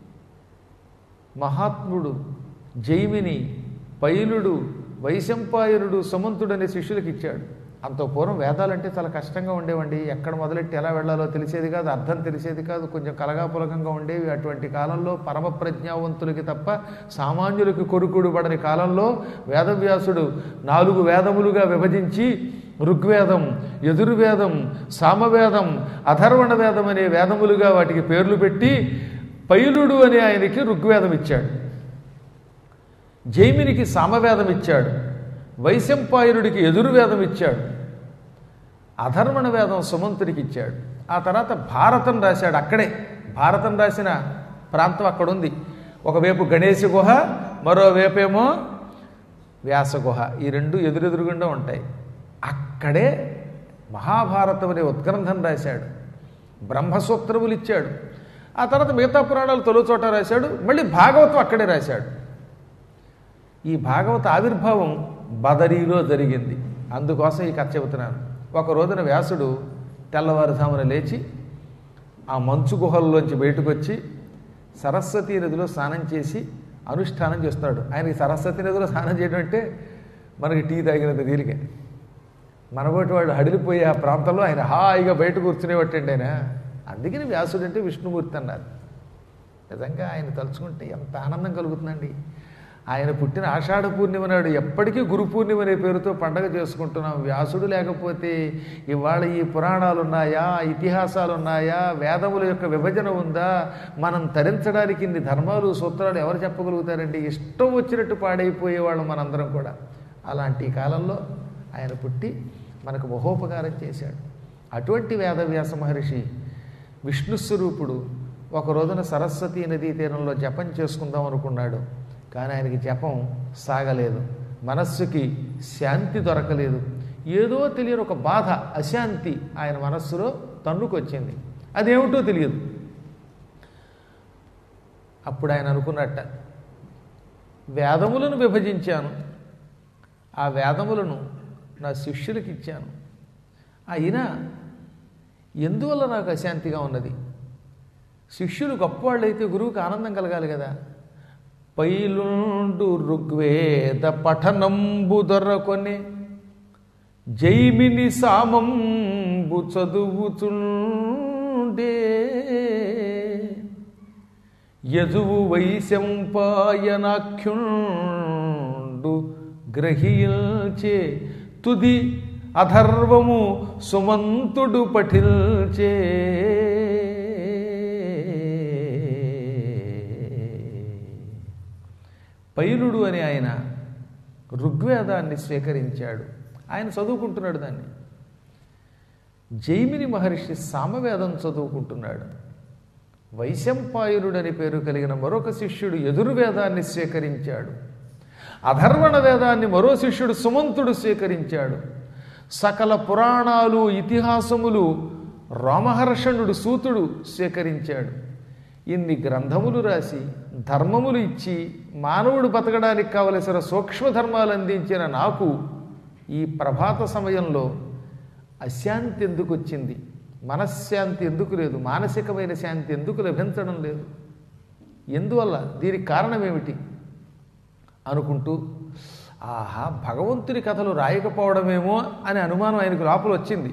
మహాత్ముడు జైమిని, పైలుడు, వైశంపాయనుడు, సుమంతుడు అనే శిష్యులకు ఇచ్చాడు. అంత పూర్వం వేదాలంటే చాలా కష్టంగా ఉండేవండి. ఎక్కడ మొదలెట్టి ఎలా వెళ్ళాలో తెలిసేది కాదు, అర్థం తెలిసేది కాదు, కొంచెం కలగాపులకంగా ఉండేవి. అటువంటి కాలంలో పరమ ప్రజ్ఞావంతులకి తప్ప సామాన్యులకి కొరుకుడు పడని కాలంలో వేదవ్యాసుడు 4 వేదములుగా విభజించి ఋగ్వేదం, యజుర్వేదం, సామవేదం, అథర్వణ వేదం అనే వేదములుగా వాటికి పేర్లు పెట్టి పైలుడు అనే ఆయనకి ఋగ్వేదం ఇచ్చాడు, జైమినికి సామవేదం ఇచ్చాడు, వైశంపాయనుడికి యజుర్వేదం ఇచ్చాడు, అధర్వణ వేదం సుమంతుడికి ఇచ్చాడు. ఆ తర్వాత భారతం రాశాడు. అక్కడే భారతం రాసిన ప్రాంతం అక్కడుంది. ఒకవైపు గణేశ గుహ, మరోవైపేమో వ్యాస గుహ. ఈ 2 ఎదురెదురుగుండా ఉంటాయి. అక్కడే మహాభారతం అనే ఉద్గ్రంథం రాశాడు. బ్రహ్మసూత్రములు ఇచ్చాడు. ఆ తర్వాత మిగతా పురాణాలు తొలి చోట రాశాడు. మళ్ళీ భాగవతం అక్కడే రాశాడు. ఈ భాగవత ఆవిర్భావం బదరీలో జరిగింది. అందుకోసం ఈ కథ చెబుతున్నాను. ఒక రోజున వ్యాసుడు తెల్లవారుజామున లేచి ఆ మంచు గుహల్లోంచి బయటకు వచ్చి సరస్వతీ నదిలో స్నానం చేసి అనుష్ఠానం చేస్తున్నాడు. ఆయనకి సరస్వతీ నదిలో స్నానం చేయడం అంటే మనకి టీ తాగినంత తీరికే. మనబోటి వాళ్ళు హడిలిపోయి ఆ ప్రాంతంలో ఆయన హాయిగా బయట కూర్చునేవట్టండి ఆయన. అందుకని వ్యాసుడు అంటే విష్ణుమూర్తి అన్నారు. నిజంగా ఆయన తలుచుకుంటే ఎంత ఆనందం కలుగుతుందండి. ఆయన పుట్టిన ఆషాఢ పూర్ణిమ నాడు ఎప్పటికీ గురు పూర్ణిమ అనే పేరుతో పండగ చేసుకుంటున్నాం. వ్యాసుడు లేకపోతే ఇవాళ ఈ పురాణాలు ఉన్నాయా, ఇతిహాసాలు ఉన్నాయా, వేదముల యొక్క విభజన ఉందా, మనం తరించడానికి ఇన్ని ధర్మాలు సూత్రాలు ఎవరు చెప్పగలుగుతారండి? ఇష్టం వచ్చినట్టు పాడైపోయేవాళ్ళం మనందరం కూడా. అలాంటి కాలంలో ఆయన పుట్టి మనకు మహోపకారం చేశాడు. అటువంటి వేదవ్యాస మహర్షి విష్ణుస్వరూపుడు ఒక రోజున సరస్వతీ నదీ తీరంలో జపం చేసుకుందాం అనుకున్నాడు. కానీ ఆయనకి జపం సాగలేదు, మనస్సుకి శాంతి దొరకలేదు. ఏదో తెలియని ఒక బాధ, అశాంతి ఆయన మనస్సులో తన్నుకొచ్చింది. అదేమిటో తెలియదు. అప్పుడు ఆయన అనుకున్నట్ట, వేదములను విభజించాను, ఆ వేదములను నా శిష్యులకి ఇచ్చాను, అయినా ఎందువల్ల నాకు అశాంతిగా ఉన్నది? శిష్యులు గొప్పవాళ్ళైతే గురువుకి ఆనందం కలగాలి కదా. పైలుండు ఋగ్వేద పఠనంబు దొరకొని జైమిని సామంబు చదువుచుండే యజువు వైశంపాయనాఖ్యుండు గ్రహిల్చే తుది అధర్వము సుమంతుడు పఠిల్చే పైలుడు అని ఆయన ఋగ్వేదాన్ని స్వీకరించాడు. ఆయన చదువుకుంటున్నాడు దాన్ని. జైమిని మహర్షి సామవేదం చదువుకుంటున్నాడు. వైశంపాయనుడు అని పేరు కలిగిన మరొక శిష్యుడు యజుర్వేదాన్ని స్వీకరించాడు. అధర్వణ వేదాన్ని మరో శిష్యుడు సుమంతుడు స్వీకరించాడు. సకల పురాణాలు ఇతిహాసములు రామహర్షణుడు సూతుడు స్వీకరించాడు. ఇన్ని గ్రంథములు రాసి ధర్మములు ఇచ్చి మానవుడు బతకడానికి కావలసిన సూక్ష్మధర్మాలు అందించిన నాకు ఈ ప్రభాత సమయంలో అశాంతి ఎందుకు వచ్చింది? మనశ్శాంతి ఎందుకు లేదు? మానసికమైన శాంతి ఎందుకు లభించడం లేదు? ఎందువల్ల? దీనికి కారణం ఏమిటి అనుకుంటూ, ఆహా, భగవంతుని కథలు రాయకపోవడమేమో అనే అనుమానం ఆయనకు లోపల వచ్చింది.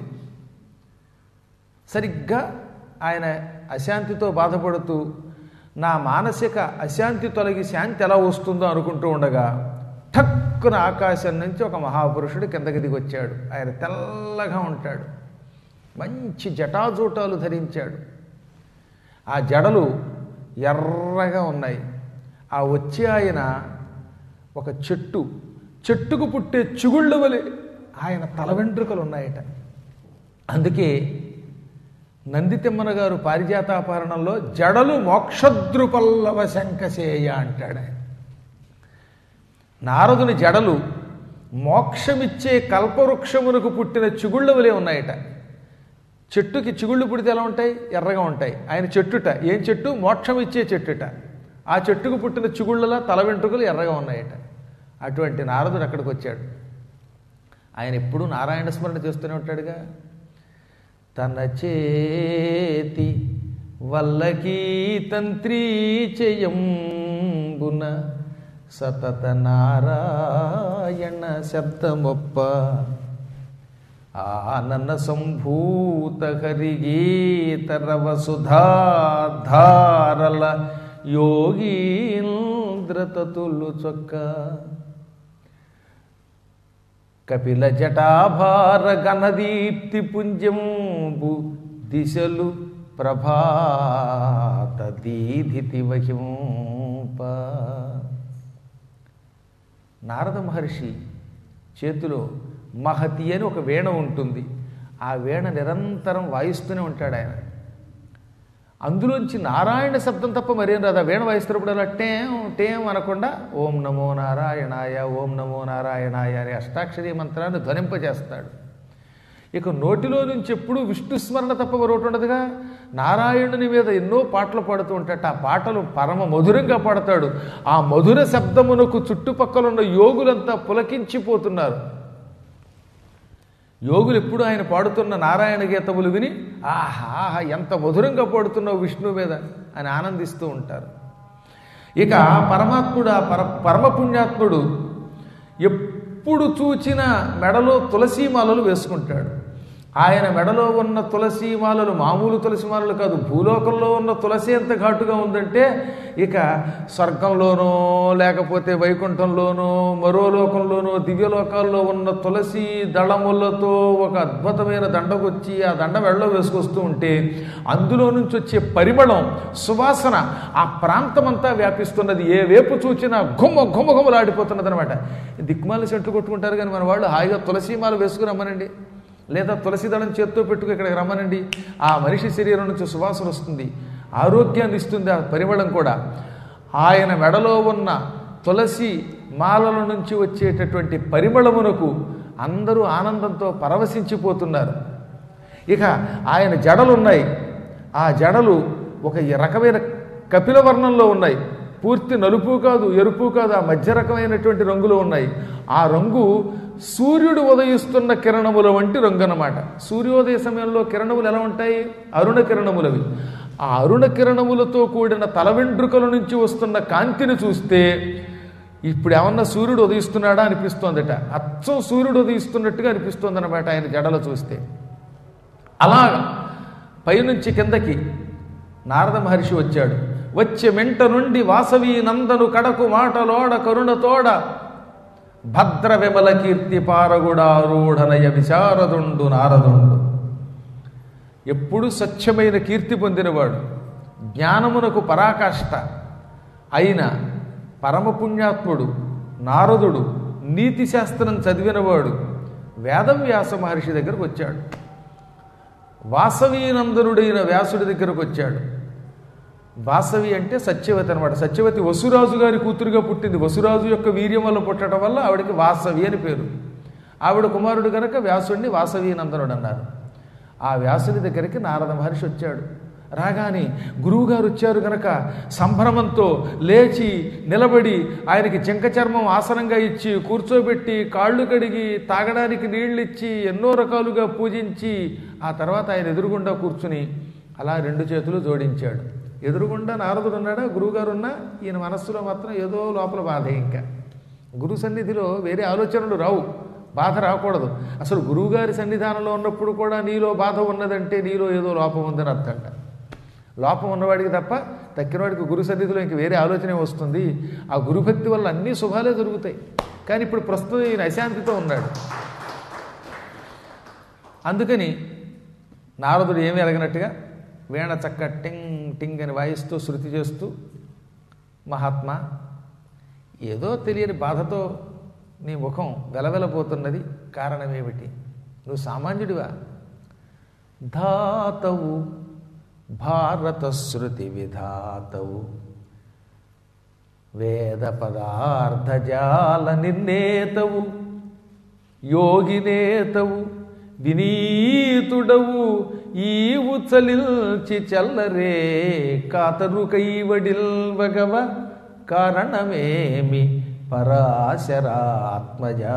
సరిగ్గా ఆయన అశాంతితో బాధపడుతూ నా మానసిక అశాంతి తొలగి శాంతి ఎలా వస్తుందో అనుకుంటూ ఉండగా ఠక్ టక్కున ఆకాశం నుంచి ఒక మహాపురుషుడు కిందకి దిగొచ్చాడు. ఆయన తెల్లగా ఉంటాడు, మంచి జటాజూటాలు ధరించాడు, ఆ జడలు ఎర్రగా ఉన్నాయి. ఆ వచ్చే ఆయన ఒక చెట్టుకు పుట్టే చిగుళ్ళ వలె ఆయన తల వెంట్రుకలు ఉన్నాయట. అందుకే నందితిమ్మన గారు పారిజాతాపహరణంలో జడలు మోక్షద్రుపల్లవ శంకసేయ అంటాడు ఆయన. నారదుని జడలు మోక్షమిచ్చే కల్పవృక్షమునకు పుట్టిన చిగుళ్ళ వలె ఉన్నాయట. చెట్టుకి చిగుళ్ళు పుడితే ఎలా ఉంటాయి? ఎర్రగా ఉంటాయి. ఆయన చెట్టుట ఏం చెట్టు? మోక్షం ఇచ్చే చెట్టుట. ఆ చెట్టుకు పుట్టిన చిగుళ్ళలా తల వెంట్రుకలు ఎర్రగా ఉన్నాయట. అటువంటి నారదుడు అక్కడికి వచ్చాడు. ఆయన ఎప్పుడూ నారాయణ స్మరణ చేస్తూనే ఉంటాడుగా. తన చేతి వల్లకీ తంత్రీ చేయంబున సతత నారాయణ శబ్దమొప్ప ఆనన సంభూత హరిగీతరవ సుధాధారల యోగీంద్రతతులు చొక్క కపిల జటాభార గణదీప్తి పుంజంబు దిశలు ప్రభాత దీధితి వహింప. నారద మహర్షి చేతిలో మహతి అని ఒక వీణ ఉంటుంది. ఆ వీణ నిరంతరం వాయిస్తూనే ఉంటాడు ఆయన. అందులోంచి నారాయణ శబ్దం తప్ప మరేం రాదు. ఆ వీణ వాయిస్తున్నప్పుడు అలా టేం టేం అనకుండా ఓం నమో నారాయణాయ ఓం నమో నారాయణాయ అనే అష్టాక్షరీ మంత్రాన్ని ధ్వనింపజేస్తాడు. ఇక నోటిలో నుంచి ఎప్పుడూ విష్ణు స్మరణ తప్ప మరొకటి ఉండదుగా. నారాయణుని మీద ఎన్నో పాటలు పాడుతూ ఉంటాడు. ఆ పాటలు పరమ మధురంగా పాడతాడు. ఆ మధుర శబ్దమునకు చుట్టుపక్కల ఉన్న యోగులంతా పులకించిపోతున్నారు. యోగులు ఎప్పుడు ఆయన పాడుతున్న నారాయణ గీతములు విని ఆహా ఎంత మధురంగా పాడుతున్నావు విష్ణు మీద అని ఆనందిస్తూ ఉంటారు. ఇక పరమాత్ముడు ఆ పరమపుణ్యాత్ముడు ఎప్పుడు చూచిన మెడలో తులసీమాలలు వేసుకుంటాడు. ఆయన మెడలో ఉన్న తులసీమాలలు మామూలు తులసీమాలలు కాదు. భూలోకంలో ఉన్న తులసి ఎంత ఘాటుగా ఉందంటే ఇక స్వర్గంలోనో లేకపోతే వైకుంఠంలోనో మరో లోకంలోనో దివ్యలోకాల్లో ఉన్న తులసి దళములతో ఒక అద్భుతమైన దండకొచ్చి ఆ దండ మెడలో వేసుకొస్తూ ఉంటే అందులో నుంచి వచ్చే పరిమళం సువాసన ఆ ప్రాంతమంతా వ్యాపిస్తున్నది. ఏ వేపు చూచినా ఘుమ్మలాడిపోతున్నది అనమాట. దిక్మాల చెట్లు కొట్టుకుంటారు కానీ మన వాళ్ళు హాయిగా తులసీమాల వేసుకుని రమ్మనండి, లేదా తులసి దళం చేత్తో పెట్టుకు ఇక్కడికి రమ్మనండి. ఆ మనిషి శరీరం నుంచి సువాసన వస్తుంది, ఆరోగ్యాన్ని ఇస్తుంది ఆ పరిమళం కూడా. ఆయన మెడలో ఉన్న తులసి మాలల నుంచి వచ్చేటటువంటి పరిమళమునకు అందరూ ఆనందంతో పరవశించిపోతున్నారు. ఇక ఆయన జడలు ఉన్నాయి. ఆ జడలు ఒక రకమైన కపిల వర్ణంలో ఉన్నాయి. పూర్తి నలుపు కాదు ఎరుపు కాదు, ఆ మధ్య రకమైనటువంటి రంగులో ఉన్నాయి. ఆ రంగు సూర్యుడు ఉదయిస్తున్న కిరణముల వంటి రంగు అన్నమాట. సూర్యోదయ సమయంలో కిరణములు ఎలా ఉంటాయి? అరుణ కిరణములవి. ఆ అరుణ కిరణములతో కూడిన తల వెంట్రుకల నుంచి వస్తున్న కాంతిని చూస్తే ఇప్పుడు ఏమన్నా సూర్యుడు ఉదయిస్తున్నాడా అనిపిస్తోందట. అచ్చం సూర్యుడు ఉదయిస్తున్నట్టుగా అనిపిస్తోంది అన్నమాట ఆయన జడలు చూస్తే. అలా పైనుంచి కిందకి నారద మహర్షి వచ్చాడు. వచ్చే మెంట నుండి వాసవి నందను కడకు మాటలోడ కరుణతోడ భద్ర విమల కీర్తి పారగుడారూఢనయ విశారదుండు నారదుండు. ఎప్పుడు స్వచ్ఛమైన కీర్తి పొందినవాడు, జ్ఞానమునకు పరాకాష్ట అయిన పరమపుణ్యాత్ముడు నారదుడు, నీతి శాస్త్రం చదివినవాడు వేదవ్యాస మహర్షి దగ్గరకు వచ్చాడు. వాసవీనందనుడైన వ్యాసుడి దగ్గరకు వచ్చాడు. వాసవి అంటే సత్యవతి అనమాట. సత్యవతి వసురాజు గారి కూతురుగా పుట్టింది. వసురాజు యొక్క వీర్యం వల్ల పుట్టడం వల్ల ఆవిడకి వాసవి అని పేరు. ఆవిడ కుమారుడు కనుక వ్యాసుడిని వాసవీనందనుడు అన్నారు. ఆ వ్యాసుని దగ్గరికి నారద మహర్షి వచ్చాడు. రాగానే గురువుగారు వచ్చారు గనక సంభ్రమంతో లేచి నిలబడి ఆయనకి జింక చర్మం ఆసనంగా ఇచ్చి కూర్చోబెట్టి కాళ్ళు కడిగి తాగడానికి నీళ్ళు ఇచ్చి ఎన్నో రకాలుగా పూజించి ఆ తర్వాత ఆయన ఎదురుగుండా కూర్చుని అలా రెండు చేతులు జోడించాడు. ఎదురుగుండా నారదుడు ఉన్నాడా, గురువుగారు ఉన్నా ఈయన మనస్సులో మాత్రం ఏదో లోపల బాధ. ఇంకా గురు సన్నిధిలో వేరే ఆలోచనలు రావు, బాధ రాకూడదు. అసలు గురువుగారి సన్నిధానంలో ఉన్నప్పుడు కూడా నీలో బాధ ఉన్నదంటే నీలో ఏదో లోపం ఉందని అర్థంట. లోపం ఉన్నవాడికి తప్ప తక్కినవాడికి గురు సన్నిధిలో ఇంక వేరే ఆలోచనే వస్తుంది. ఆ గురుభక్తి వల్ల అన్ని శుభాలే జరుగుతాయి. కానీ ఇప్పుడు ప్రస్తుతం ఈయన అశాంతితో ఉన్నాడు. అందుకని నారదుడు ఏమీ ఎరగనట్టుగా వీణ చక్క టింగ్ టింగ్ అని వాయిస్తూ శృతి చేస్తూ, మహాత్మా, ఏదో తెలియని బాధతో నీ ముఖం వెలవెలబోతున్నది, కారణమేమిటి? నువ్వు సామాన్యుడివా? ధాతవు భారత శృతి విధాతవు వేద పదార్థజాల నిర్ణేతవు యోగినేతవు వినీతుడవు ఈవు చలిల్చి చల్లరే కాతరు కైవడిల్వగవ కారణమేమి పరాశరాత్మజా.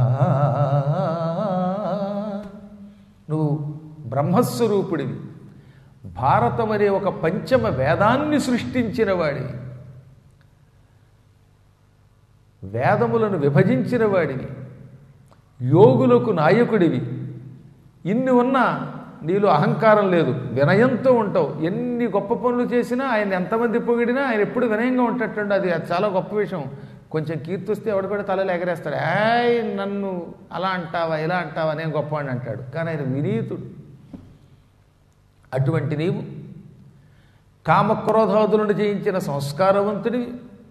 నువ్వు బ్రహ్మస్వరూపుడివి, భారతం అనే ఒక పంచమ వేదాన్ని సృష్టించిన వాడివి, వేదములను విభజించిన వాడివి, యోగులకు నాయకుడివి. ఇన్ని ఉన్నా నీలో అహంకారం లేదు, వినయంతో ఉంటావు. ఎన్ని గొప్ప పనులు చేసినా, ఆయన ఎంతమంది పొగిడినా ఆయన ఎప్పుడు వినయంగా ఉంటట్టుండి. అది చాలా గొప్ప విషయం. కొంచెం కీర్తిస్తే ఎవడు కూడా తలలు ఎగరేస్తాడు. ఏయ్ నన్ను అలా అంటావా ఇలా అంటావా నేను గొప్పవాడిని అంటాడు. కానీ ఆయన వినీతుడు. అటువంటి నీవు కామక్రోధాదులను జయించిన సంస్కారవంతుడివి,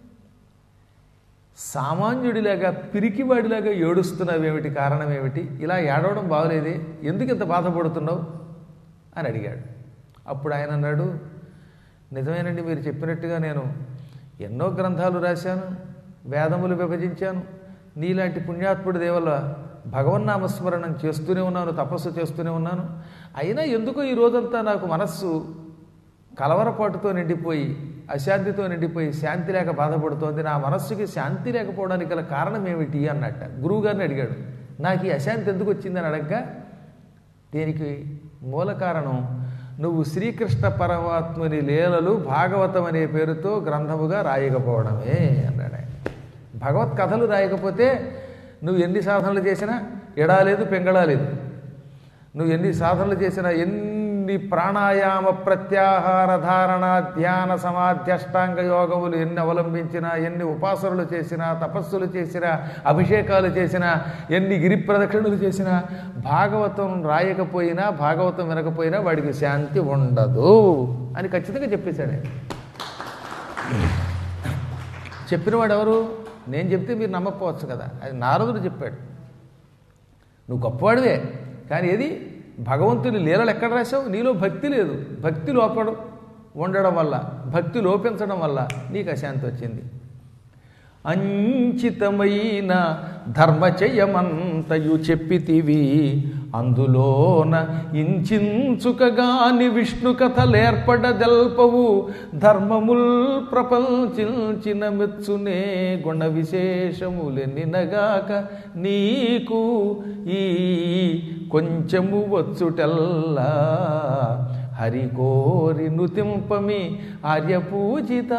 సామాన్యుడిలాగా పిరికివాడిలాగా ఏడుస్తున్నావేమిటి? కారణం ఏమిటి? ఇలా ఏడవడం బాగలేదే, ఎందుకు ఇంత బాధపడుతున్నావు అని అడిగాడు. అప్పుడు ఆయన అన్నాడు, నిజమేనండి, మీరు చెప్పినట్టుగా నేను ఎన్నో గ్రంథాలు రాశాను, వేదములు విభజించాను, నీలాంటి పుణ్యాత్ముడి దేవల్ల భగవన్నామస్మరణం చేస్తూనే ఉన్నాను, తపస్సు చేస్తూనే ఉన్నాను. అయినా ఎందుకో ఈ రోజంతా నాకు మనస్సు కలవరపాటుతో నిండిపోయి, అశాంతితో నిండిపోయి, శాంతి లేక బాధపడుతోంది. నా మనస్సుకి శాంతి లేకపోవడానికి గల కారణం ఏమిటి అన్నట్ట. గురువుగారిని అడిగాడు, నాకు ఈ అశాంతి ఎందుకు వచ్చిందని అడగగా, దీనికి మూల కారణం నువ్వు శ్రీకృష్ణ పరమాత్ముని లీలలు భాగవతం అనే పేరుతో గ్రంథముగా రాయకపోవడమే అన్నాడు ఆయన. భగవత్ కథలు రాయకపోతే నువ్వు ఎన్ని సాధనలు చేసినా ఎడాలేదు పెంగళాలేదు. నువ్వు ఎన్ని సాధనలు చేసినా, ఎన్ని ప్రాణాయామ ప్రత్యాహార ధారణ ధ్యాన సమాధి అష్టాంగ యోగములు ఎన్ని అవలంబించినా, ఎన్ని ఉపాసనలు చేసినా, తపస్సులు చేసినా, అభిషేకాలు చేసినా, ఎన్ని గిరి ప్రదక్షిణలు చేసినా, భాగవతం రాయకపోయినా, భాగవతం వినకపోయినా వాడికి శాంతి ఉండదు అని ఖచ్చితంగా చెప్పేశాడు. చెప్పినవాడు ఎవరు? నేను చెప్తే మీరు నమ్మకపోవచ్చు కదా, అది నారదుడు చెప్పాడు. నువ్వు గొప్పవాడివే, కానీ ఏది భగవంతుని లీలలు ఎక్కడ రాశావు? నీలో భక్తి లేదు. భక్తి లోపడం ఉండడం వల్ల, భక్తి లోపించడం వల్ల నీకు అశాంతి వచ్చింది. అంచితమైన ధర్మచయమంతయు చెప్పితివి, అందులోన ఇంచుకగాని విష్ణు కథలేర్పడదల్పవు, ధర్మముల్ ప్రపంచించిన మెచ్చునే గుణ విశేషములెన్నినగాక నీకు ఈ కొంచెము వచ్చుటల్లా హరి కోరి నుతింపమి ఆర్యపూజిత.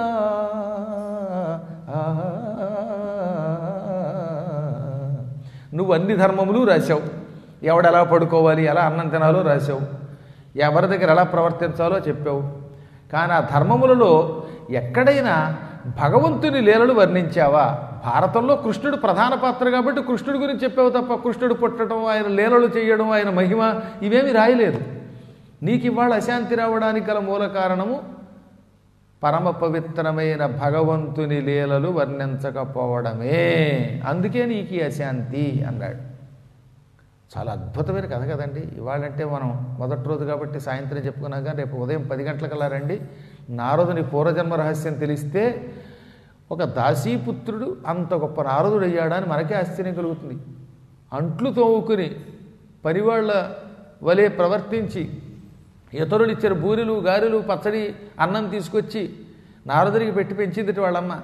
నువ్వు అన్ని ధర్మములు రాశావు, ఎవడెలా పడుకోవాలి, ఎలా అన్నం తినాలో రాశావు, ఎవరి దగ్గర ఎలా ప్రవర్తించాలో చెప్పావు. కానీ ఆ ధర్మములలో ఎక్కడైనా భగవంతుని లీలలు వర్ణించావా? భారతంలో కృష్ణుడు ప్రధాన పాత్ర కాబట్టి కృష్ణుడి గురించి చెప్పావు తప్ప కృష్ణుడు పుట్టడం, ఆయన లీలలు చేయడం, ఆయన మహిమ ఇవేమీ రాయలేదు. నీకు ఇవాళ అశాంతి రావడానికి గల మూల కారణము పరమ పవిత్రమైన భగవంతుని లీలలు వర్ణించకపోవడమే. అందుకే నీకు ఈ అశాంతి అన్నాడు. చాలా అద్భుతమైన కథ కదండి. ఇవాళంటే మనం మొదటి రోజు కాబట్టి సాయంత్రం చెప్పుకున్నాం, కానీ రేపు ఉదయం 10 గంటలకల్లా రండి. నారదుని పూర్వజన్మ రహస్యం తెలిస్తే ఒక దాసీపుత్రుడు అంత గొప్ప నారదుడు అయ్యాడా అని మనకే ఆశ్చర్యం కలుగుతుంది. అంట్లు తోముకుని పనివాళ్ల వలె ప్రవర్తించి ఇతరులు ఇచ్చిన బూరెలు గారెలు పచ్చడి అన్నం తీసుకొచ్చి నారదుడికి పెట్టి పెంచింది వాళ్ళమ్మ.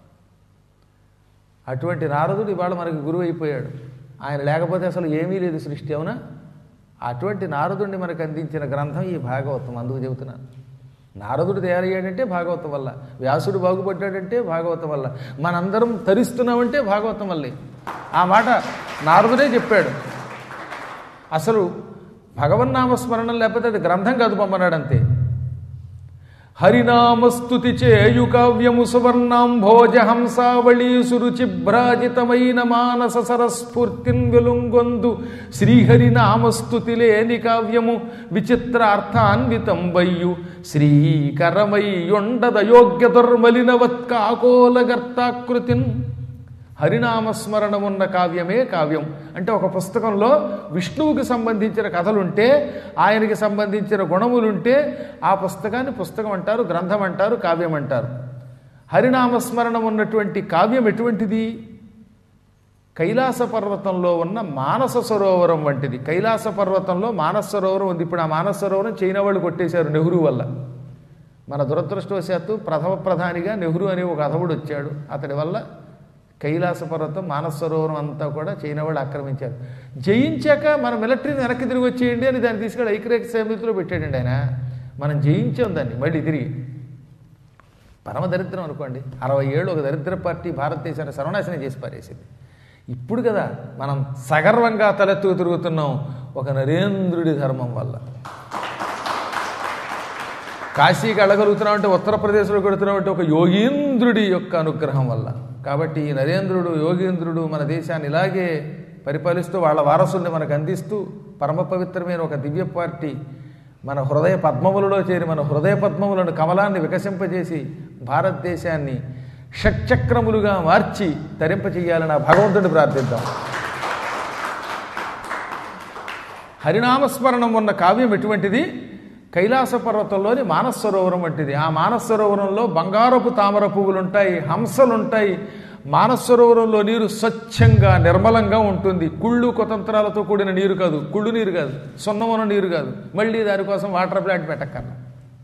అటువంటి నారదుడు ఇవాళ మనకి గురువు అయిపోయాడు. ఆయన లేకపోతే అసలు ఏమీ లేదు సృష్టి, అవునా? అటువంటి నారదుడిని మనకు అందించిన గ్రంథం ఈ భాగవతం. అందుకు చెబుతున్నాను, నారదుడు తయారయ్యాడంటే భాగవతం వల్ల, వ్యాసుడు బాగుపడ్డాడంటే భాగవతం వల్ల, మనందరం తరిస్తున్నామంటే భాగవతం వల్లే. ఆ మాట నారదుడే చెప్పాడు. అసలు భగవన్నామస్మరణం లేకపోతే అది గ్రంథం కాదు, పంపన్నాడు అంతే. హరినామస్తుతి చేయు కావ్యము సువర్ణాంభోజ హంసావళీ సురుచిభ్రాజితమైన మానస సరస్ఫూర్తిన్ వెలుంగొందు శ్రీహరినామస్తుతి లేని కావ్యము విచిత్రార్థాన్వితం వయ్యు శ్రీకరమయ్యొండదయోగ్య దుర్మలినవత్కాకోలగర్తాకృతిన్. హరినామస్మరణమున్న కావ్యమే కావ్యం. అంటే ఒక పుస్తకంలో విష్ణువుకి సంబంధించిన కథలుంటే, ఆయనకి సంబంధించిన గుణములుంటే ఆ పుస్తకాన్ని పుస్తకం అంటారు, గ్రంథం అంటారు, కావ్యం అంటారు. హరినామస్మరణం ఉన్నటువంటి కావ్యం ఎటువంటిది? కైలాస పర్వతంలో ఉన్న మానస సరోవరం వంటిది. కైలాస పర్వతంలో మానస సరోవరం ఉంది. ఇప్పుడు ఆ మానస సరోవరం చైనా వాళ్ళు కొట్టేశారు నెహ్రూ వల్ల. మన దురదృష్టవశాత్తు ప్రథమ ప్రధానిగా నెహ్రూ అనే ఒక అధవుడు వచ్చాడు. అతడి వల్ల కైలాస పర్వతం మానస సరోవరం అంతా కూడా చైనా వాళ్ళు ఆక్రమించారు. జయించాక మన మిలిటరీని వెనక్కి తిరిగి వచ్చేయండి అని దాన్ని తీసుకెళ్ళి ఐక్యరాజ్య సమితిలో పెట్టాడండి ఆయన. మనం జయించాం దాన్ని మళ్ళీ తిరిగి. పరమ దరిద్రం అనుకోండి. 60 ఏళ్ళు ఒక దరిద్ర పార్టీ భారతదేశాన్ని సర్వనాశనం చేసి పారేసింది. ఇప్పుడు కదా మనం సగర్వంగా తలెత్తుకు తిరుగుతున్నాం ఒక నరేంద్రుడి ధర్మం వల్ల. కాశీకి వెళ్ళగలుగుతున్నాం అంటే, ఉత్తరప్రదేశ్లో కొడుతున్నాం అంటే ఒక యోగీంద్రుడి యొక్క అనుగ్రహం వల్ల. కాబట్టి ఈ నరేంద్రుడు, యోగీంద్రుడు మన దేశాన్ని ఇలాగే పరిపాలిస్తూ వాళ్ళ వారసుల్ని మనకు అందిస్తూ పరమ పవిత్రమైన ఒక దివ్య పార్టీ మన హృదయ పద్మములలో చేరి మన హృదయ పద్మములను కమలాన్ని వికసింపజేసి భారతదేశాన్ని షట్చక్రములుగా మార్చి తరింపచేయాలని ఆ భగవంతుడిని ప్రార్థిద్దాం. హరినామస్మరణం ఉన్న కావ్యం ఎటువంటిది? కైలాస పర్వతంలోని మానస సరోవరం వంటిది. ఆ మానస సరోవరంలో బంగారపు తామర పువ్వులుంటాయి, హంసలుంటాయి. మానస సరోవరంలో నీరు స్వచ్ఛంగా నిర్మలంగా ఉంటుంది. కుళ్ళు కుతంత్రాలతో కూడిన నీరు కాదు, కుళ్ళు నీరు కాదు, సున్నమున నీరు కాదు. మళ్ళీ దానికోసం వాటర్ ప్లాంట్ పెట్టక్కర్లా.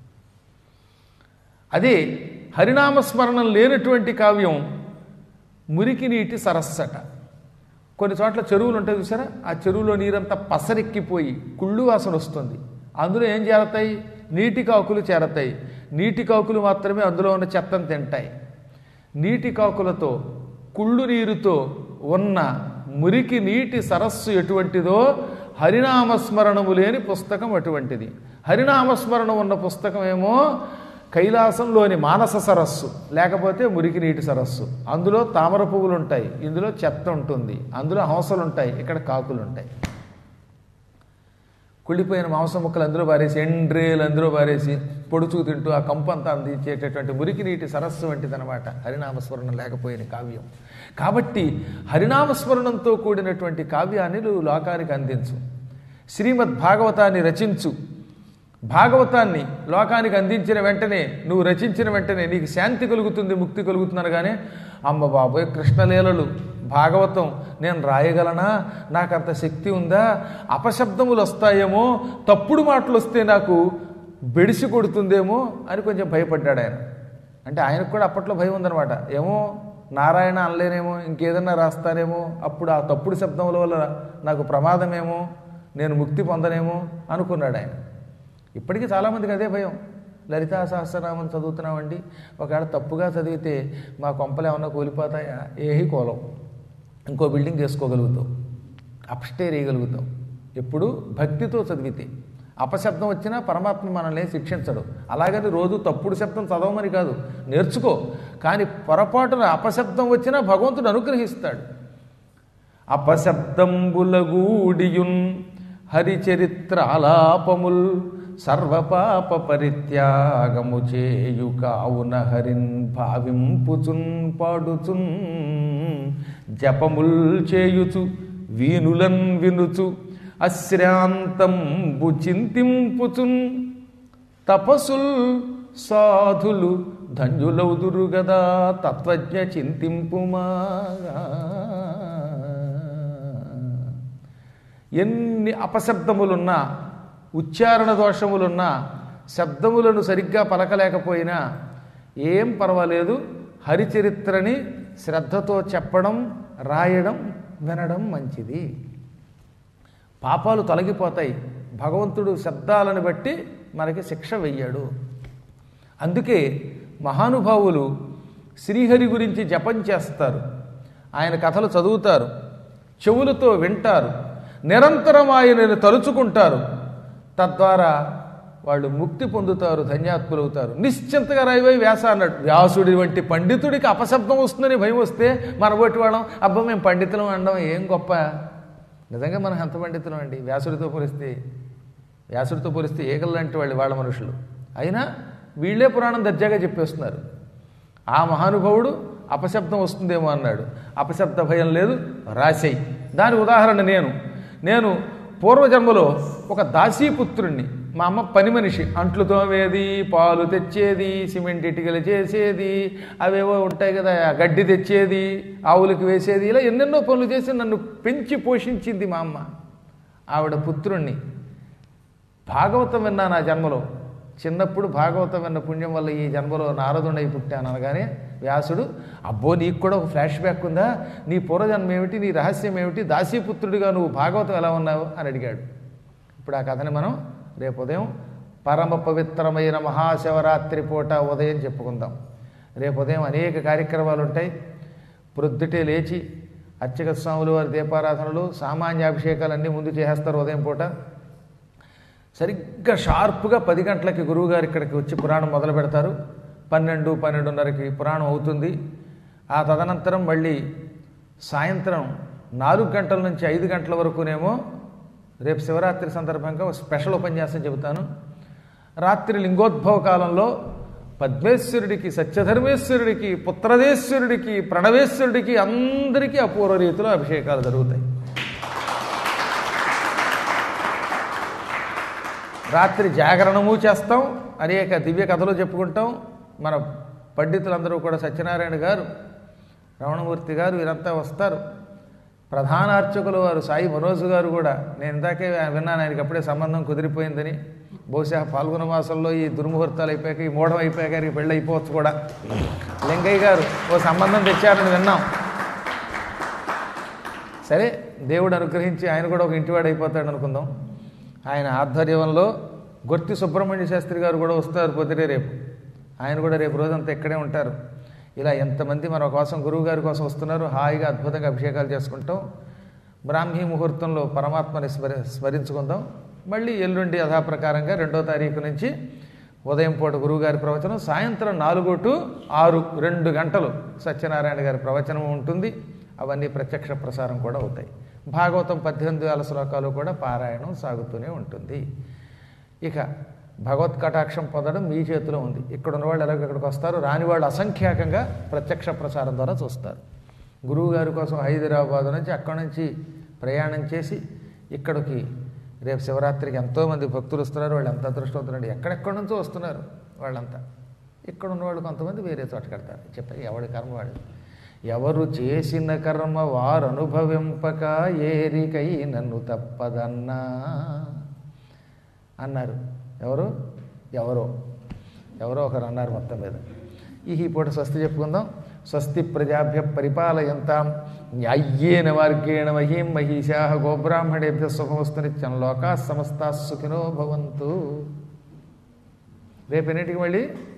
అదే హరినామస్మరణం లేనటువంటి కావ్యం మురికి నీటి సరస్సట. కొన్ని చోట్ల చెరువులు ఉంటాయి చూసారా, ఆ చెరువులో నీరంతా పసరెక్కిపోయి కుళ్ళు వాసన వస్తుంది. అందులో ఏం చేరతాయి? నీటి కాకులు చేరతాయి. నీటి కాకులు మాత్రమే అందులో ఉన్న చెత్తను తింటాయి. నీటి కాకులతో కుళ్ళు నీరుతో ఉన్న మురికి నీటి సరస్సు ఎటువంటిదో హరినామస్మరణము లేని పుస్తకం అటువంటిది. హరినామస్మరణం ఉన్న పుస్తకం ఏమో కైలాసంలోని మానస సరస్సు, లేకపోతే మురికి నీటి సరస్సు. అందులో తామర పువ్వులు ఉంటాయి, ఇందులో చెత్త ఉంటుంది. అందులో హంసలు ఉంటాయి, ఇక్కడ కాకులు ఉంటాయి. కుళ్ళిపోయిన మాంసం ముక్కలు అందులో పారేసి, ఎండ్రేలు అందులో పారేసి పొడుచుకు తింటూ ఆ కంపంతా అందించేటటువంటి మురికి నీటి సరస్సు వంటిదనమాట హరినామస్మరణం లేకపోయిన కావ్యం. కాబట్టి హరినామస్మరణంతో కూడినటువంటి కావ్యాన్ని నువ్వు లోకానికి అందించు. శ్రీమద్ భాగవతాన్ని రచించు. భాగవతాన్ని లోకానికి అందించిన వెంటనే, నువ్వు రచించిన వెంటనే నీకు శాంతి కలుగుతుంది, ముక్తి కలుగుతున్నారు. కానీ అమ్మ బాబోయ్, కృష్ణలీలలు భాగవతం నేను రాయగలనా, నాకంత శక్తి ఉందా, అపశబ్దములు వస్తాయేమో, తప్పుడు మాటలు వస్తే నాకు బెడిసి కొడుతుందేమో అని కొంచెం భయపడ్డాడు ఆయన. అంటే ఆయనకు కూడా అప్పట్లో భయం ఉందనమాట. ఏమో నారాయణ అనలేనేమో, ఇంకేదన్నా రాస్తానేమో, అప్పుడు ఆ తప్పుడు శబ్దముల వల్ల నాకు ప్రమాదమేమో, నేను ముక్తి పొందనేమో అనుకున్నాడు ఆయన. ఇప్పటికీ చాలామందికి అదే భయం. లలితా సహస్రనామం చదువుతున్నామండి, ఒకవేళ తప్పుగా చదివితే మా కొంపలు ఏమన్నా కూలిపోతాయా? ఏహి కోలం, ఇంకో బిల్డింగ్ చేసుకోగలుగుతాం, అప్స్టేర్ వేయగలుగుతాం. ఎప్పుడు భక్తితో చదివితే. అపశబ్దం వచ్చినా పరమాత్మ మనల్ని శిక్షించడు. అలాగని రోజు తప్పుడు శబ్దం చదవమని కాదు, నేర్చుకో. కానీ పొరపాటున అపశబ్దం వచ్చినా భగవంతుడు అనుగ్రహిస్తాడు. అపశబ్దంబులగూడియున్ హరిచరిత్రాలాపముల్ సర్వపాప పరిత్యాగము చేయు కావున హరిన్ భావింపుచున్ పాడుచున్ జపముల్ చేయుచు వీనులన్ వినుచు అశ్రాంతంబు చింతింపుచున్ తపసుల్ సాధులు ధన్యులౌదురు గదా తత్వజ్ఞ చింతింపుమా. ఎన్ని అపశబ్దములున్నా, ఉచ్చారణ దోషములున్నా, శబ్దములను సరిగ్గా పలకలేకపోయినా ఏం పర్వాలేదు. హరిచరిత్రని శ్రద్ధతో చెప్పడం, రాయడం, వినడం మంచిది. పాపాలు తొలగిపోతాయి. భగవంతుడు శబ్దాలను బట్టి మనకి శిక్ష వెయ్యాడు. అందుకే మహానుభావులు శ్రీహరి గురించి జపం చేస్తారు, ఆయన కథలు చదువుతారు, చెవులతో వింటారు, నిరంతరం ఆయనను తలుచుకుంటారు. తద్వారా వాళ్ళు ముక్తి పొందుతారు, ధన్యాత్ములవుతారు. నిశ్చింతగా రాయిపోయి వ్యాస అన్నాడు. వ్యాసుడి వంటి పండితుడికి అపశబ్దం వస్తుందని భయం వస్తే మన ఒకటి వాళ్ళం అబ్బా మేము పండితులం అనడం ఏం గొప్ప. నిజంగా మనం ఎంత పండితులం అండి వ్యాసుడితో పోలిస్తే ఏకలు లాంటి వాళ్ళ మనుషులు. అయినా వీళ్ళే పురాణం దర్జాగా చెప్పేస్తున్నారు. ఆ మహానుభావుడు అపశబ్దం వస్తుందేమో అన్నాడు. అపశబ్ద భయం లేదు, రాసేయి. దాని ఉదాహరణ నేను పూర్వజన్మలో ఒక దాసీపుత్రుణ్ణి. మా అమ్మ పని మనిషి, అంట్లు తోమేది, పాలు తెచ్చేది, సిమెంట్ ఇటుకలు చేసేది, అవేవో ఉంటాయి కదా, గడ్డి తెచ్చేది, ఆవులకి వేసేది, ఇలా ఎన్నెన్నో పనులు చేసి నన్ను పెంచి పోషించింది మా అమ్మ. ఆవిడ పుత్రుణ్ణి. భాగవతం విన్నా నా జన్మలో. చిన్నప్పుడు భాగవతం విన్న పుణ్యం వల్ల ఈ జన్మలో నారదుడై పుట్టాను అనగానే వ్యాసుడు, అబ్బో నీకు కూడా ఒక ఫ్లాష్ బ్యాక్ ఉందా, నీ పూర్వజన్మ ఏమిటి, నీ రహస్యం ఏమిటి, దాసీపుత్రుడిగా నువ్వు భాగవతం ఎలా ఉన్నావు అని అడిగాడు. ఇప్పుడు ఆ కథని మనం రేపు ఉదయం పరమ పవిత్రమైన మహాశివరాత్రి పూట ఉదయం చెప్పుకుందాం. రేపు ఉదయం అనేక కార్యక్రమాలు ఉంటాయి. ప్రొద్దుటే లేచి అర్చక స్వాములు వారి దీపారాధనలు, సామాన్య అభిషేకాలన్నీ ముందు చేసేస్తారు ఉదయం పూట. సరిగ్గా షార్ప్గా 10 గంటలకి గురువుగారు ఇక్కడికి వచ్చి పురాణం మొదలు పెడతారు. 12-12:30కి పురాణం అవుతుంది. ఆ తదనంతరం మళ్ళీ సాయంత్రం 4 గంటల నుంచి 5 గంటల వరకునేమో రేపు శివరాత్రి సందర్భంగా ఒక స్పెషల్ ఉపన్యాసం చెబుతాను. రాత్రి లింగోద్భవ కాలంలో పద్మేశ్వరుడికి, సత్యధర్మేశ్వరుడికి, పుత్రదేశ్వరుడికి, ప్రణవేశ్వరుడికి అందరికీ అపూర్వ రీతిలో అభిషేకాలు జరుగుతాయి. రాత్రి జాగరణము చేస్తాం, అనేక దివ్య కథలు చెప్పుకుంటాం. మన పండితులందరూ కూడా సత్యనారాయణ గారు, రమణమూర్తి గారు వీరంతా వస్తారు. ప్రధాన అర్చకులు వారు సాయి మనోజ్ గారు కూడా, నేను ఇందాకే విన్నాను ఆయనకి అప్పుడే సంబంధం కుదిరిపోయిందని. బహుశా పాల్గొన మాసంలో ఈ దుర్ముహూర్తాలు అయిపోయాక, ఈ మూఢం అయిపోయాక గారికి పెళ్ళి అయిపోవచ్చు కూడా. లింగయ్య గారు ఓ సంబంధం తెచ్చారని విన్నాం. సరే, దేవుడు అనుగ్రహించి ఆయన కూడా ఒక ఇంటివాడు అయిపోతాడు అనుకుందాం. ఆయన ఆధ్వర్యంలో గొర్తి సుబ్రహ్మణ్య శాస్త్రి గారు కూడా వస్తారు పొద్దుటే రేపు. ఆయన కూడా రేపు రోజంతా ఇక్కడే ఉంటారు. ఇలా ఎంతమంది మన కోసం, గురువు గారి కోసం వస్తున్నారు. హాయిగా అద్భుతంగా అభిషేకాలు చేసుకుంటాం. బ్రాహ్మీ ముహూర్తంలో పరమాత్మని స్మరించుకుందాం. మళ్ళీ ఎల్లుండి యథాప్రకారంగా 2వ తారీఖు నుంచి ఉదయం పూట గురువుగారి ప్రవచనం, సాయంత్రం 4 to 6 2 గంటలు సత్యనారాయణ గారి ప్రవచనం ఉంటుంది. అవన్నీ ప్రత్యక్ష ప్రసారం కూడా అవుతాయి. భాగవతం 18,000 శ్లోకాలు కూడా పారాయణం సాగుతూనే ఉంటుంది. ఇక భగవత్ కటాక్షం పొందడం మీ చేతిలో ఉంది. ఇక్కడ ఉన్నవాళ్ళు ఎలాగో ఇక్కడికి వస్తారు, రాని వాళ్ళు అసంఖ్యాకంగా ప్రత్యక్ష ప్రసారం ద్వారా చూస్తారు. గురువు గారి కోసం హైదరాబాద్ నుంచి అక్కడి నుంచి ప్రయాణం చేసి ఇక్కడికి రేపు శివరాత్రికి ఎంతోమంది భక్తులు వస్తున్నారు. వాళ్ళు ఎంత అదృష్టవంతులండి, ఎక్కడెక్కడి నుంచో వస్తున్నారు వాళ్ళంతా. ఇక్కడ ఉన్నవాళ్ళు కొంతమంది వేరే చోట కడతారు. చెప్పారు ఎవడి కర్మ వాడు. ఎవరు చేసిన కర్మ వారు అనుభవింపక ఏరికై నన్ను తప్పదన్నా అన్నారు. ఎవరో ఒకరు అన్నారు మొత్తం మీద. ఈ పూట స్వస్తి చెప్పుకుందాం. స్వస్తి ప్రజాభ్య పరిపాలయంతాం న్యాయ్యేన మార్గేణ మహీం మహిషా గోబ్రాహ్మణేభ్య శుభమస్తు నిత్యం. లోకా సమస్తా సుఖినో భవంతు. రేపు ఎన్నింటికి మళ్ళీ